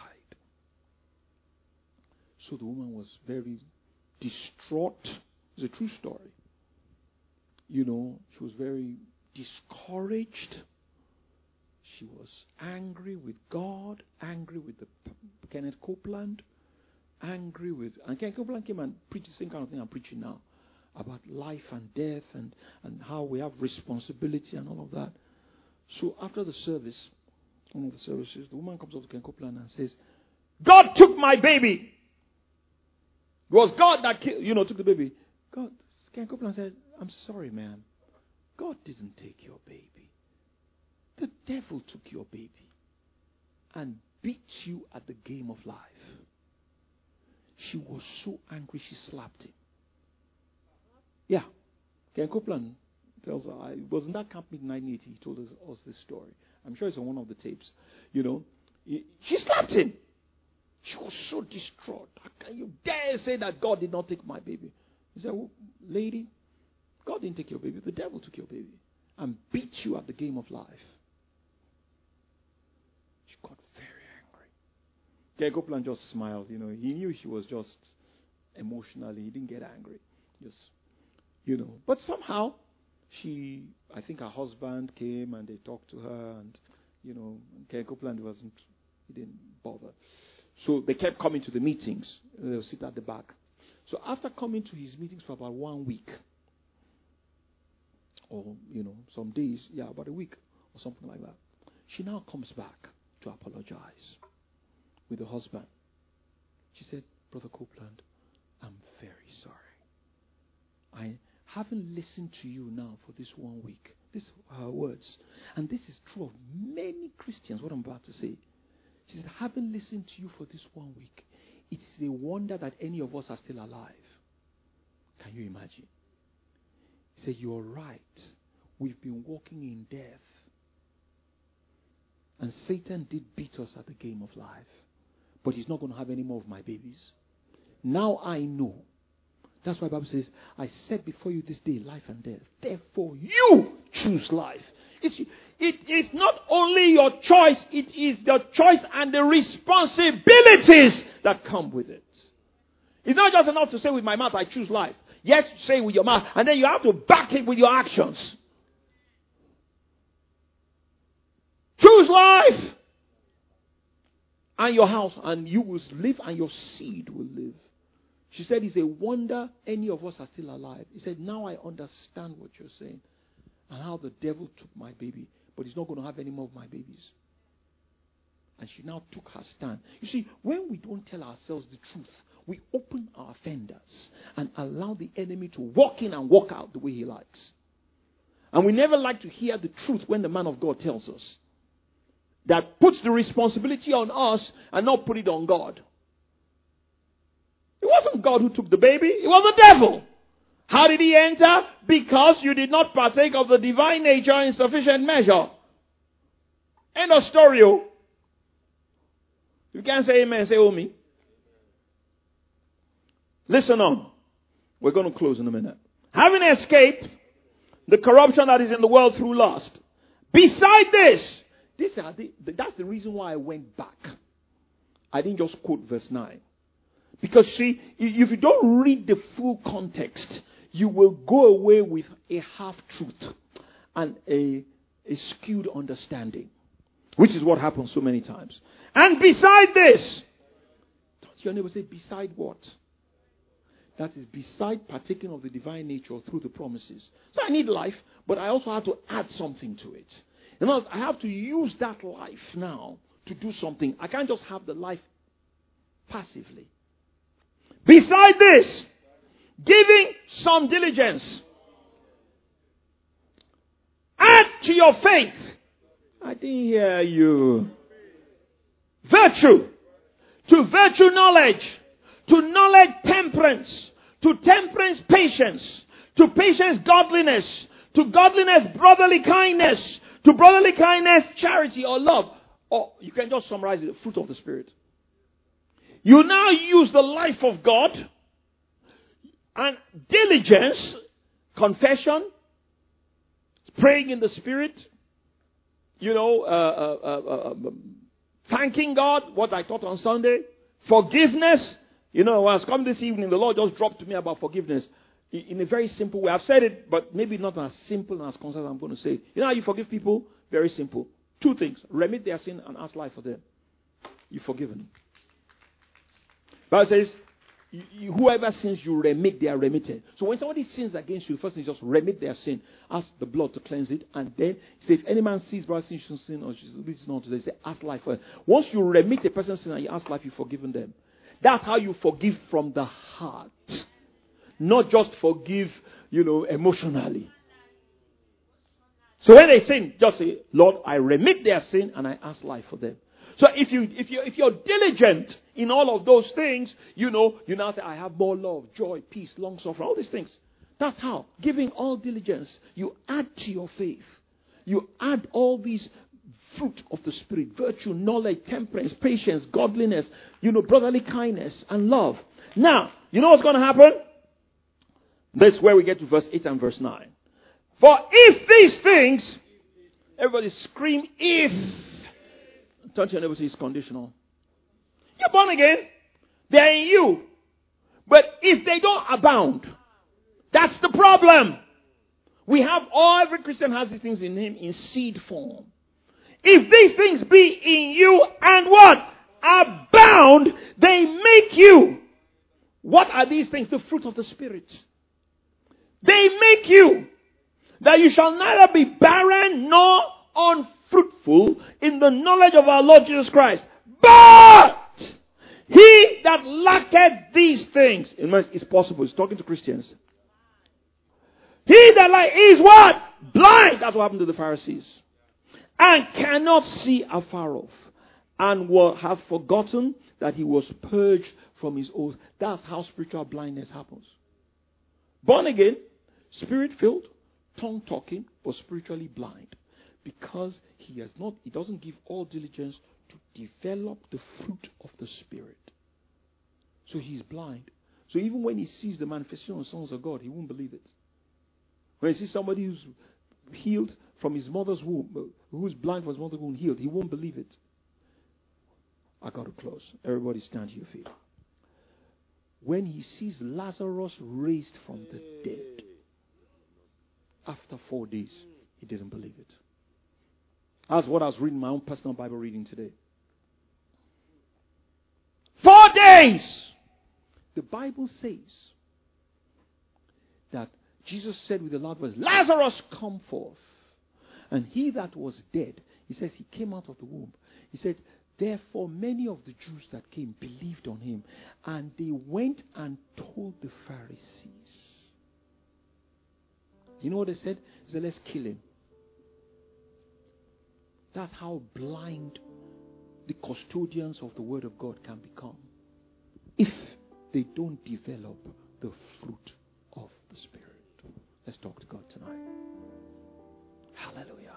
So the woman was very distraught. It's a true story. You know, she was very discouraged. She was angry with God, angry with Kenneth Copeland, angry with, and Kenneth Copeland came and preached the same kind of thing I'm preaching now, about life and death and how we have responsibility and all of that. So after the service, one of the services, the woman comes up to Kenneth Copeland and says, God took my baby. It was God that took the baby. Kenneth Copeland said, I'm sorry, ma'am. God didn't take your baby. The devil took your baby and beat you at the game of life. She was so angry she slapped him. Yeah. Ken Copeland tells her, it was in that camp meeting in 1980, he told us this story. I'm sure it's on one of the tapes. You know, she slapped him. She was so distraught. How can you dare say that God did not take my baby? He said, well, lady, God didn't take your baby. The devil took your baby and beat you at the game of life. She got very angry. Ken Copeland just smiled. You know, he knew she was just emotionally. He didn't get angry. Just, But somehow, I think her husband came and they talked to her, and Ken Copeland He didn't bother. So they kept coming to the meetings. They'll sit at the back. So after coming to his meetings for about 1 week, or, some days, about a week or something like that, she now comes back to apologize with the husband. She said, Brother Copeland, I'm very sorry. I haven't listened to you now for this 1 week. These are her words. And this is true of many Christians, what I'm about to say. She said, I haven't listened to you for this 1 week. It's a wonder that any of us are still alive. Can you imagine? He said, you're right. We've been walking in death. And Satan did beat us at the game of life. But he's not going to have any more of my babies. Now I know. That's why the Bible says, I set before you this day life and death. Therefore, you choose life. It is not only your choice, it is the choice and the responsibilities that come with it. It's not just enough to say with my mouth, I choose life. Yes, say with your mouth, and then you have to back it with your actions. Choose life and your house, and you will live, and your seed will live. She said, it's a wonder any of us are still alive. He said, now I understand what you're saying and how the devil took my baby, but he's not going to have any more of my babies. And she now took her stand. You see, when we don't tell ourselves the truth, we open our fenders and allow the enemy to walk in and walk out the way he likes. And we never like to hear the truth when the man of God tells us. That puts the responsibility on us and not put it on God. It wasn't God who took the baby. It was the devil. How did he enter? Because you did not partake of the divine nature in sufficient measure. End of story. You can't say amen, say oh me. Listen on. We're going to close in a minute. Having escaped the corruption that is in the world through lust. Beside this, that's the reason why I went back. I didn't just quote verse 9. Because see, if you don't read the full context, you will go away with a half-truth and a skewed understanding. Which is what happens so many times. And beside this, don't your neighbor say, beside what? That is beside partaking of the divine nature through the promises. So I need life, but I also have to add something to it. In other words, I have to use that life now to do something. I can't just have the life passively. Beside this, giving some diligence. Add to your faith. I didn't hear you. Virtue. To virtue knowledge. To knowledge temperance. To temperance patience. To patience godliness. To godliness brotherly kindness. To brotherly kindness charity or love. Or you can just summarize it, the fruit of the Spirit. You now use the life of God and diligence, confession, praying in the Spirit, thanking God, what I taught on Sunday, forgiveness. When I was coming this evening, the Lord just dropped to me about forgiveness in a very simple way. I've said it, but maybe not as simple and as concise as I'm going to say it. You know how you forgive people? Very simple. 2 things. Remit their sin and ask life for them. You've forgiven. Bible says, whoever sins, you remit, they are remitted. So when somebody sins against you, the first thing is just remit their sin. Ask the blood to cleanse it. And then say, if any man sees brother sin or this is not today, say, ask life for them. Once you remit a person's sin and you ask life, you've forgiven them. That's how you forgive from the heart. Not just forgive, emotionally. So when they sin, just say, Lord, I remit their sin and I ask life for them. So if you're diligent in all of those things, you now say, I have more love, joy, peace, long suffering, all these things. That's how. Giving all diligence, you add to your faith. You add all these fruit of the Spirit, virtue, knowledge, temperance, patience, godliness, brotherly kindness and love. Now, you know what's going to happen? That's where we get to verse 8 and verse 9. For if these things, everybody scream, if. Don't you never say it's conditional. You're born again. They're in you. But if they don't abound, that's the problem. Every Christian has these things in him in seed form. If these things be in you and what? Abound, they make you. What are these things? The fruit of the Spirit. They make you that you shall neither be barren nor unfruitful in the knowledge of our Lord Jesus Christ. But he that lacketh these things, it's possible, it's talking to Christians. He that is what? Blind. That's what happened to the Pharisees. And cannot see afar off. And will have forgotten that he was purged from his oath. That's how spiritual blindness happens. Born again, spirit filled, tongue talking, but spiritually blind. Because he doesn't give all diligence to develop the fruit of the Spirit. So he's blind. So even when he sees the manifestation of the sons of God, he won't believe it. When he sees somebody who's healed from his mother's womb, who's blind from his mother's womb healed, he won't believe it. I got to close. Everybody stand to your feet. When he sees Lazarus raised from the dead, after 4 days, he didn't believe it. That's what I was reading, my own personal Bible reading today. 4 days! The Bible says that Jesus said with a loud voice, Lazarus, come forth. And he that was dead, he says he came out of the womb. He said, therefore many of the Jews that came believed on him. And they went and told the Pharisees. You know what they said? They said, let's kill him. That's how blind the custodians of the Word of God can become. If they don't develop the fruit of the Spirit. Let's talk to God tonight. Hallelujah.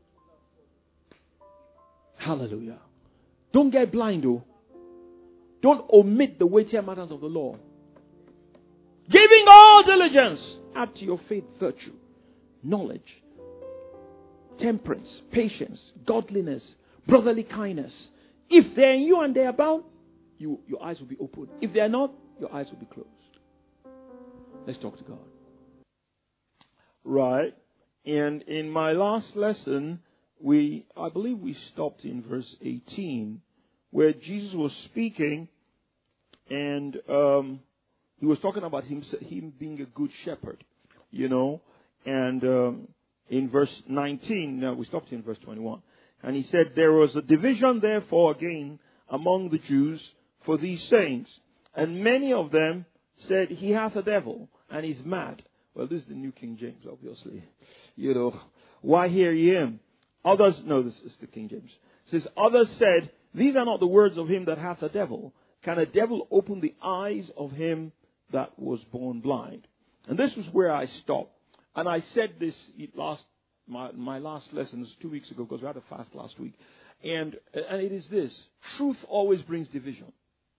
Hallelujah. Don't get blind, though. Don't omit the weightier matters of the law. Giving all diligence, add to your faith virtue, knowledge, temperance, patience, godliness, brotherly kindness. If they're in you and they abound, your eyes will be open. If they're not, your eyes will be closed. Let's talk to God. Right. And in my last lesson, I believe we stopped in verse 18, where Jesus was speaking, and he was talking about him being a good shepherd, and in verse 19, we stopped in verse 21, and he said, there was a division therefore again among the Jews for these sayings, and many of them said, he hath a devil, and is mad. Well, this is the New King James, obviously. Why hear ye him? Others, no, this is the King James. It says, others said, these are not the words of him that hath a devil. Can a devil open the eyes of him that was born blind? And this was where I stopped. And I said this my last lesson was 2 weeks ago, because we had a fast last week. And it is this. Truth always brings division.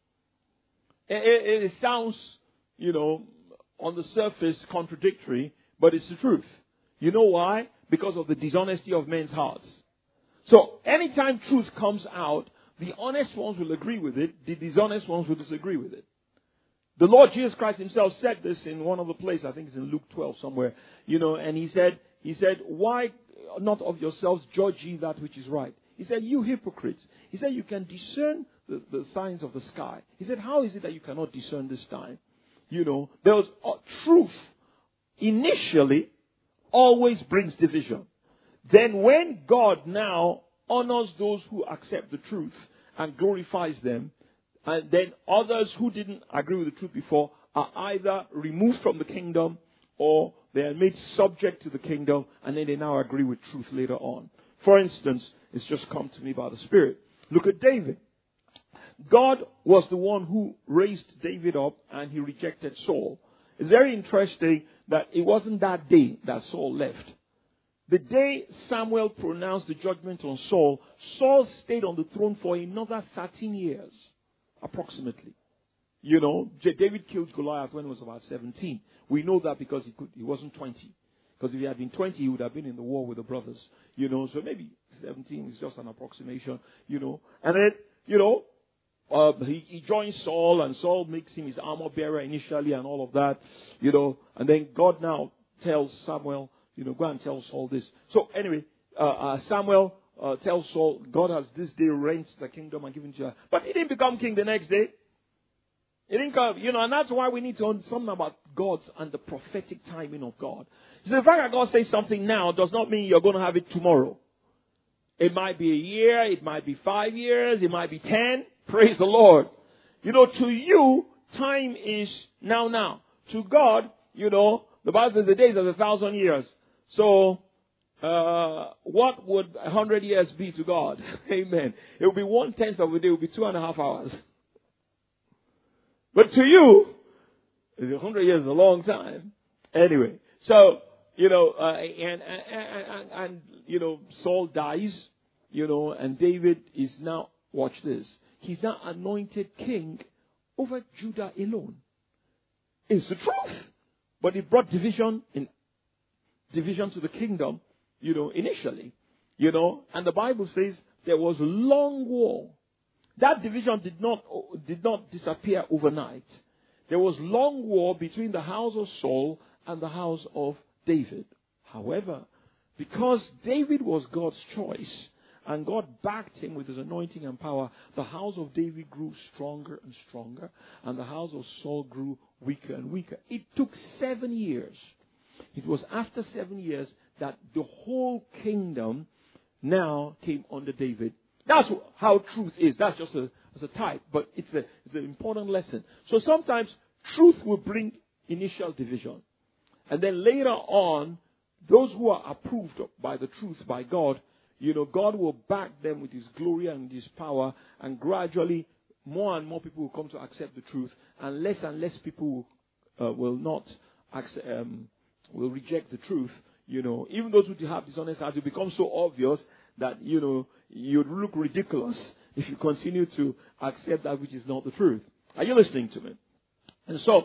It sounds, on the surface contradictory, but it's the truth. You know why? Because of the dishonesty of men's hearts. So anytime truth comes out, the honest ones will agree with it, the dishonest ones will disagree with it. The Lord Jesus Christ himself said this in one of the places, I think it's in Luke 12 somewhere, and he said, why not of yourselves judge ye that which is right? He said, you hypocrites. He said, you can discern the signs of the sky. He said, how is it that you cannot discern this time? There was truth initially always brings division. Then when God now honors those who accept the truth and glorifies them, and then others who didn't agree with the truth before are either removed from the kingdom or they are made subject to the kingdom, and then they now agree with truth later on. For instance, it's just come to me by the Spirit. Look at David. God was the one who raised David up, and he rejected Saul. It's very interesting that it wasn't that day that Saul left. The day Samuel pronounced the judgment on Saul, Saul stayed on the throne for another 13 years, approximately. David killed Goliath when he was about 17. We know that because he wasn't 20. Because if he had been 20, he would have been in the war with the brothers. So maybe 17 is just an approximation, And then, he joins Saul, and Saul makes him his armor bearer initially and all of that, And then God now tells Samuel, go and tell Saul this. So anyway, Samuel tell Saul, God has this day rent the kingdom and given to you. But he didn't become king the next day. He didn't come, and that's why we need to understand something about God's and the prophetic timing of God. So the fact that God says something now does not mean you're going to have it tomorrow. It might be a year, it might be 5 years, it might be 10. Praise the Lord. To you, time is now. To God, the Bible says the days are 1,000 years. So, what would 100 years be to God? Amen. It would be 1/10 of a day, it would be 2.5 hours. But to you, 100 years is a long time. Anyway, so, Saul dies, and David is now, watch this, he's now anointed king over Judah alone. It's the truth. But it brought division to the kingdom, initially, and the Bible says there was long war. That division did not disappear overnight. There was long war between the house of Saul and the house of David. However, because David was God's choice and God backed him with his anointing and power, the house of David grew stronger and stronger, and the house of Saul grew weaker and weaker. It took 7 years. It was after 7 years that the whole kingdom now came under David. That's how truth is. That's just as a type, but it's an important lesson. So sometimes truth will bring initial division. And then later on, those who are approved by the truth, by God, God will back them with His glory and His power, and gradually more and more people will come to accept the truth, and less people will not accept, will reject the truth. Even those who have dishonest hearts, it becomes so obvious that you'd look ridiculous if you continue to accept that which is not the truth. Are you listening to me? And so,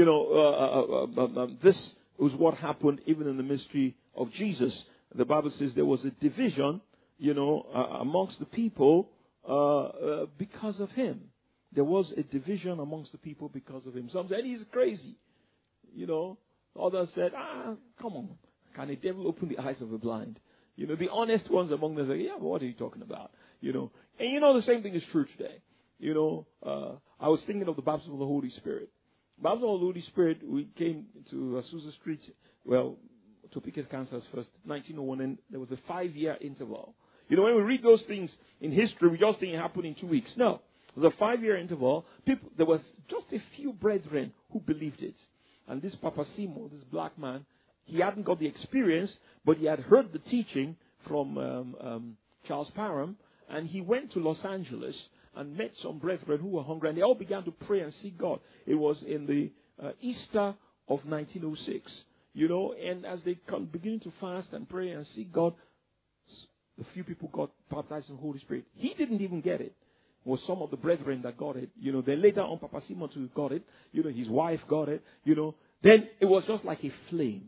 this was what happened even in the ministry of Jesus. The Bible says there was a division, amongst the people because of him. There was a division amongst the people because of him. Some said he's crazy. Others said, come on. Can a devil open the eyes of the blind? The honest ones among them say, yeah, but what are you talking about? And the same thing is true today. I was thinking of the baptism of the Holy Spirit. Baptism of the Holy Spirit, we came to Azusa Street, Topeka, Kansas first, 1901, and there was a 5-year interval. When we read those things in history, we just think it happened in 2 weeks. No. It was a 5-year interval. There was just a few brethren who believed it. And this Papa Simo, this black man, he hadn't got the experience, but he had heard the teaching from Charles Parham, and he went to Los Angeles and met some brethren who were hungry, and they all began to pray and seek God. It was in the Easter of 1906, and as they beginning to fast and pray and seek God, a few people got baptized in the Holy Spirit. He didn't even get it. It was some of the brethren that got it. Then later on, Papa Simon too got it. His wife got it. Then it was just like a flame.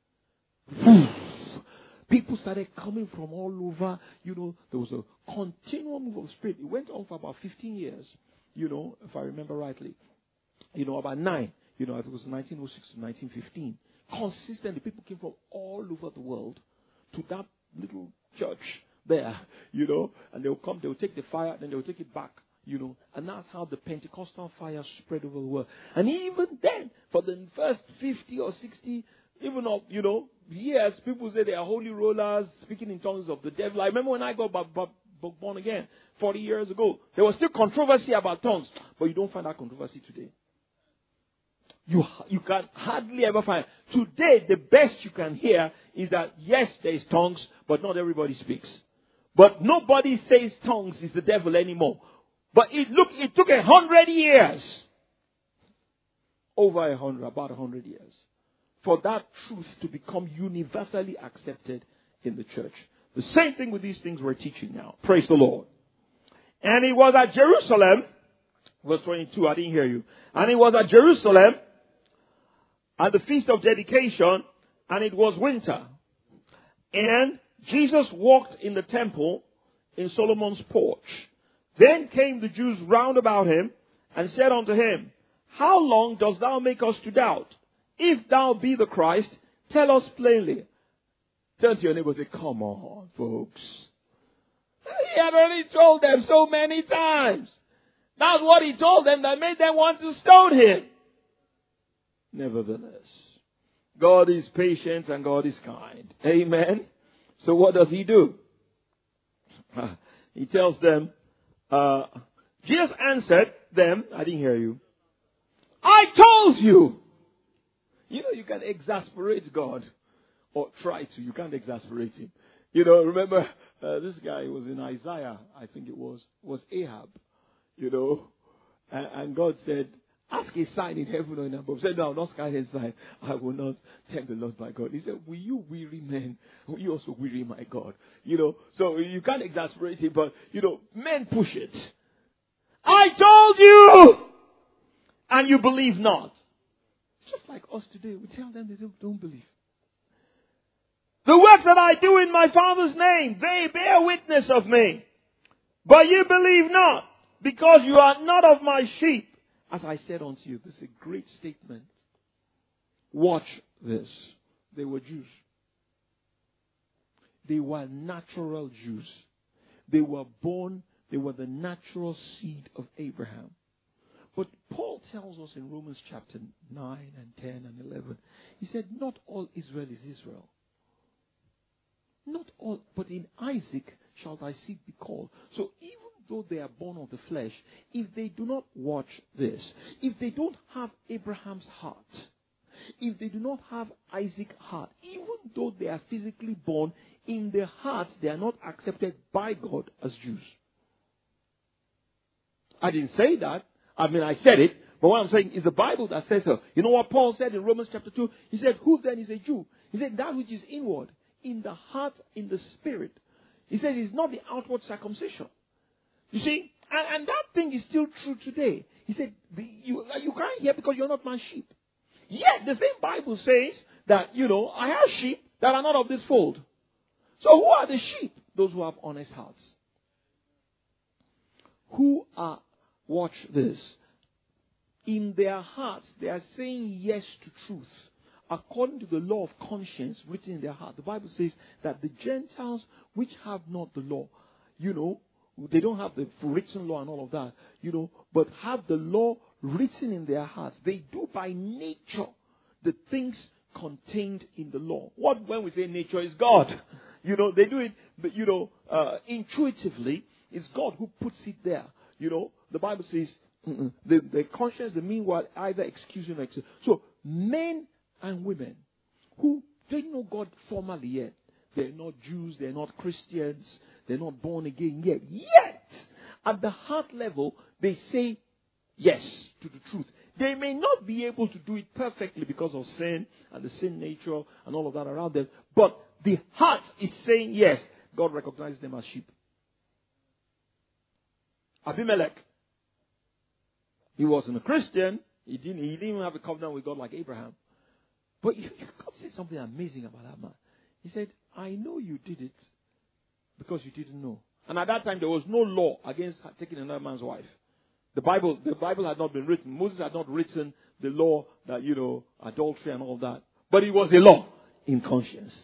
People started coming from all over. There was a continual move of the Spirit. It went on for about 15 years, if I remember rightly. About 9. It was 1906 to 1915. Consistently, people came from all over the world to that little church there, and they'll come, they'll take the fire, then they'll take it back, and that's how the Pentecostal fire spread over the world. And even then, for the first 50 or 60, even of, years, people say they are holy rollers, speaking in tongues of the devil. I remember when I got born again 40 years ago, there was still controversy about tongues, but you don't find that controversy today. You can hardly ever find. Today, the best you can hear is that, yes, there is tongues, but not everybody speaks. But nobody says tongues is the devil anymore. But it took 100 years. Over 100, about 100 years. For that truth to become universally accepted in the church. The same thing with these things we're teaching now. Praise the Lord. And it was at Jerusalem, verse 22, I didn't hear you. And it was at Jerusalem, at the feast of dedication, and it was winter. And Jesus walked in the temple in Solomon's porch. Then came the Jews round about him and said unto him, How long dost thou make us to doubt? If thou be the Christ, tell us plainly. Turn to your neighbor and say, come on, folks. He had already told them so many times. That's what he told them that made them want to stone him. Nevertheless, God is patient and God is kind. Amen. So what does he do? He tells them, Jesus answered them, I didn't hear you. I told you. You know, you can exasperate God. Or try to. You can't exasperate him. You know, remember, this guy was in Isaiah, I think it was Ahab. You know, and God said, ask a sign in heaven or in above. He said, no, not sky and sign. I will not tempt the Lord my God. He said, will you weary men? Will you also weary my God? You know, so you can't exasperate him, but, you know, men push it. I told you! And you believe not. Just like us today, we tell them they don't believe. The works that I do in my Father's name, they bear witness of me. But you believe not, because you are not of my sheep. As I said unto you, this is a great statement. Watch this. They were Jews. They were natural Jews. They were born, they were the natural seed of Abraham. But Paul tells us in Romans chapter 9 and 10 and 11, he said, not all Israel is Israel. Not all, but in Isaac shall thy seed be called. So even though they are born of the flesh, if they do not watch this, if they don't have Abraham's heart, if they do not have Isaac's heart, even though they are physically born, in their hearts they are not accepted by God as Jews. I didn't say that. I mean, I said it. But what I'm saying is the Bible that says so. You know what Paul said in Romans chapter 2? He said, who then is a Jew? He said, that which is inward, in the heart, in the spirit. He said, it's not the outward circumcision. You see? And that thing is still true today. He said, you can't hear because you're not my sheep. Yet, the same Bible says that, you know, I have sheep that are not of this fold. So who are the sheep? Those who have honest hearts. Who are, watch this, in their hearts, they are saying yes to truth. According to the law of conscience written in their heart. The Bible says that the Gentiles which have not the law, you know, they don't have the written law and all of that, you know, but have the law written in their hearts. They do by nature the things contained in the law. What, when we say nature, is God. You know, they do it, you know, intuitively. It's God who puts it there. You know, the Bible says, the conscience, the meanwhile, either excusing or excusing. So, men and women who didn't know God formally yet. They're not Jews, they're not Christians, they're not born again yet. Yet, at the heart level, they say yes to the truth. They may not be able to do it perfectly because of sin and the sin nature and all of that around them. But the heart is saying yes. God recognizes them as sheep. Abimelech, he wasn't a Christian. He didn't even have a covenant with God like Abraham. But God said something amazing about that man. He said, I know you did it because you didn't know. And at that time, there was no law against taking another man's wife. The Bible had not been written. Moses had not written the law that, you know, adultery and all that. But it was a law in conscience.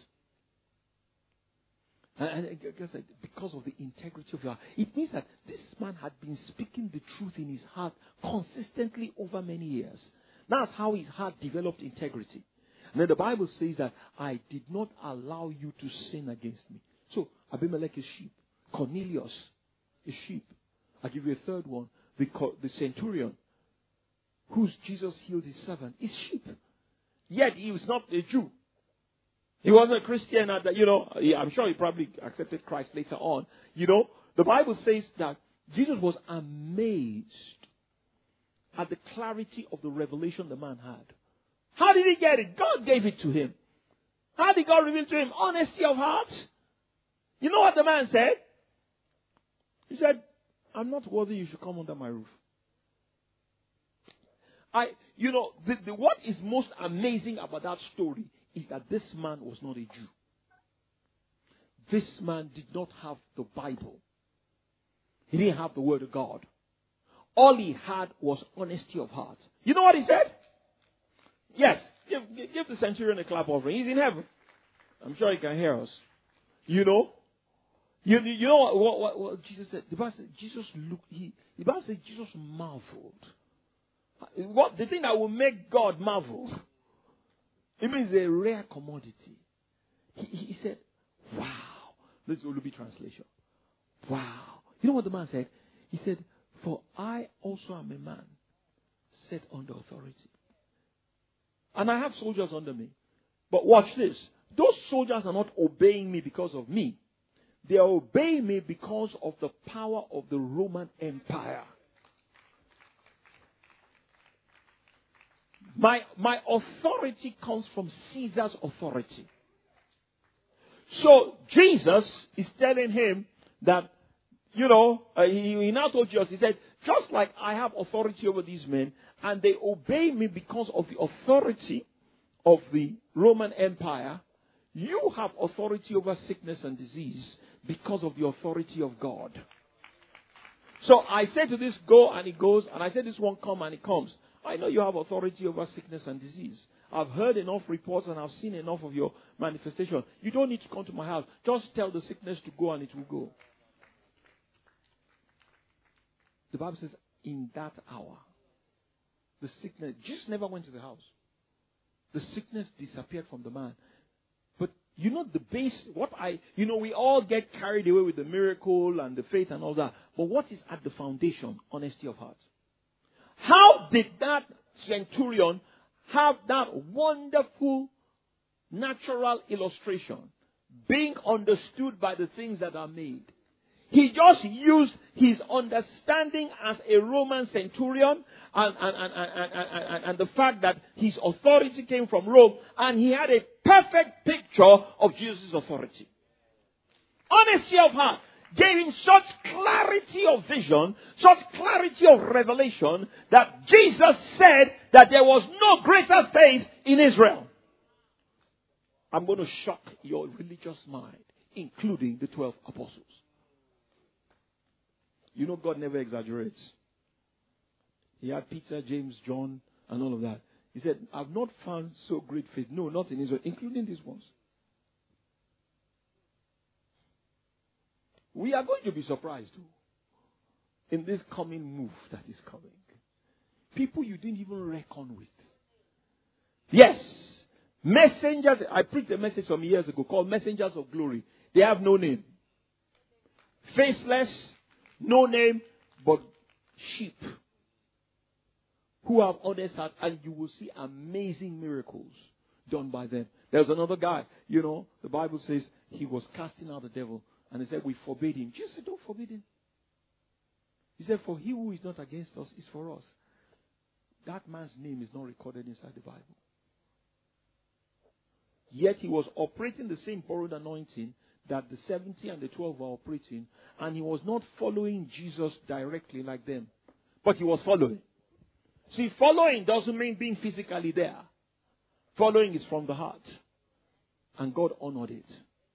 And because of the integrity of your heart, it means that this man had been speaking the truth in his heart consistently over many years. That's how his heart developed integrity. And then the Bible says that I did not allow you to sin against me. So Abimelech is sheep. Cornelius is sheep. I'll give you a third one. The centurion, whose Jesus healed his servant, is sheep. Yet he was not a Jew. He wasn't a Christian. You know, I'm sure he probably accepted Christ later on. You know, the Bible says that Jesus was amazed at the clarity of the revelation the man had. How did he get it? God gave it to him. How did God reveal to him? Honesty of heart. You know what the man said? He said, I'm not worthy you should come under my roof. What is most amazing about that story is that this man was not a Jew. This man did not have the Bible. He didn't have the Word of God. All he had was honesty of heart. You know what he said? Yes, give the centurion a clap offering. He's in heaven. I'm sure he can hear us. You know, You know what Jesus said? The Bible said Jesus looked. The Bible said Jesus marveled. What the thing that will make God marvel? It means a rare commodity. He said, "Wow." This is Olubi translation. Wow. You know what the man said? He said, "For I also am a man set under authority, and I have soldiers under me. But watch this. Those soldiers are not obeying me because of me. They are obeying me because of the power of the Roman Empire. My authority comes from Caesar's authority." So Jesus is telling him that, he now told Jesus, he said, just like I have authority over these men, and they obey me because of the authority of the Roman Empire, you have authority over sickness and disease because of the authority of God. So I said to this, go, and it goes, and I said this one, come, and it comes. I know you have authority over sickness and disease. I've heard enough reports and I've seen enough of your manifestation. You don't need to come to my house. Just tell the sickness to go and it will go. The Bible says, in that hour, the sickness, Jesus never went to the house. The sickness disappeared from the man. But the base, we all get carried away with the miracle and the faith and all that. But what is at the foundation? Honesty of heart. How did that centurion have that wonderful natural illustration being understood by the things that are made? He just used his understanding as a Roman centurion and the fact that his authority came from Rome, and he had a perfect picture of Jesus' authority. Honesty of heart gave him such clarity of vision, such clarity of revelation, that Jesus said that there was no greater faith in Israel. I'm going to shock your religious mind, including the 12 apostles. God never exaggerates. He had Peter, James, John, and all of that. He said, I've not found so great faith. No, not in Israel, including these ones. We are going to be surprised too in this coming move that is coming. People you didn't even reckon with. Yes. Messengers. I preached a message some years ago called Messengers of Glory. They have no name. Faceless, no name, but sheep who have honest hearts, and you will see amazing miracles done by them. There's another guy, the Bible says he was casting out the devil, and he said, we forbade him. Jesus said, don't forbid him. He said, for he who is not against us is for us. That man's name is not recorded inside the Bible. Yet he was operating the same borrowed anointing that the 70 and the 12 were operating, and he was not following Jesus directly like them, but he was following. See, following doesn't mean being physically there. Following is from the heart, and God honored it.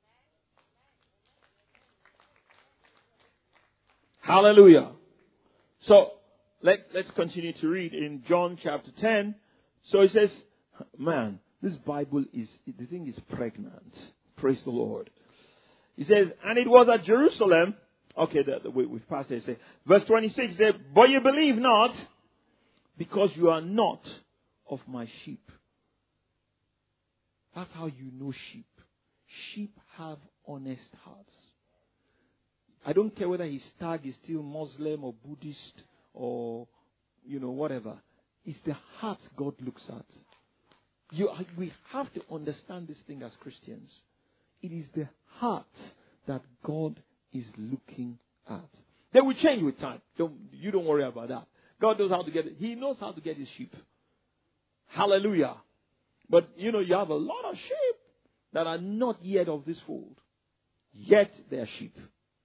Hallelujah. So let's continue to read in John chapter 10. So it says, man, this Bible the thing is pregnant. Praise the Lord. He says, and it was at Jerusalem. Okay, we've passed it. Say, verse 26 says, but you believe not, because you are not of my sheep. That's how you know sheep. Sheep have honest hearts. I don't care whether his tag is still Muslim or Buddhist or, whatever. It's the heart God looks at. We have to understand this thing as Christians. It is the heart that God is looking at. They will change with time. You don't worry about that. God knows how to get it. He knows how to get his sheep. Hallelujah. But, you have a lot of sheep that are not yet of this fold. Yet they are sheep.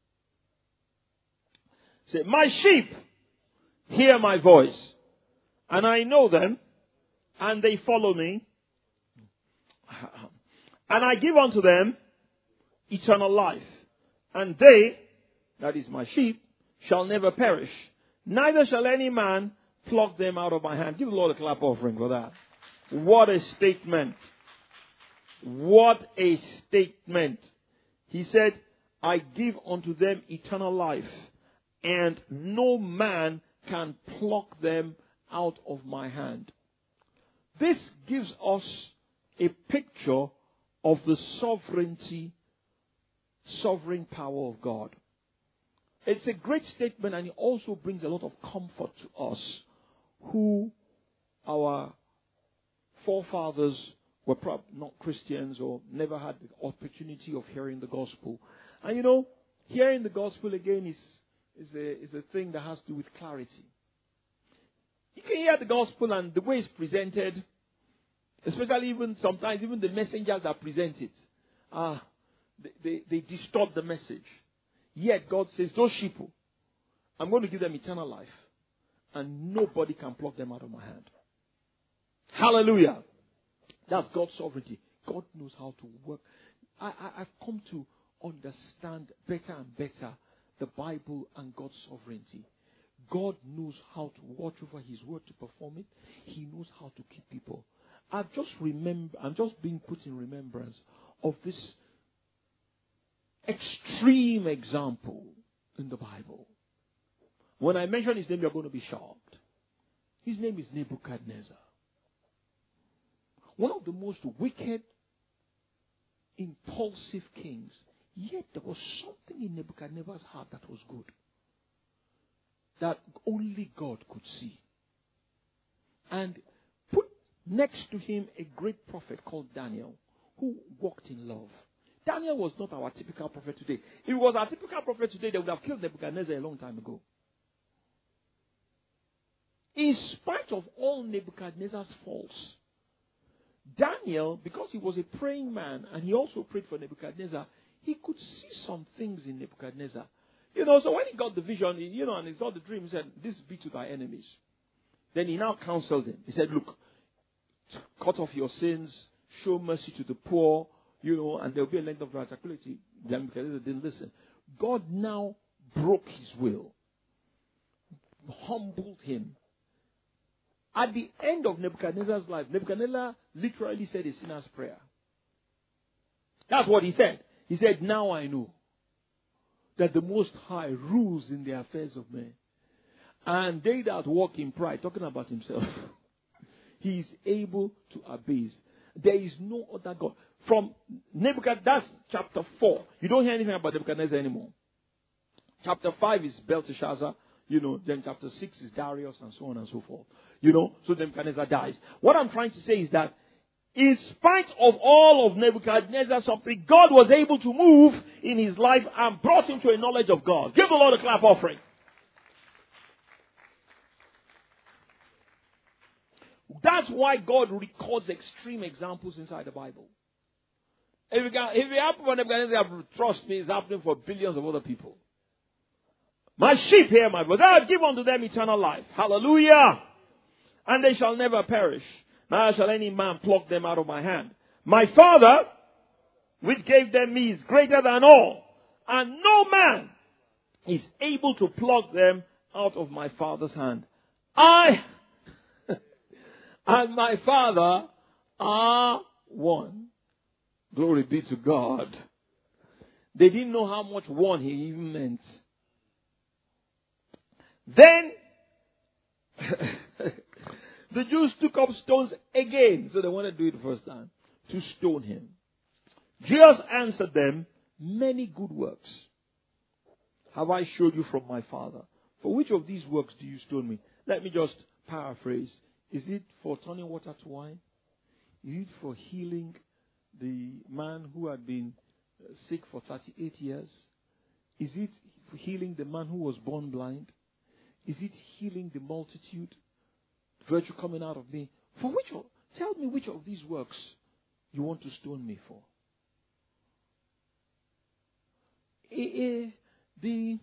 Say, my sheep hear my voice, and I know them, and they follow me. And I give unto them eternal life. And they, that is my sheep, shall never perish. Neither shall any man pluck them out of my hand. Give the Lord a clap offering for that. What a statement. What a statement. He said, I give unto them eternal life, and no man can pluck them out of my hand. This gives us a picture of the sovereign power of God. It's a great statement, and it also brings a lot of comfort to us who our forefathers were probably not Christians or never had the opportunity of hearing the gospel. And you know, hearing the gospel again is a thing that has to do with clarity. You can hear the gospel and the way it's presented, especially even sometimes even the messengers that present it, they distort the message. Yet God says, those sheep, I'm going to give them eternal life, and nobody can pluck them out of my hand. Hallelujah. That's God's sovereignty. God knows how to work. I've come to understand better and better the Bible and God's sovereignty. God knows how to watch over His word to perform it. He knows how to keep people. I'm just being put in remembrance of this extreme example in the Bible. When I mention his name, you're going to be shocked. His name is Nebuchadnezzar. One of the most wicked, impulsive kings. Yet there was something in Nebuchadnezzar's heart that was good, that only God could see. And put next to him a great prophet called Daniel, who walked in love. Daniel was not our typical prophet today. If it was our typical prophet today, they would have killed Nebuchadnezzar a long time ago. In spite of all Nebuchadnezzar's faults, Daniel, because he was a praying man and he also prayed for Nebuchadnezzar, he could see some things in Nebuchadnezzar. You know, so when he got the vision, and he saw the dream, he said, "This be to thy enemies." Then he now counseled him. He said, "Look, cut off your sins, show mercy to the poor, and there will be a length of tranquility." Nebuchadnezzar didn't listen. God now broke his will, humbled him. At the end of Nebuchadnezzar's life, Nebuchadnezzar literally said a sinner's prayer. That's what he said. He said, "Now I know that the Most High rules in the affairs of men. And they that walk in pride," talking about himself, "he is able to abase. There is no other God." From Nebuchadnezzar, that's chapter 4. You don't hear anything about Nebuchadnezzar anymore. Chapter 5 is Belteshazzar. Then chapter 6 is Darius, and so on and so forth. So Nebuchadnezzar dies. What I'm trying to say is that in spite of all of Nebuchadnezzar's suffering, God was able to move in his life and brought him to a knowledge of God. Give the Lord a clap offering. That's why God records extreme examples inside the Bible. If it happened for Nebuchadnezzar, trust me, it's happening for billions of other people. My sheep hear my voice. I'll give unto them eternal life. Hallelujah. And they shall never perish. Neither shall any man pluck them out of my hand. My Father, which gave them me, is greater than all. And no man is able to pluck them out of my Father's hand. I and my Father are one. Glory be to God. They didn't know how much one he even meant. Then the Jews took up stones again. So they wanted to do it the first time, to stone him. Jesus answered them, "Many good works have I showed you from my Father. For which of these works do you stone me?" Let me just paraphrase. Is it for turning water to wine? Is it for healing the man who had been sick for 38 years? Is it for healing the man who was born blind? Is it healing the multitude? Virtue coming out of me? Tell me which of these works you want to stone me for. The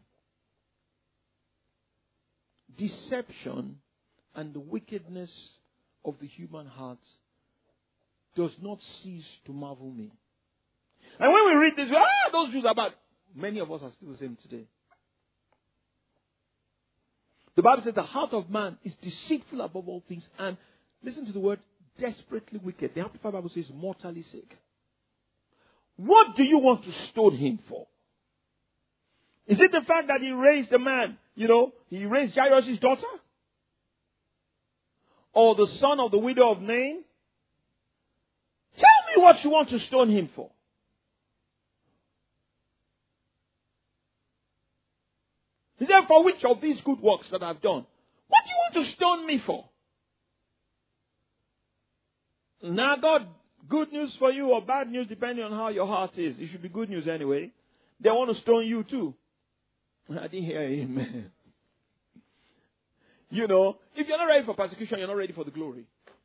deception and the wickedness of the human heart does not cease to marvel me. And when we read this, those Jews are bad. Many of us are still the same today. The Bible says the heart of man is deceitful above all things, and listen to the word, desperately wicked. The Amplified Bible says mortally sick. What do you want to stone him for? Is it the fact that he raised a man? He raised Jairus' daughter? Or the son of the widow of Nain? Tell me what you want to stone him for. He said, for which of these good works that I've done? What do you want to stone me for? Now, God, good news for you or bad news depending on how your heart is. It should be good news anyway. They want to stone you too. I didn't hear amen. If you're not ready for persecution, you're not ready for the glory.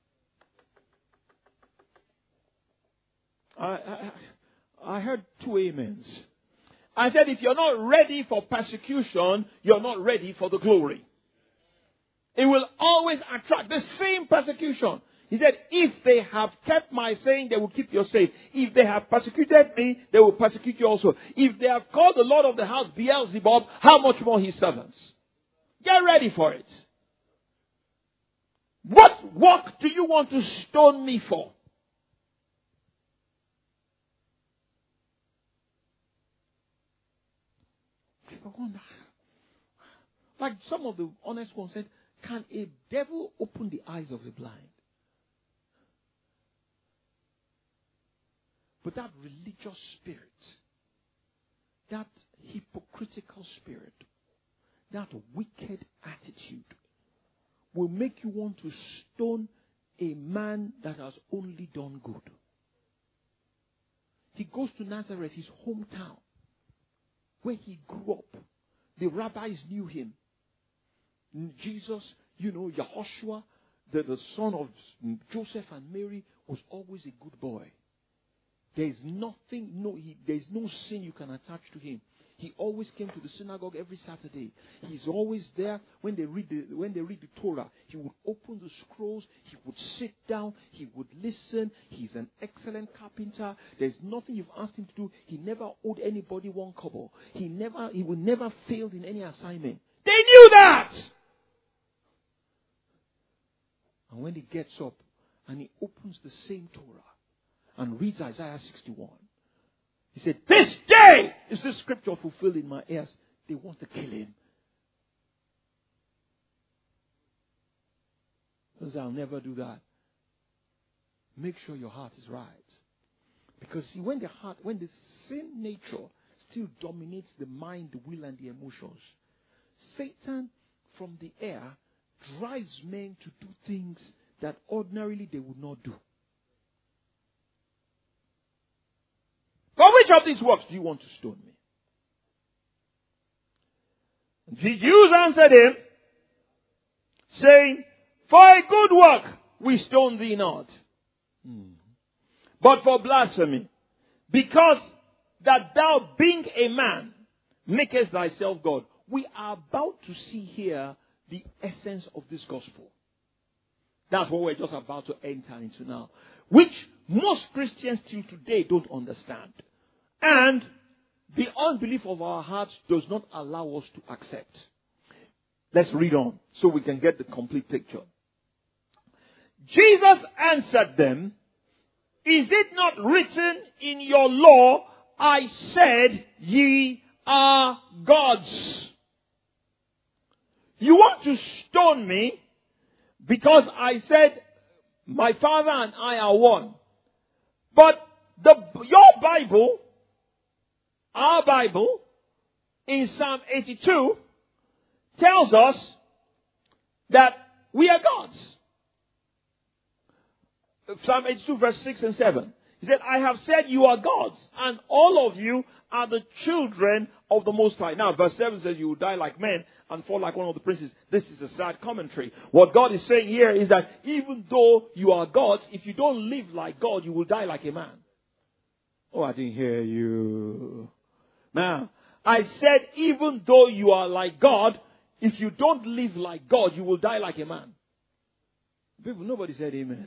I heard 2 amens. I said, if you're not ready for persecution, you're not ready for the glory. It will always attract the same persecution. He said, if they have kept my saying, they will keep your saying. If they have persecuted me, they will persecute you also. If they have called the Lord of the house Beelzebub, how much more his servants? Get ready for it. What work do you want to stone me for? People wonder. Like some of the honest ones said, can a devil open the eyes of the blind? But that religious spirit, that hypocritical spirit, that wicked attitude will make you want to stone a man that has only done good. He goes to Nazareth, his hometown, where he grew up. The rabbis knew him. Jesus, Yehoshua, the son of Joseph and Mary, was always a good boy. There's there's no sin you can attach to him. He always came to the synagogue every Saturday. He's always there when they read the Torah. He would open the scrolls. He would sit down. He would listen. He's an excellent carpenter. There's nothing you've asked him to do. He never owed anybody 1 kobo. He would never fail in any assignment. They knew that. And when he gets up and he opens the same Torah and reads Isaiah 61, he said, this day is this scripture fulfilled in my ears. They want to kill him. He says, I'll never do that. Make sure your heart is right. Because see, when the sin nature still dominates the mind, the will, and the emotions, Satan from the air drives men to do things that ordinarily they would not do. For which of these works do you want to stone me? The Jews answered him, saying, for a good work we stone thee not, but for blasphemy, because that thou being a man makest thyself God. We are about to see here the essence of this gospel. That's what we're just about to enter into now, which most Christians till today don't understand. And the unbelief of our hearts does not allow us to accept. Let's read on so we can get the complete picture. Jesus answered them, is it not written in your law, I said ye are gods? You want to stone me because I said my Father and I are one. But your Bible, our Bible, in Psalm 82, tells us that we are gods. Psalm 82 verse 6 and 7. He said, I have said you are gods, and all of you are the children of the Most High. Now, verse 7 says you will die like men and fall like one of the princes. This is a sad commentary. What God is saying here is that even though you are gods, if you don't live like God, you will die like a man. Oh, I didn't hear you. Now, I said even though you are like God, if you don't live like God, you will die like a man. People, nobody said amen.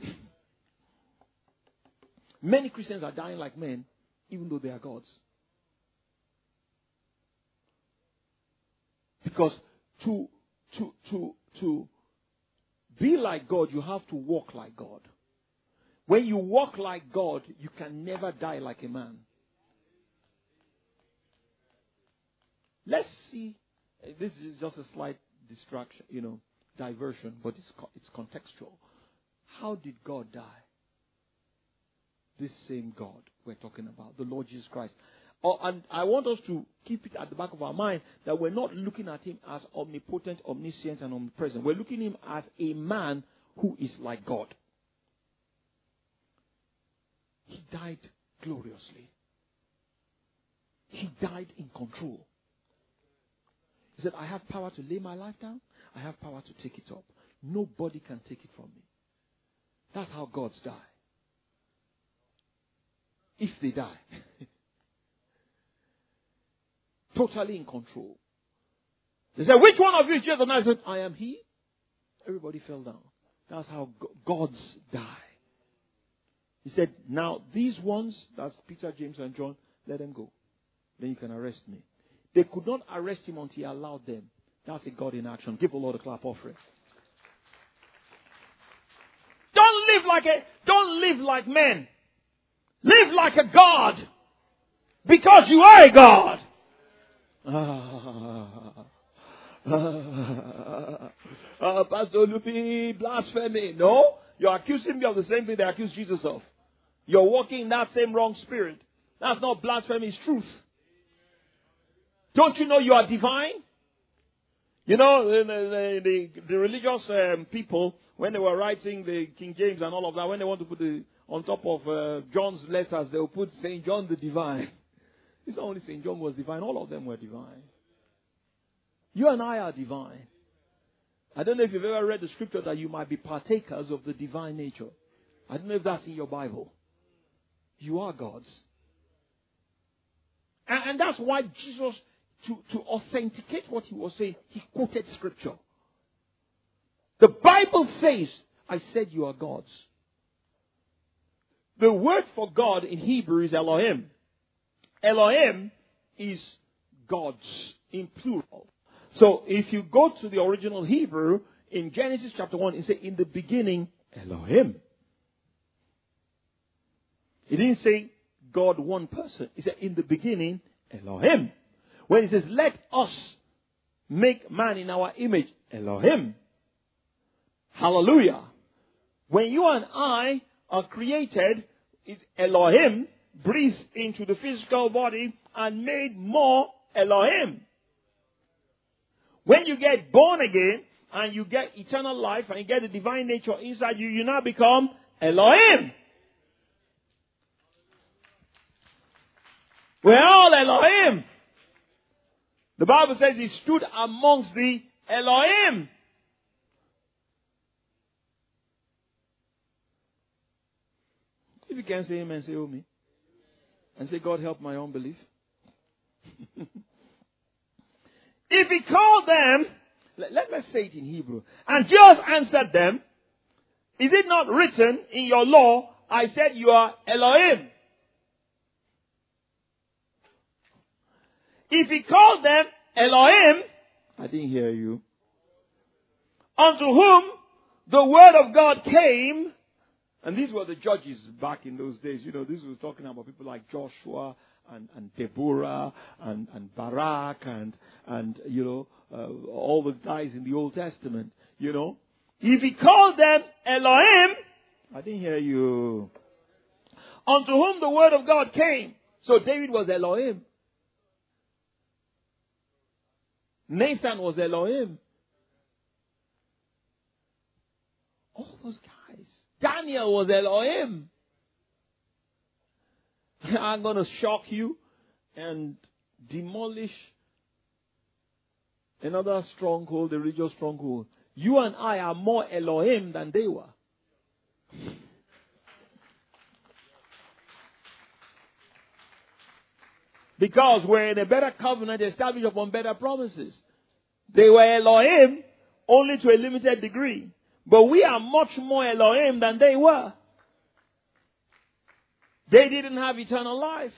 Many Christians are dying like men, even though they are gods. Because to be like God, you have to walk like God. When you walk like God, you can never die like a man. Let's see. This is just a slight distraction, diversion, but it's contextual. How did God die? This same God we're talking about, the Lord Jesus Christ. And I want us to keep it at the back of our mind that we're not looking at him as omnipotent, omniscient, and omnipresent. We're looking at him as a man who is like God. He died gloriously. He died in control. He said, I have power to lay my life down. I have power to take it up. Nobody can take it from me. That's how gods die. If they die. Totally in control. They said, which one of you is Jesus? And I said, I am he. Everybody fell down. That's how gods die. He said, now these ones, that's Peter, James, and John, let them go. Then you can arrest me. They could not arrest him until he allowed them. That's a God in action. Give the Lord a clap offering. Don't live like men. Live like a God. Because you are a God. Pastor Lupi, blasphemy. No, you're accusing me of the same thing they accused Jesus of. You're walking in that same wrong spirit. That's not blasphemy, it's truth. Don't you know you are divine? The religious people, when they were writing the King James and all of that, when they want to put on top of John's letters, they will put St. John the Divine. It's not only St. John was divine, all of them were divine. You and I are divine. I don't know if you've ever read the scripture that you might be partakers of the divine nature. I don't know if that's in your Bible. You are God's. And that's why Jesus, to authenticate what he was saying, he quoted scripture. The Bible says, I said you are God's. The word for God in Hebrew is Elohim. Elohim is God's in plural. So if you go to the original Hebrew, in Genesis chapter 1, it says, in the beginning, Elohim. It didn't say God one person. It said, in the beginning, Elohim. When it says, let us make man in our image, Elohim. Hallelujah. When you and I are created, it's Elohim breathed into the physical body and made more Elohim. When you get born again and you get eternal life and you get the divine nature inside you, you now become Elohim. We're all Elohim. The Bible says he stood amongst the Elohim. If you can say amen, say oh me. And say, God help my unbelief. If he called them, let's say it in Hebrew. And Jesus answered them, is it not written in your law, I said you are Elohim? If he called them Elohim, I didn't hear you, unto whom the word of God came, and these were the judges back in those days. This was talking about people like Joshua and Deborah and Barak and all the guys in the Old Testament, If he called them Elohim, I didn't hear you, unto whom the word of God came. So David was Elohim. Nathan was Elohim. All those guys. Daniel was Elohim. I'm going to shock you and demolish another stronghold, the religious stronghold. You and I are more Elohim than they were. Because we're in a better covenant established upon better promises. They were Elohim only to a limited degree. But we are much more Elohim than they were. They didn't have eternal life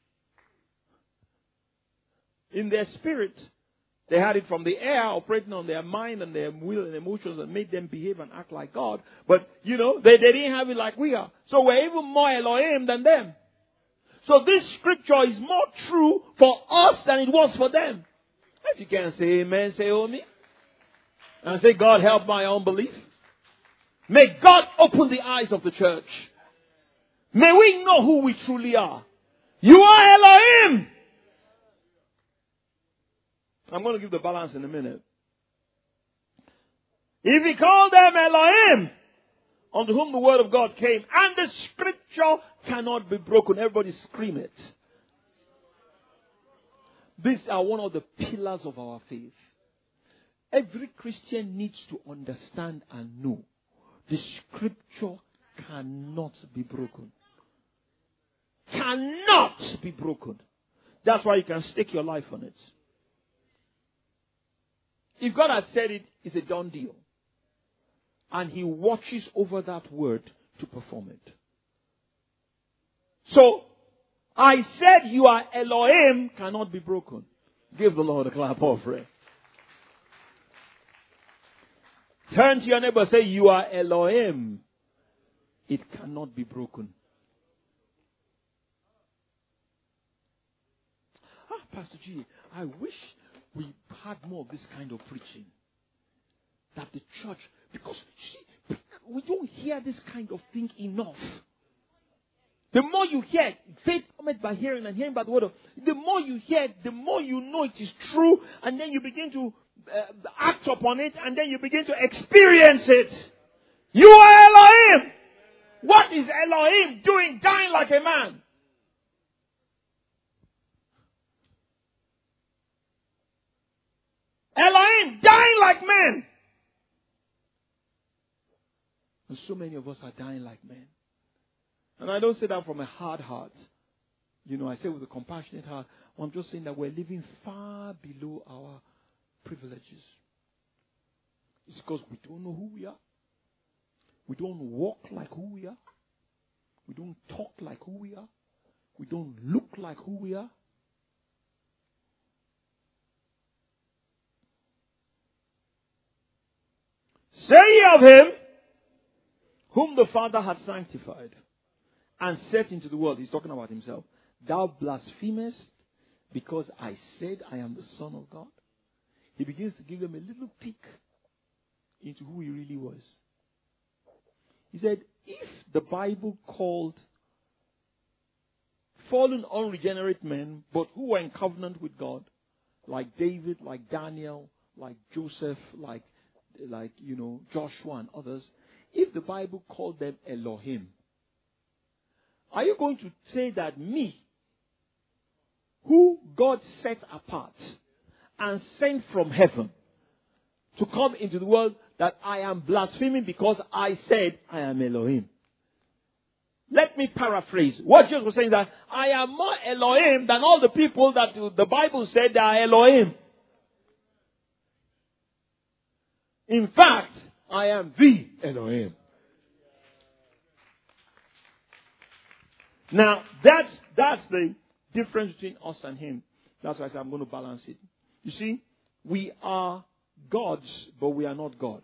in their spirit. They had it from the air operating on their mind and their will and emotions and made them behave and act like God. But, they didn't have it like we are. So we're even more Elohim than them. So this scripture is more true for us than it was for them. If you can't say amen, say oh me. And say, God, help my unbelief. May God open the eyes of the church. May we know who we truly are. You are Elohim. I'm going to give the balance in a minute. If he called them Elohim, unto whom the word of God came, and the scripture cannot be broken. Everybody scream it. These are one of the pillars of our faith. Every Christian needs to understand and know the scripture cannot be broken. Cannot be broken. That's why you can stake your life on it. If God has said it, it's a done deal. And he watches over that word to perform it. So, I said you are Elohim cannot be broken. Give the Lord a clap offering. Turn to your neighbor and say, you are Elohim. It cannot be broken. Pastor G, I wish we had more of this kind of preaching. That the church, because see, we don't hear this kind of thing enough. The more you hear, faith comes by hearing and hearing by the word of. The more you hear, the more you know it is true, and then you begin to act upon it, and then you begin to experience it. You are Elohim. What is Elohim doing, dying like a man? Elohim dying like men. And so many of us are dying like men. And I don't say that from a hard heart. You know, I say with a compassionate heart. I'm just saying that we're living far below our privileges. It's because we don't know who we are. We don't walk like who we are. We don't talk like who we are. We don't look like who we are. Say ye of him whom the Father hath sanctified and set into the world. He's talking about himself. Thou blasphemest because I said I am the Son of God. He begins to give them a little peek into who he really was. He said, if the Bible called fallen, unregenerate men, but who were in covenant with God, like David, like Daniel, like Joseph, like Joshua and others, if the Bible called them Elohim, are you going to say that me, who God set apart and sent from heaven to come into the world, that I am blaspheming because I said I am Elohim? Let me paraphrase. What Jesus was saying, that I am more Elohim than all the people that the Bible said they are Elohim. In fact, I am the Elohim. Now, that's the difference between us and him. That's why I said I'm going to balance it. You see, we are gods, but we are not God.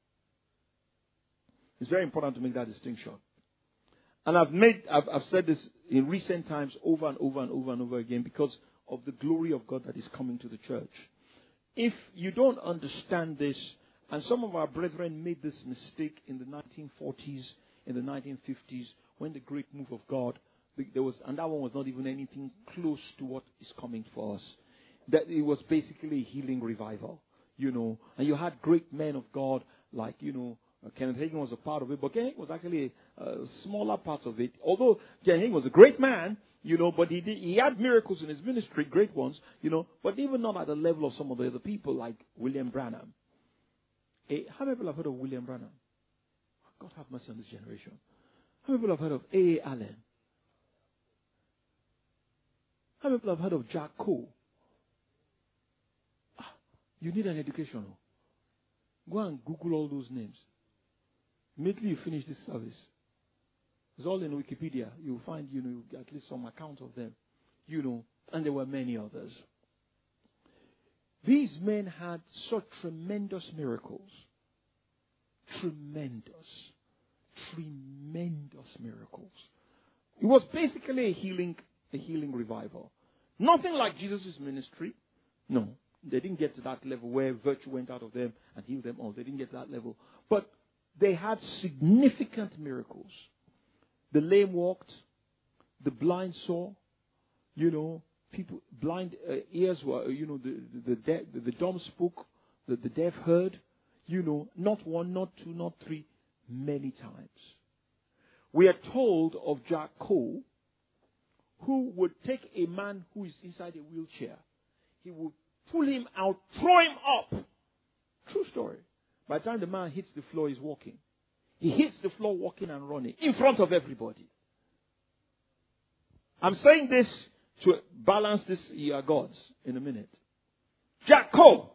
It's very important to make that distinction. And I've said this in recent times over and over and over and over again because of the glory of God that is coming to the church. If you don't understand this, and some of our brethren made this mistake in the 1940s, in the 1950s, when the great move of God, and that one was not even anything close to what is coming for us. That it was basically a healing revival, and you had great men of God like, Kenneth Hagin was a part of it, but Kenneth Hagin was actually a smaller part of it. Although Kenneth Hagin was a great man, but he had miracles in his ministry, great ones, but even not at the level of some of the other people like William Branham. How many people have heard of William Branham? God have mercy on this generation. How many people have heard of A.A. Allen? How many people have heard of Jack Coe? You need an education. Go and Google all those names. Immediately you finish this service. It's all in Wikipedia. You'll find, at least some account of them. And there were many others. These men had such tremendous miracles. Tremendous miracles. It was basically a healing revival. Nothing like Jesus' ministry. No. They didn't get to that level where virtue went out of them and healed them all. They didn't get to that level. But they had significant miracles. The lame walked. The blind saw. People, blind ears were, the dumb spoke. The deaf heard. Not one, not two, not three, many times. We are told of Jack Cole, who would take a man who is inside a wheelchair. He would pull him out, throw him up. True story. By the time the man hits the floor, he's walking. He hits the floor walking and running in front of everybody. I'm saying this to balance this, you are God's, in a minute. Jack Cole.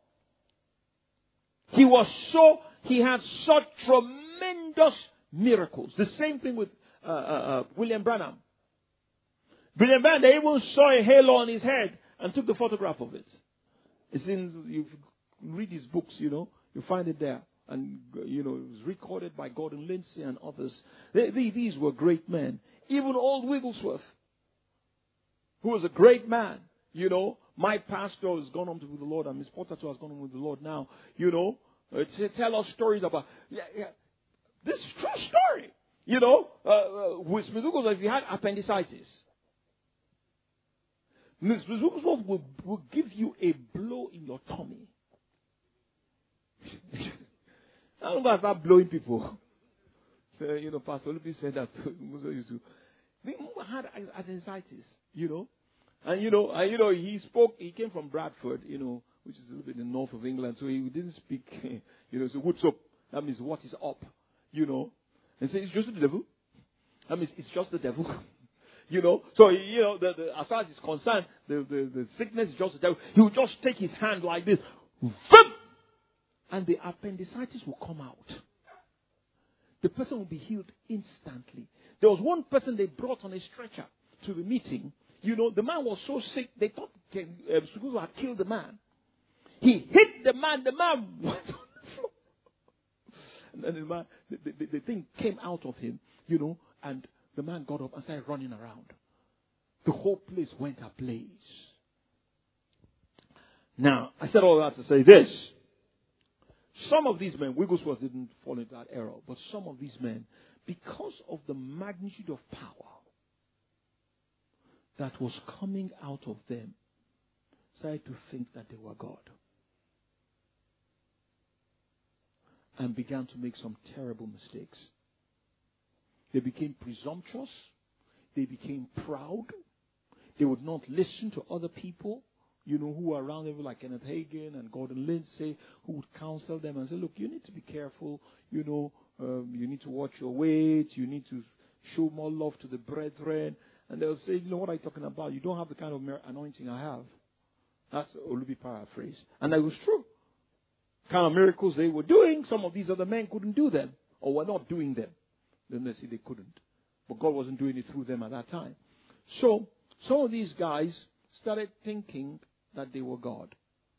He had such tremendous miracles. The same thing with William Branham. William Branham, they even saw a halo on his head and took the photograph of it. It's you read his books, you find it there. And, it was recorded by Gordon Lindsay and others. These were great men. Even old Wigglesworth, who was a great man, My pastor has gone on with the Lord, and Miss Potter too has gone on with the Lord now, to tell us stories about, this is true story, with Smith Wigglesworth, if he had appendicitis, Miss Wigglesworth will give you a blow in your tummy. I don't know, start blowing people. So, Pastor Olubi said that used to. They had appendicitis, And he came from Bradford, which is a little bit in the north of England, so he didn't speak, so what's up? That means what is up, And say, it's just the devil. That means it's just the devil. So, as far as he's concerned, the sickness is just the devil. He will just take his hand like this, and the appendicitis will come out. The person will be healed instantly. There was one person they brought on a stretcher to the meeting. The man was so sick, they thought Suguzo had killed the man. He hit the man went on the floor. And then the man, the thing came out of him, and the man got up and started running around. The whole place went ablaze. Now, I said all that to say this. Some of these men, Wigglesworth didn't fall into that error, but some of these men, because of the magnitude of power that was coming out of them, started to think that they were God. And began to make some terrible mistakes. They became presumptuous. They became proud. They would not listen to other people, who were around them, like Kenneth Hagin and Gordon Lindsay, who would counsel them and say, look, you need to be careful, you need to watch your weight, you need to show more love to the brethren. And they'll say, what are you talking about? You don't have the kind of anointing I have. That's Olubi paraphrase. And that was true. The kind of miracles they were doing, some of these other men couldn't do them, or were not doing them. Then they say they couldn't. But God wasn't doing it through them at that time. So, some of these guys started thinking that they were God.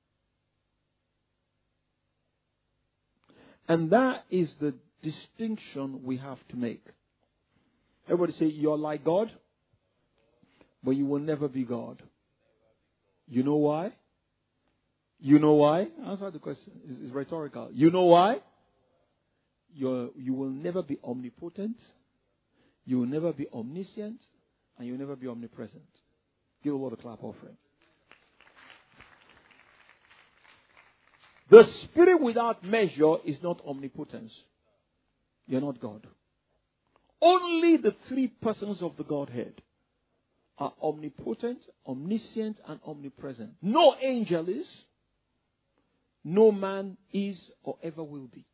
And that is the distinction we have to make. Everybody say, you're like God, but you will never be God. You know why? You know why? Answer the question. It's rhetorical. You know why? You will never be omnipotent. You will never be omniscient. And you will never be omnipresent. Give the Lord a clap offering. The Spirit without measure is not omnipotence. You're not God. Only the three persons of the Godhead are omnipotent, omniscient, and omnipresent. No angel is. No man is or ever will be.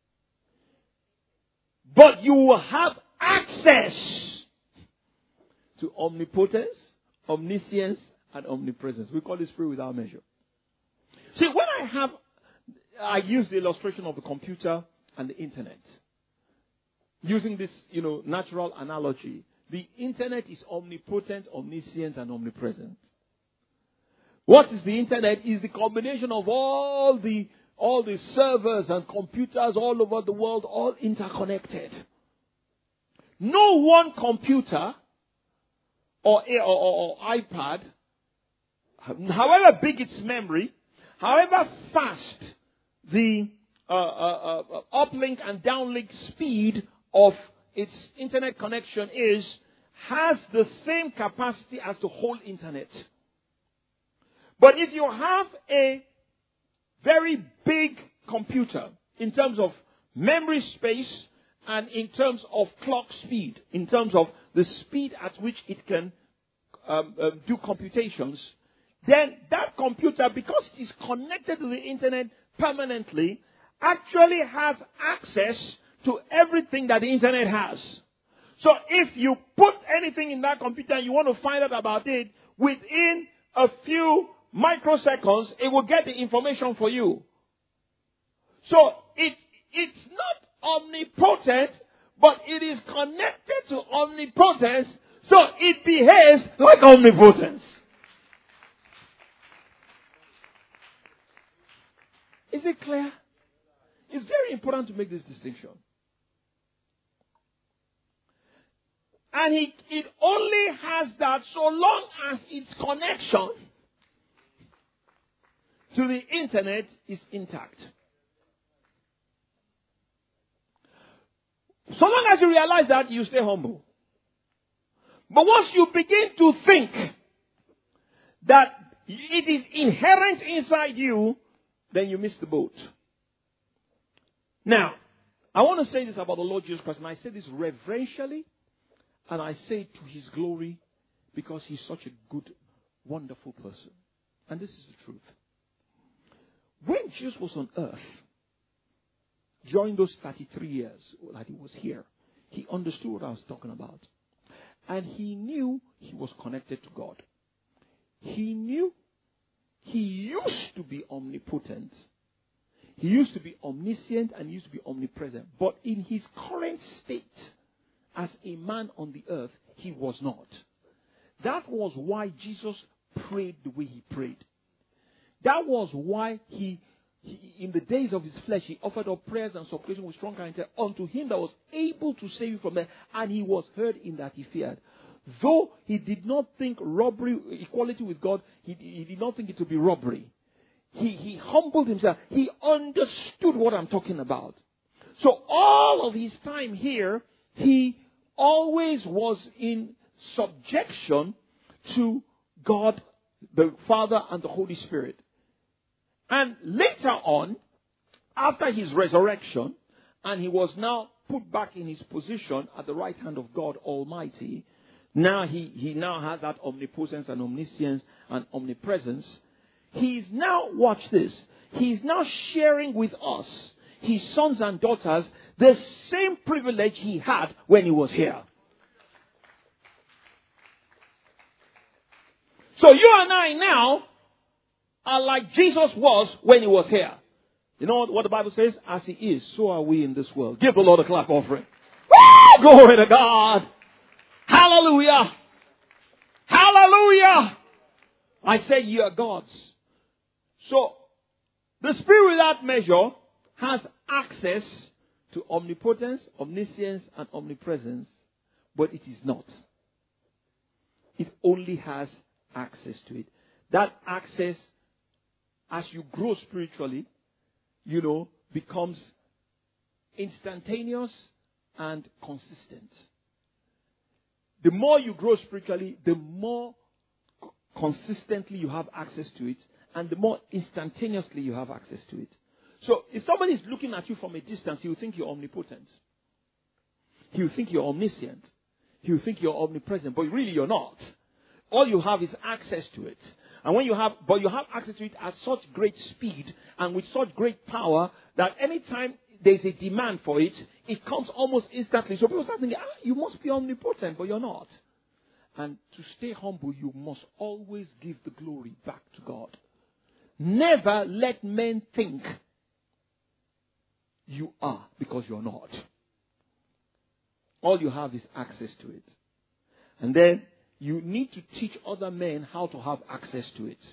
But you will have access to omnipotence, omniscience, and omnipresence. We call it Spirit without measure. See, when I use the illustration of the computer and the internet. Using this, natural analogy. The internet is omnipotent, omniscient, and omnipresent. What is the internet? Is the combination of all the servers and computers all over the world, all interconnected. No one computer or iPad, however big its memory, however fast the uplink and downlink speed of its internet connection is, has the same capacity as the whole internet. But if you have a very big computer in terms of memory space and in terms of clock speed, in terms of the speed at which it can do computations, then that computer, because it is connected to the internet permanently, actually has access to everything that the internet has. So if you put anything in that computer and you want to find out about it, within a few microseconds, it will get the information for you. So it's not omnipotent, but it is connected to omnipotence, so it behaves like omnipotence. Is it clear? It's very important to make this distinction. And it only has that so long as its connection to the internet is intact. So long as you realize that, you stay humble. But once you begin to think that it is inherent inside you, then you miss the boat. Now, I want to say this about the Lord Jesus Christ, and I say this reverentially, and I say it to His glory, because He's such a good, wonderful person. And this is the truth. When Jesus was on earth, during those 33 years that He was here, He understood what I was talking about. And He knew He was connected to God. He knew He used to be omnipotent. He used to be omniscient and He used to be omnipresent. But in His current state, as a man on the earth, He was not. That was why Jesus prayed the way He prayed. That was why He in the days of His flesh, He offered up prayers and supplication with strong character unto Him that was able to save you from death, and He was heard in that He feared. Though He did not think robbery, equality with God, He did not think it to be robbery. He humbled Himself. He understood what I'm talking about. So all of His time here, He always was in subjection to God, the Father, and the Holy Spirit. And later on, after His resurrection, and He was now put back in His position at the right hand of God Almighty, now he now has that omnipotence and omniscience and omnipresence. He's now, watch this, He's now sharing with us, His sons and daughters, the same privilege He had when He was here. So you and I now are like Jesus was when He was here. You know what the Bible says? As He is, so are we in this world. Give the Lord a clap offering. Woo! Glory to God. Hallelujah. Hallelujah. I say ye are gods. So, the Spirit without measure has access to omnipotence, omniscience, and omnipresence, but it is not. It only has access to it. That access, as you grow spiritually, becomes instantaneous and consistent. The more you grow spiritually, the more consistently you have access to it, and the more instantaneously you have access to it. So if somebody is looking at you from a distance, he will think you're omnipotent. He will think you're omniscient. He will think you're omnipresent, but really you're not. All you have is access to it. And you have access to it at such great speed and with such great power that anytime there's a demand for it, it comes almost instantly. So people start thinking, you must be omnipotent, but you're not. And to stay humble, you must always give the glory back to God. Never let men think you are, because you're not. All you have is access to it. And then you need to teach other men how to have access to it.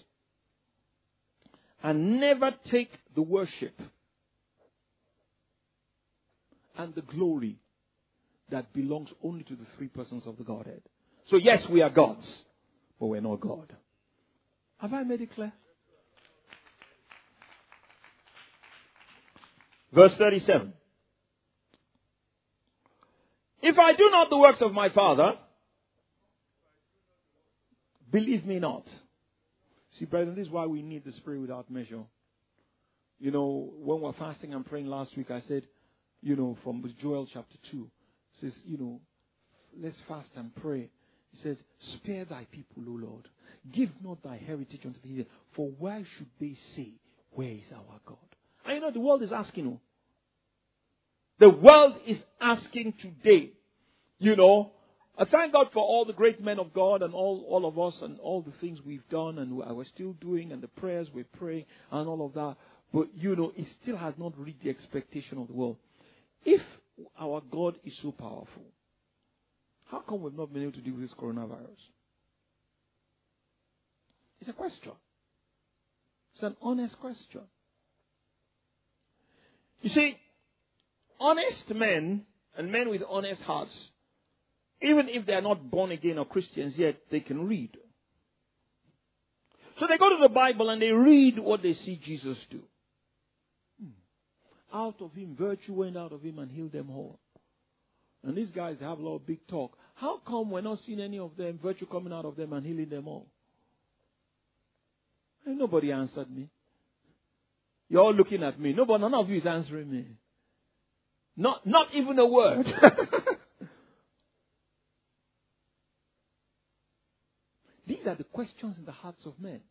And never take the worship and the glory that belongs only to the three persons of the Godhead. So yes, we are gods, but we're not God. Have I made it clear? Verse 37. If I do not the works of my Father, believe me not. See, brethren, this is why we need the Spirit without measure. You know, when we're fasting and praying last week, I said, you know, from Joel chapter 2, it says, you know, let's fast and pray. He said, spare thy people, O Lord. Give not thy heritage unto the heathen. For why should they say, where is our God? And you know, the world is asking, oh. The world is asking today, you know. I thank God for all the great men of God and all of us and all the things we've done and we're still doing and the prayers we pray and all of that. But, you know, it still has not reached the expectation of the world. If our God is so powerful, how come we've not been able to deal with this coronavirus? It's a question. It's an honest question. You see, honest men and men with honest hearts, even if they are not born again or Christians yet, they can read. So they go to the Bible and they read what they see Jesus do. Out of him, virtue went out of him and healed them all. And these guys have a lot of big talk. How come we're not seeing any of them, virtue coming out of them and healing them all? And nobody answered me. You're all looking at me. None of you is answering me. Not even a word. These are the questions in the hearts of men.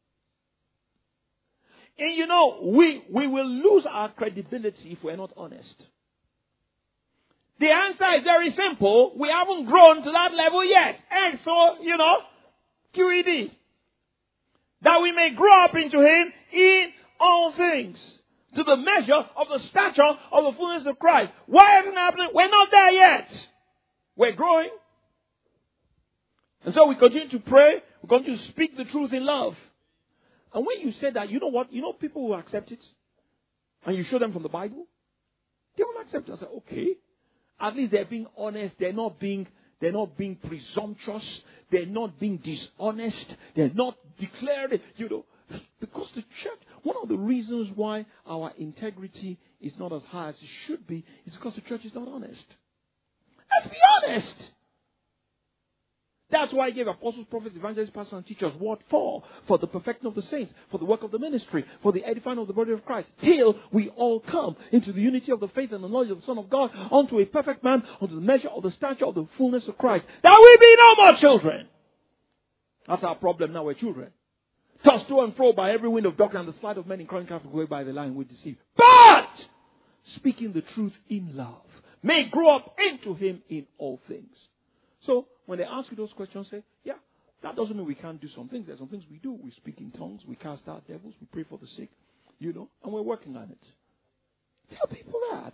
And you know, we will lose our credibility if we're not honest. The answer is very simple. We haven't grown to that level yet. And so, you know, QED. That we may grow up into him in all things. To the measure of the stature of the fullness of Christ. Why isn't it happening? We're not there yet. We're growing. And so we continue to pray. We continue to speak the truth in love. And when you say that, you know what? You know people will accept it. And you show them from the Bible. They will accept it. I say, okay. At least they're being honest. They're not being presumptuous. They're not being dishonest. They're not declared, you know. Because the church, one of the reasons why our integrity is not as high as it should be is because the church is not honest. Let's be honest. That's why he gave apostles, prophets, evangelists, pastors, and teachers. What for? For the perfecting of the saints, for the work of the ministry, for the edifying of the body of Christ, till we all come into the unity of the faith and the knowledge of the Son of God, unto a perfect man, unto the measure of the stature of the fullness of Christ, that we be no more children. That's our problem now, we're children. Tossed to and fro by every wind of doctrine and the sleight of men in crying Catholic way by the lying we deceive. But, speaking the truth in love, may grow up into him in all things. So, when they ask you those questions, say, yeah, that doesn't mean we can't do some things. There's some things we do. We speak in tongues. We cast out devils. We pray for the sick. You know, and we're working on it. Tell people that.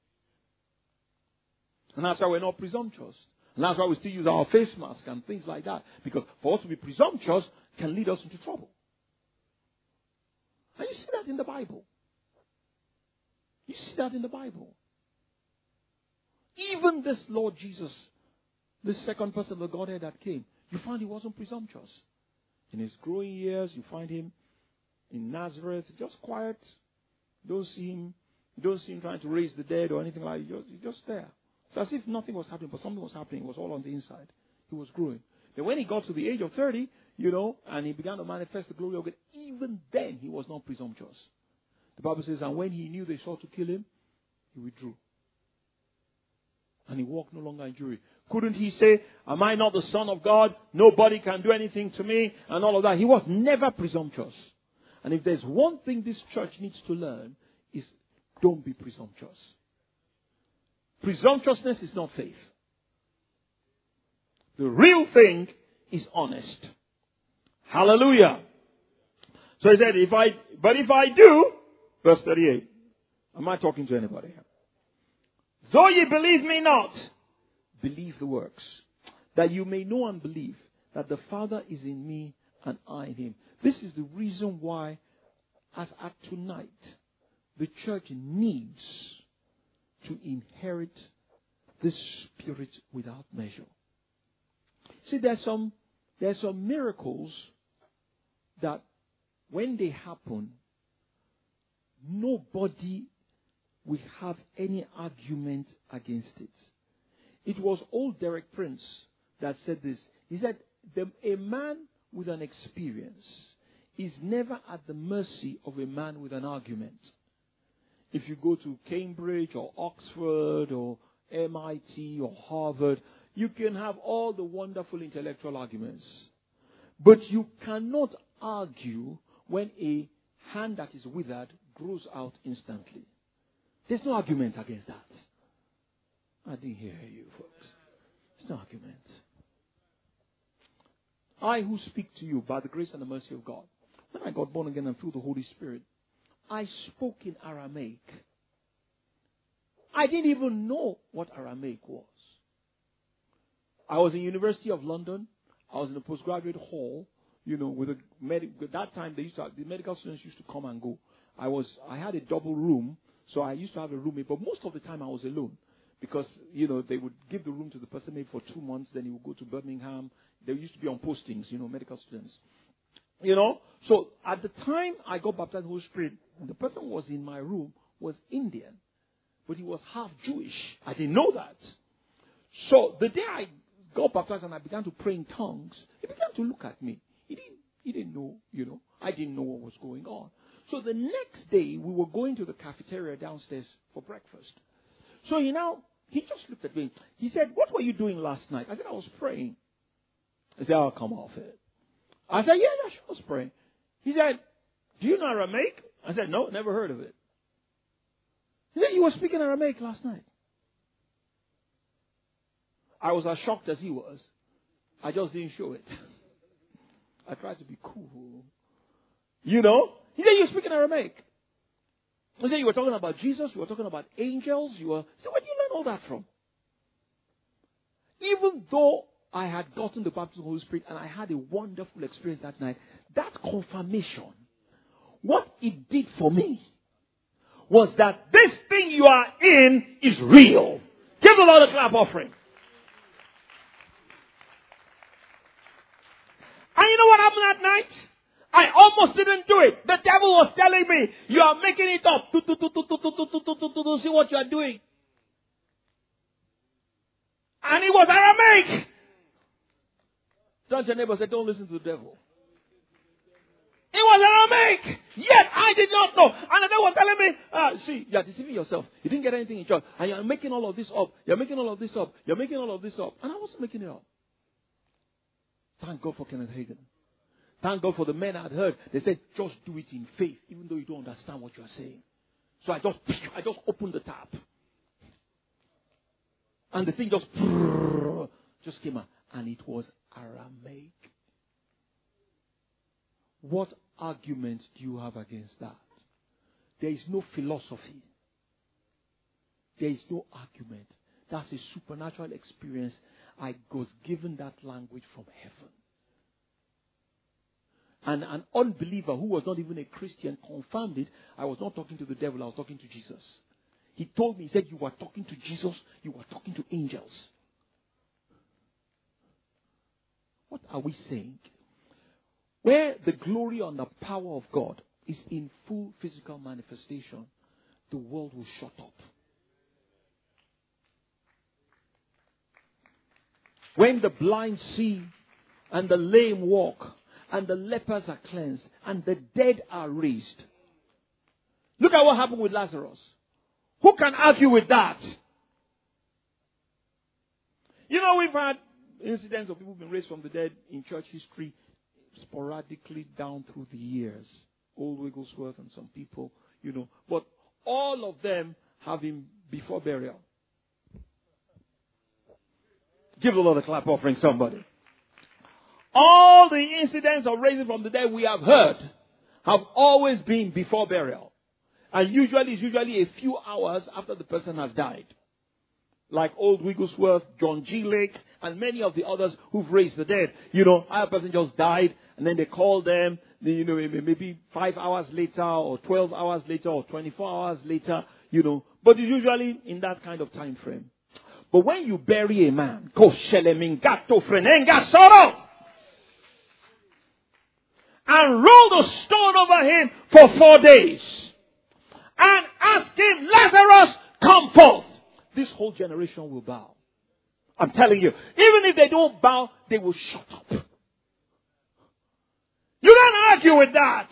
And that's why we're not presumptuous. And that's why we still use our face mask and things like that. Because for us to be presumptuous can lead us into trouble. And you see that in the Bible. You see that in the Bible. Even this Lord Jesus, this second person of the Godhead that came, you find he wasn't presumptuous. In his growing years, you find him in Nazareth, just quiet. You don't see him trying to raise the dead or anything like that. He's just there. It's as if nothing was happening, but something was happening. It was all on the inside. He was growing. Then when he got to the age of 30, you know, and he began to manifest the glory of God, even then he was not presumptuous. The Bible says, and when he knew they sought to kill him, he withdrew. And he walked no longer in jury. Couldn't he say, am I not the Son of God? Nobody can do anything to me. And all of that. He was never presumptuous. And if there's one thing this church needs to learn, is don't be presumptuous. Presumptuousness is not faith. The real thing is honest. Hallelujah. So he said, if I do, verse 38. Am I talking to anybody here? Though ye believe me not, believe the works, that you may know and believe that the Father is in me and I in him. This is the reason why, as at tonight, the church needs to inherit this Spirit without measure. See, there's some miracles that when they happen, nobody we have any argument against it. It was old Derek Prince that said this. He said, a man with an experience is never at the mercy of a man with an argument. If you go to Cambridge or Oxford or MIT or Harvard, you can have all the wonderful intellectual arguments. But you cannot argue when a hand that is withered grows out instantly. There's no argument against that. I didn't hear you, folks. There's no argument. I who speak to you by the grace and the mercy of God, when I got born again and filled with the Holy Spirit, I spoke in Aramaic. I didn't even know what Aramaic was. I was in University of London. I was in a postgraduate hall, with a at that time the medical students used to come and go. I had a double room, so I used to have a roommate, but most of the time I was alone. Because, they would give the room to the person maybe for 2 months, then he would go to Birmingham. They used to be on postings, medical students. So at the time I got baptized in the Holy Spirit, the person who was in my room was Indian, but he was half Jewish. I didn't know that. So the day I got baptized and I began to pray in tongues, he began to look at me. He didn't know, I didn't know what was going on. So the next day we were going to the cafeteria downstairs for breakfast. So he just looked at me. He said, "What were you doing last night?" I said, "I was praying." He said, "Oh, come off it." I said, yeah, sure, I was praying. He said, "Do you know Aramaic?" I said, "No, never heard of it." He said, "You were speaking Aramaic last night." I was as shocked as he was. I just didn't show it. I tried to be cool. He said, "You're speaking Aramaic." He said, "You were talking about Jesus, you were talking about angels, I said, "Where did you learn all that from?" Even though I had gotten the baptism of the Holy Spirit and I had a wonderful experience that night, that confirmation, what it did for me was that this thing you are in is real. Give the Lord a clap offering. And you know what happened that night? I almost didn't do it. The devil was telling me, "You are making it up. See what you are doing." And it was Aramaic. Touch your neighbor and say, "Don't listen to the devil." It was Aramaic. Yet I did not know. And the devil was telling me, "See, you are deceiving yourself. You didn't get anything in church. And you are making all of this up. You're making all of this up. You're making all of this up." And I wasn't making it up. Thank God for Kenneth Hagin. Thank God for the men I had heard. They said, "Just do it in faith, even though you don't understand what you are saying." So I just opened the tap. And the thing just came out. And it was Aramaic. What argument do you have against that? There is no philosophy. There is no argument. That's a supernatural experience. I was given that language from heaven. And an unbeliever who was not even a Christian confirmed it. I was not talking to the devil, I was talking to Jesus. He told me, he said, "You were talking to Jesus, you were talking to angels." What are we saying? Where the glory and the power of God is in full physical manifestation, the world will shut up. When the blind see and the lame walk and the lepers are cleansed and the dead are raised. Look at what happened with Lazarus. Who can argue with that? We've had incidents of people being raised from the dead in church history sporadically down through the years. Old Wigglesworth and some people, But all of them have him before burial. Give the Lord a clap offering, somebody. All the incidents of raising from the dead we have heard have always been before burial. And it's usually a few hours after the person has died. Like Old Wigglesworth, John G. Lake, and many of the others who've raised the dead. A person just died, and then they call them, maybe 5 hours later, or 12 hours later, or 24 hours later, But it's usually in that kind of time frame. But when you bury a man, and roll the stone over him for 4 days. And ask him, Lazarus, come forth. This whole generation will bow. I'm telling you. Even if they don't bow, they will shut up. You don't argue with that.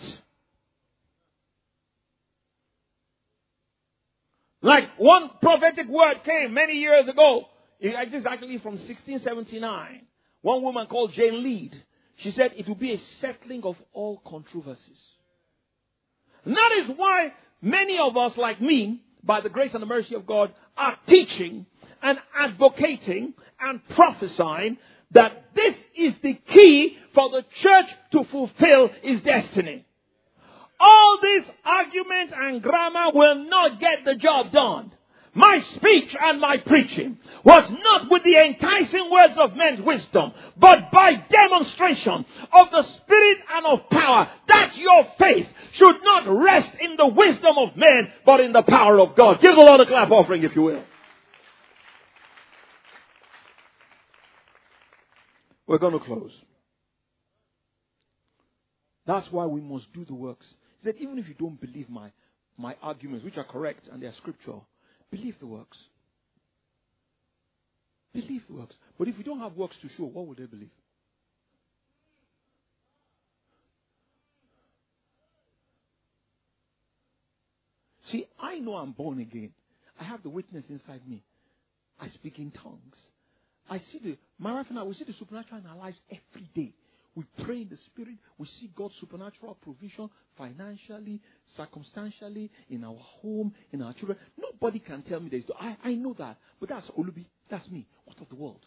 Like one prophetic word came many years ago. It is actually from 1679. One woman called Jane Lead. She said it will be a settling of all controversies. And that is why many of us, like me, by the grace and the mercy of God, are teaching and advocating and prophesying that this is the key for the church to fulfill its destiny. All this argument and grammar will not get the job done. My speech and my preaching was not with the enticing words of men's wisdom, but by demonstration of the Spirit and of power, that your faith should not rest in the wisdom of men, but in the power of God. Give the Lord a clap offering, if you will. We're going to close. That's why we must do the works. He said, even if you don't believe my arguments, which are correct and they are scriptural, believe the works. Believe the works. But if you don't have works to show, what will they believe? See, I know I'm born again. I have the witness inside me. I speak in tongues. My wife and I, we see the supernatural in our lives every day. We pray in the Spirit. We see God's supernatural provision financially, circumstantially, in our home, in our children. Nobody can tell me this. I know that. But that's Olubi. That's me. What of the world?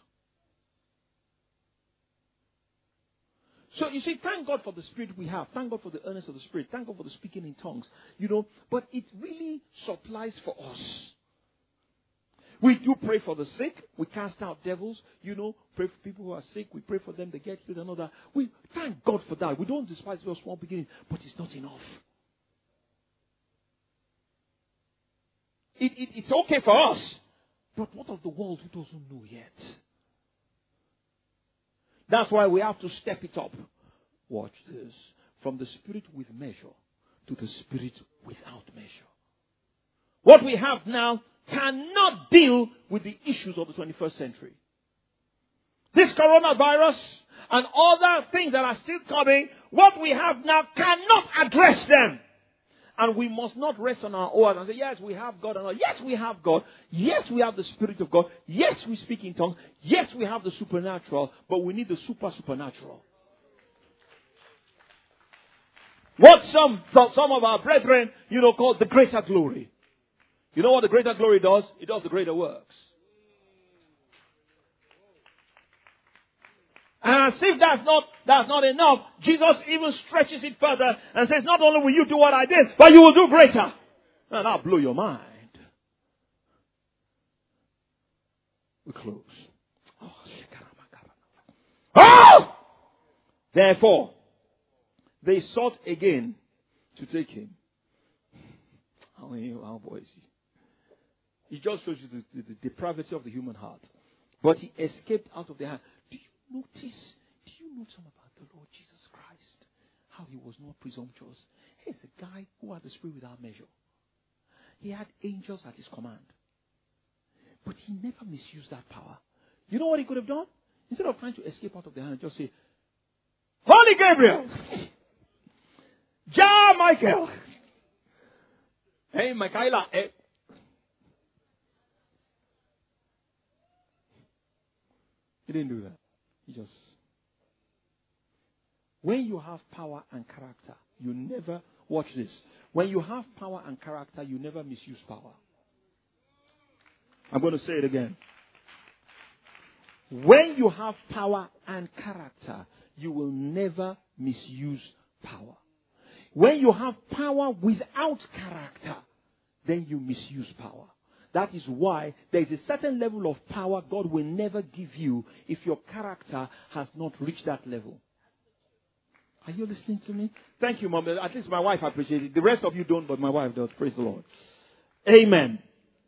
So you see, thank God for the Spirit we have. Thank God for the earnest of the Spirit. Thank God for the speaking in tongues. But it really supplies for us. We do pray for the sick. We cast out devils. Pray for people who are sick. We pray for them to get healed and all that. We thank God for that. We don't despise those small beginnings, but it's not enough. It's okay for us. But what of the world who doesn't know yet? That's why we have to step it up. Watch this. From the Spirit with measure to the Spirit without measure. What we have now cannot deal with the issues of the 21st century. This coronavirus and other things that are still coming, what we have now cannot address them. And we must not rest on our oars and say, yes, we have God. Yes, we have God. Yes, we have the Spirit of God. Yes, we speak in tongues. Yes, we have the supernatural. But we need the supernatural. What some of our brethren, call the greater glory. You know what the greater glory does? It does the greater works. And as if that's not enough, Jesus even stretches it further and says, not only will you do what I did, but you will do greater. And that'll blow your mind. We close. Oh! Therefore, they sought again to take him. How boy is he? It just shows you the depravity of the human heart. But he escaped out of their hand. Do you know something about the Lord Jesus Christ? How he was not presumptuous. He's a guy who had the Spirit without measure. He had angels at his command. But he never misused that power. You know what he could have done? Instead of trying to escape out of their hand, just say, Holy Gabriel! Ja Michael! Hey, Michaela! Hey. He didn't do that. He just... When you have power and character, you never... Watch this. When you have power and character, you never misuse power. I'm going to say it again. When you have power and character, you will never misuse power. When you have power without character, then you misuse power. That is why there is a certain level of power God will never give you if your character has not reached that level. Are you listening to me? Thank you, Mom. At least my wife appreciates it. The rest of you don't, but my wife does. Praise the Lord. Amen.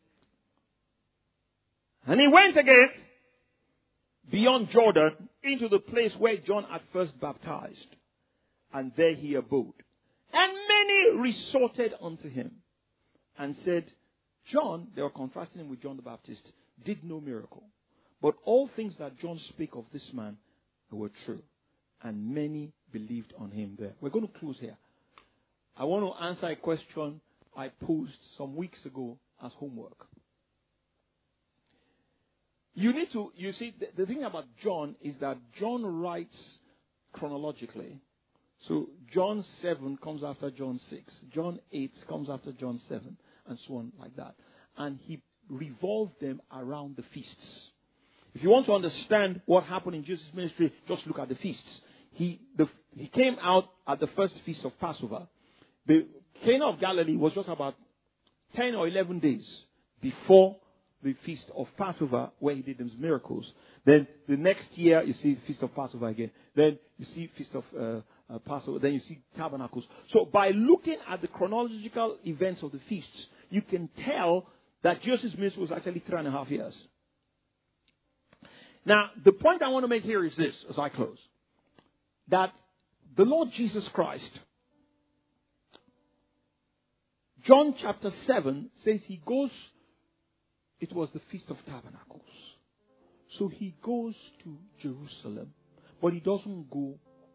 And he went again beyond Jordan into the place where John had first baptized. And there he abode. And many resorted unto him. and said, John, they were contrasting him with John the Baptist, did no miracle. But all things that John spake of this man were true. And many believed on him there. We're going to close here. I want to answer a question I posed some weeks ago as homework. You see, the thing about John is that John writes chronologically. So John 7 comes after John 6. John 8 comes after John 7. And so on like that. And he revolved them around the feasts. If you want to understand what happened in Jesus' ministry, just look at the feasts. He came out at the first feast of Passover. The Cana of Galilee was just about 10 or 11 days before the feast of Passover, where he did those miracles. Then the next year, you see feast of Passover again. Then you see feast of Passover. Then you see tabernacles. So by looking at the chronological events of the feasts, you can tell that Jesus' ministry was actually 3.5 years. Now, the point I want to make here is this, as I close. That the Lord Jesus Christ, John chapter 7 says he goes, it was the Feast of Tabernacles. So he goes to Jerusalem, but he doesn't go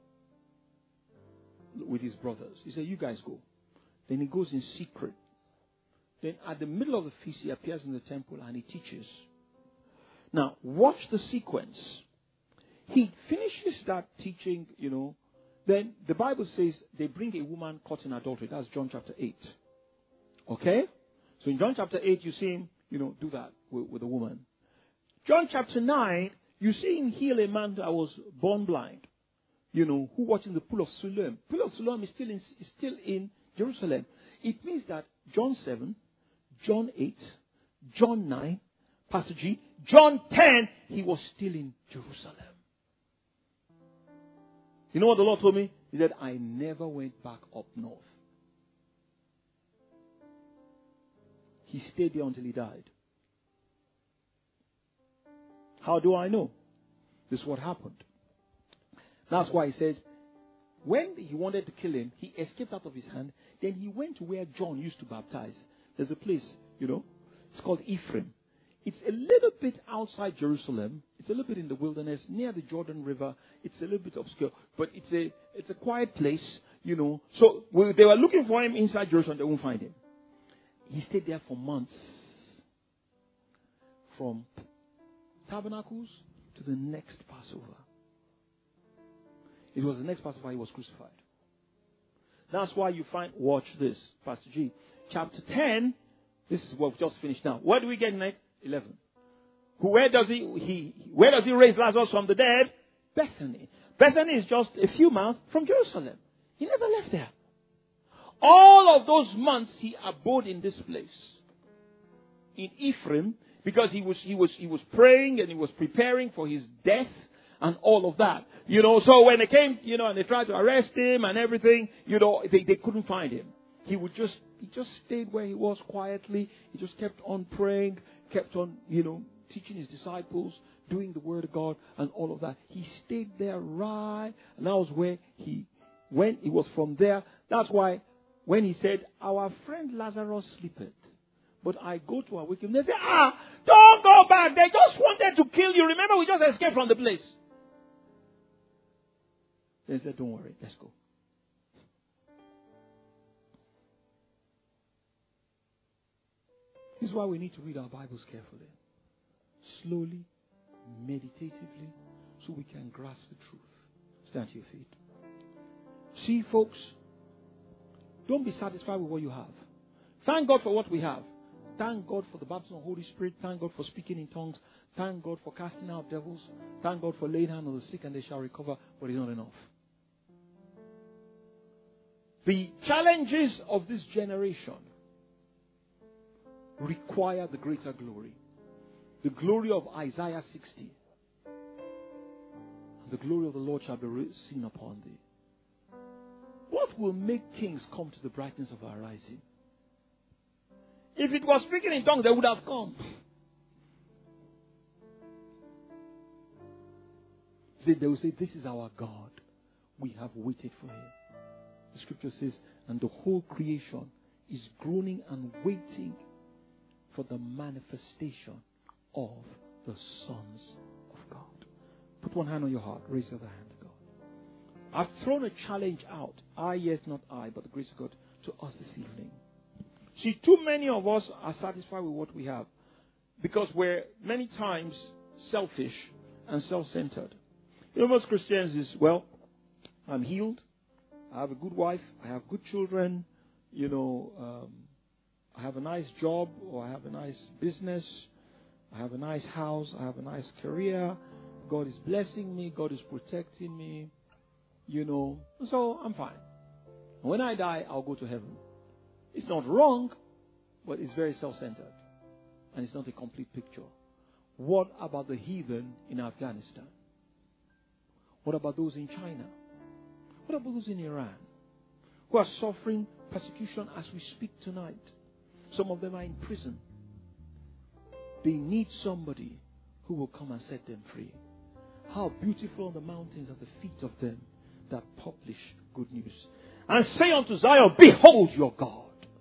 with his brothers. He said, you guys go. Then he goes in secret. Then at the middle of the feast, he appears in the temple and he teaches. Now, watch the sequence. He finishes that teaching, Then the Bible says they bring a woman caught in adultery. That's John chapter 8. Okay? So in John chapter 8, you see him, do that with a woman. John chapter 9, you see him heal a man that was born blind. Who was in the pool of Siloam. Pool of Siloam is still in Jerusalem. It means that John 7, John 8, John 9, Pastor G, John 10, he was still in Jerusalem. You know what the Lord told me? He said, I never went back up north. He stayed there until he died. How do I know? This is what happened. That's why he said, when he wanted to kill him, he escaped out of his hand. Then he went to where John used to baptize. There's a place, it's called Ephraim. It's a little bit outside Jerusalem. It's a little bit in the wilderness, near the Jordan River. It's a little bit obscure, but it's a quiet place, So they were looking for him inside Jerusalem. They won't find him. He stayed there for months. From Tabernacles to the next Passover. It was the next Passover he was crucified. That's why you find, watch this, Pastor G. Chapter 10, this is what we've just finished now. What do we get next? 11. Where does he raise Lazarus from the dead? Bethany. Bethany is just a few miles from Jerusalem. He never left there. All of those months he abode in this place. In Ephraim, because he was praying and he was preparing for his death and all of that. So when they came, and they tried to arrest him and everything, they couldn't find him. He just stayed where he was quietly. He just kept on praying, kept on, teaching his disciples, doing the word of God and all of that. He stayed there and that was where when he was from there. That's why when he said, our friend Lazarus sleepeth, but I go to awake him. They say, don't go back. They just wanted to kill you. Remember, we just escaped from the place. They said, don't worry, let's go. This is why we need to read our Bibles carefully. Slowly, meditatively, so we can grasp the truth. Stand to your feet. See, folks, don't be satisfied with what you have. Thank God for what we have. Thank God for the baptism of the Holy Spirit. Thank God for speaking in tongues. Thank God for casting out devils. Thank God for laying hands on the sick and they shall recover. But it's not enough. The challenges of this generation require the greater glory. The glory of Isaiah 60. The glory of the Lord shall be seen upon thee. What will make kings come to the brightness of our rising? If it was speaking in tongues, they would have come. They will say, this is our God. We have waited for him. The scripture says, and the whole creation is groaning and waiting for the manifestation of the sons of God. Put one hand on your heart. Raise the other hand to God. I've thrown a challenge out. I, yes, not I, but the grace of God, to us this evening. See, too many of us are satisfied with what we have because we're many times selfish and self-centered. Most Christians is, well, I'm healed. I have a good wife. I have good children. I have a nice job, or I have a nice business. I have a nice house. I have a nice career. God is blessing me. God is protecting me. So I'm fine. When I die, I'll go to heaven. It's not wrong, but it's very self-centered. And it's not a complete picture. What about the heathen in Afghanistan? What about those in China? What about those in Iran who are suffering persecution as we speak tonight? Some of them are in prison. They need somebody who will come and set them free. How beautiful on the mountains are the feet of them that publish good news. And say unto Zion, behold your God.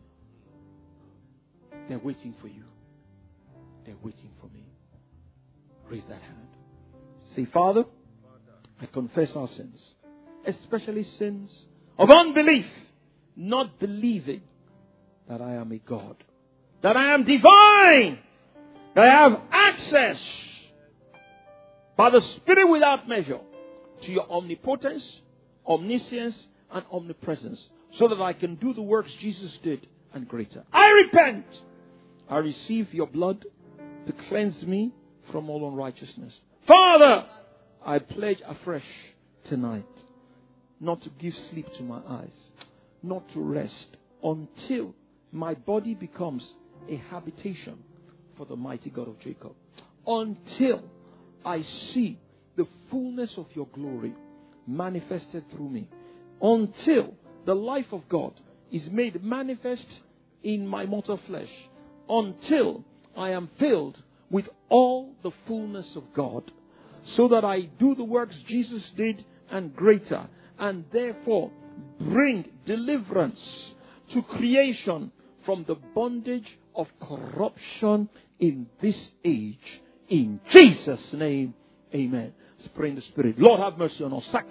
They're waiting for you. They're waiting for me. Raise that hand. Say, Father, I confess our sins, especially sins of unbelief, not believing that I am a God, that I am divine, that I have access by the Spirit without measure to your omnipotence, omniscience, and omnipresence, so that I can do the works Jesus did and greater. I repent. I receive your blood to cleanse me from all unrighteousness. Father, I pledge afresh tonight not to give sleep to my eyes, not to rest until my body becomes a habitation for the mighty God of Jacob. Until I see the fullness of your glory manifested through me. Until the life of God is made manifest in my mortal flesh. Until I am filled with all the fullness of God, so that I do the works Jesus did and greater, and therefore bring deliverance to creation from the bondage of corruption in this age. In Jesus' name, amen. Let's pray in the Spirit. Lord, have mercy on us.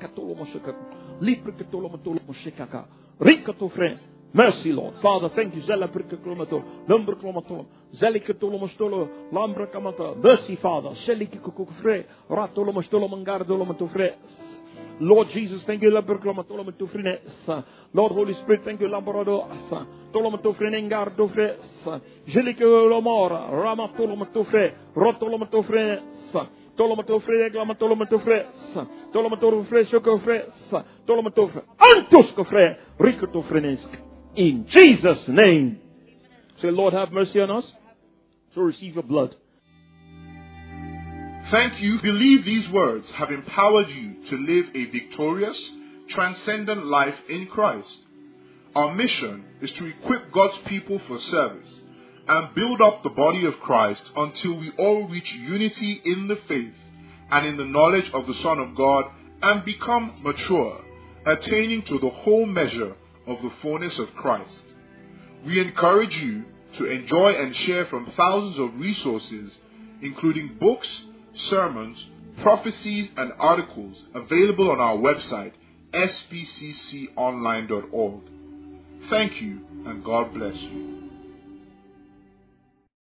Mercy, Lord. Father, thank you. Mercy, Father. Lord Jesus, thank you. Lord Holy Spirit, thank you. In Jesus' name. Say, Lord, have mercy on us. So receive your blood. Thank you. Believe these words have empowered you to live a victorious, transcendent life in Christ. Our mission is to equip God's people for service and build up the body of Christ until we all reach unity in the faith and in the knowledge of the Son of God and become mature, attaining to the whole measure of the fullness of Christ. We encourage you to enjoy and share from thousands of resources, including books, sermons, prophecies, and articles available on our website, sbcconline.org. Thank you, and God bless you.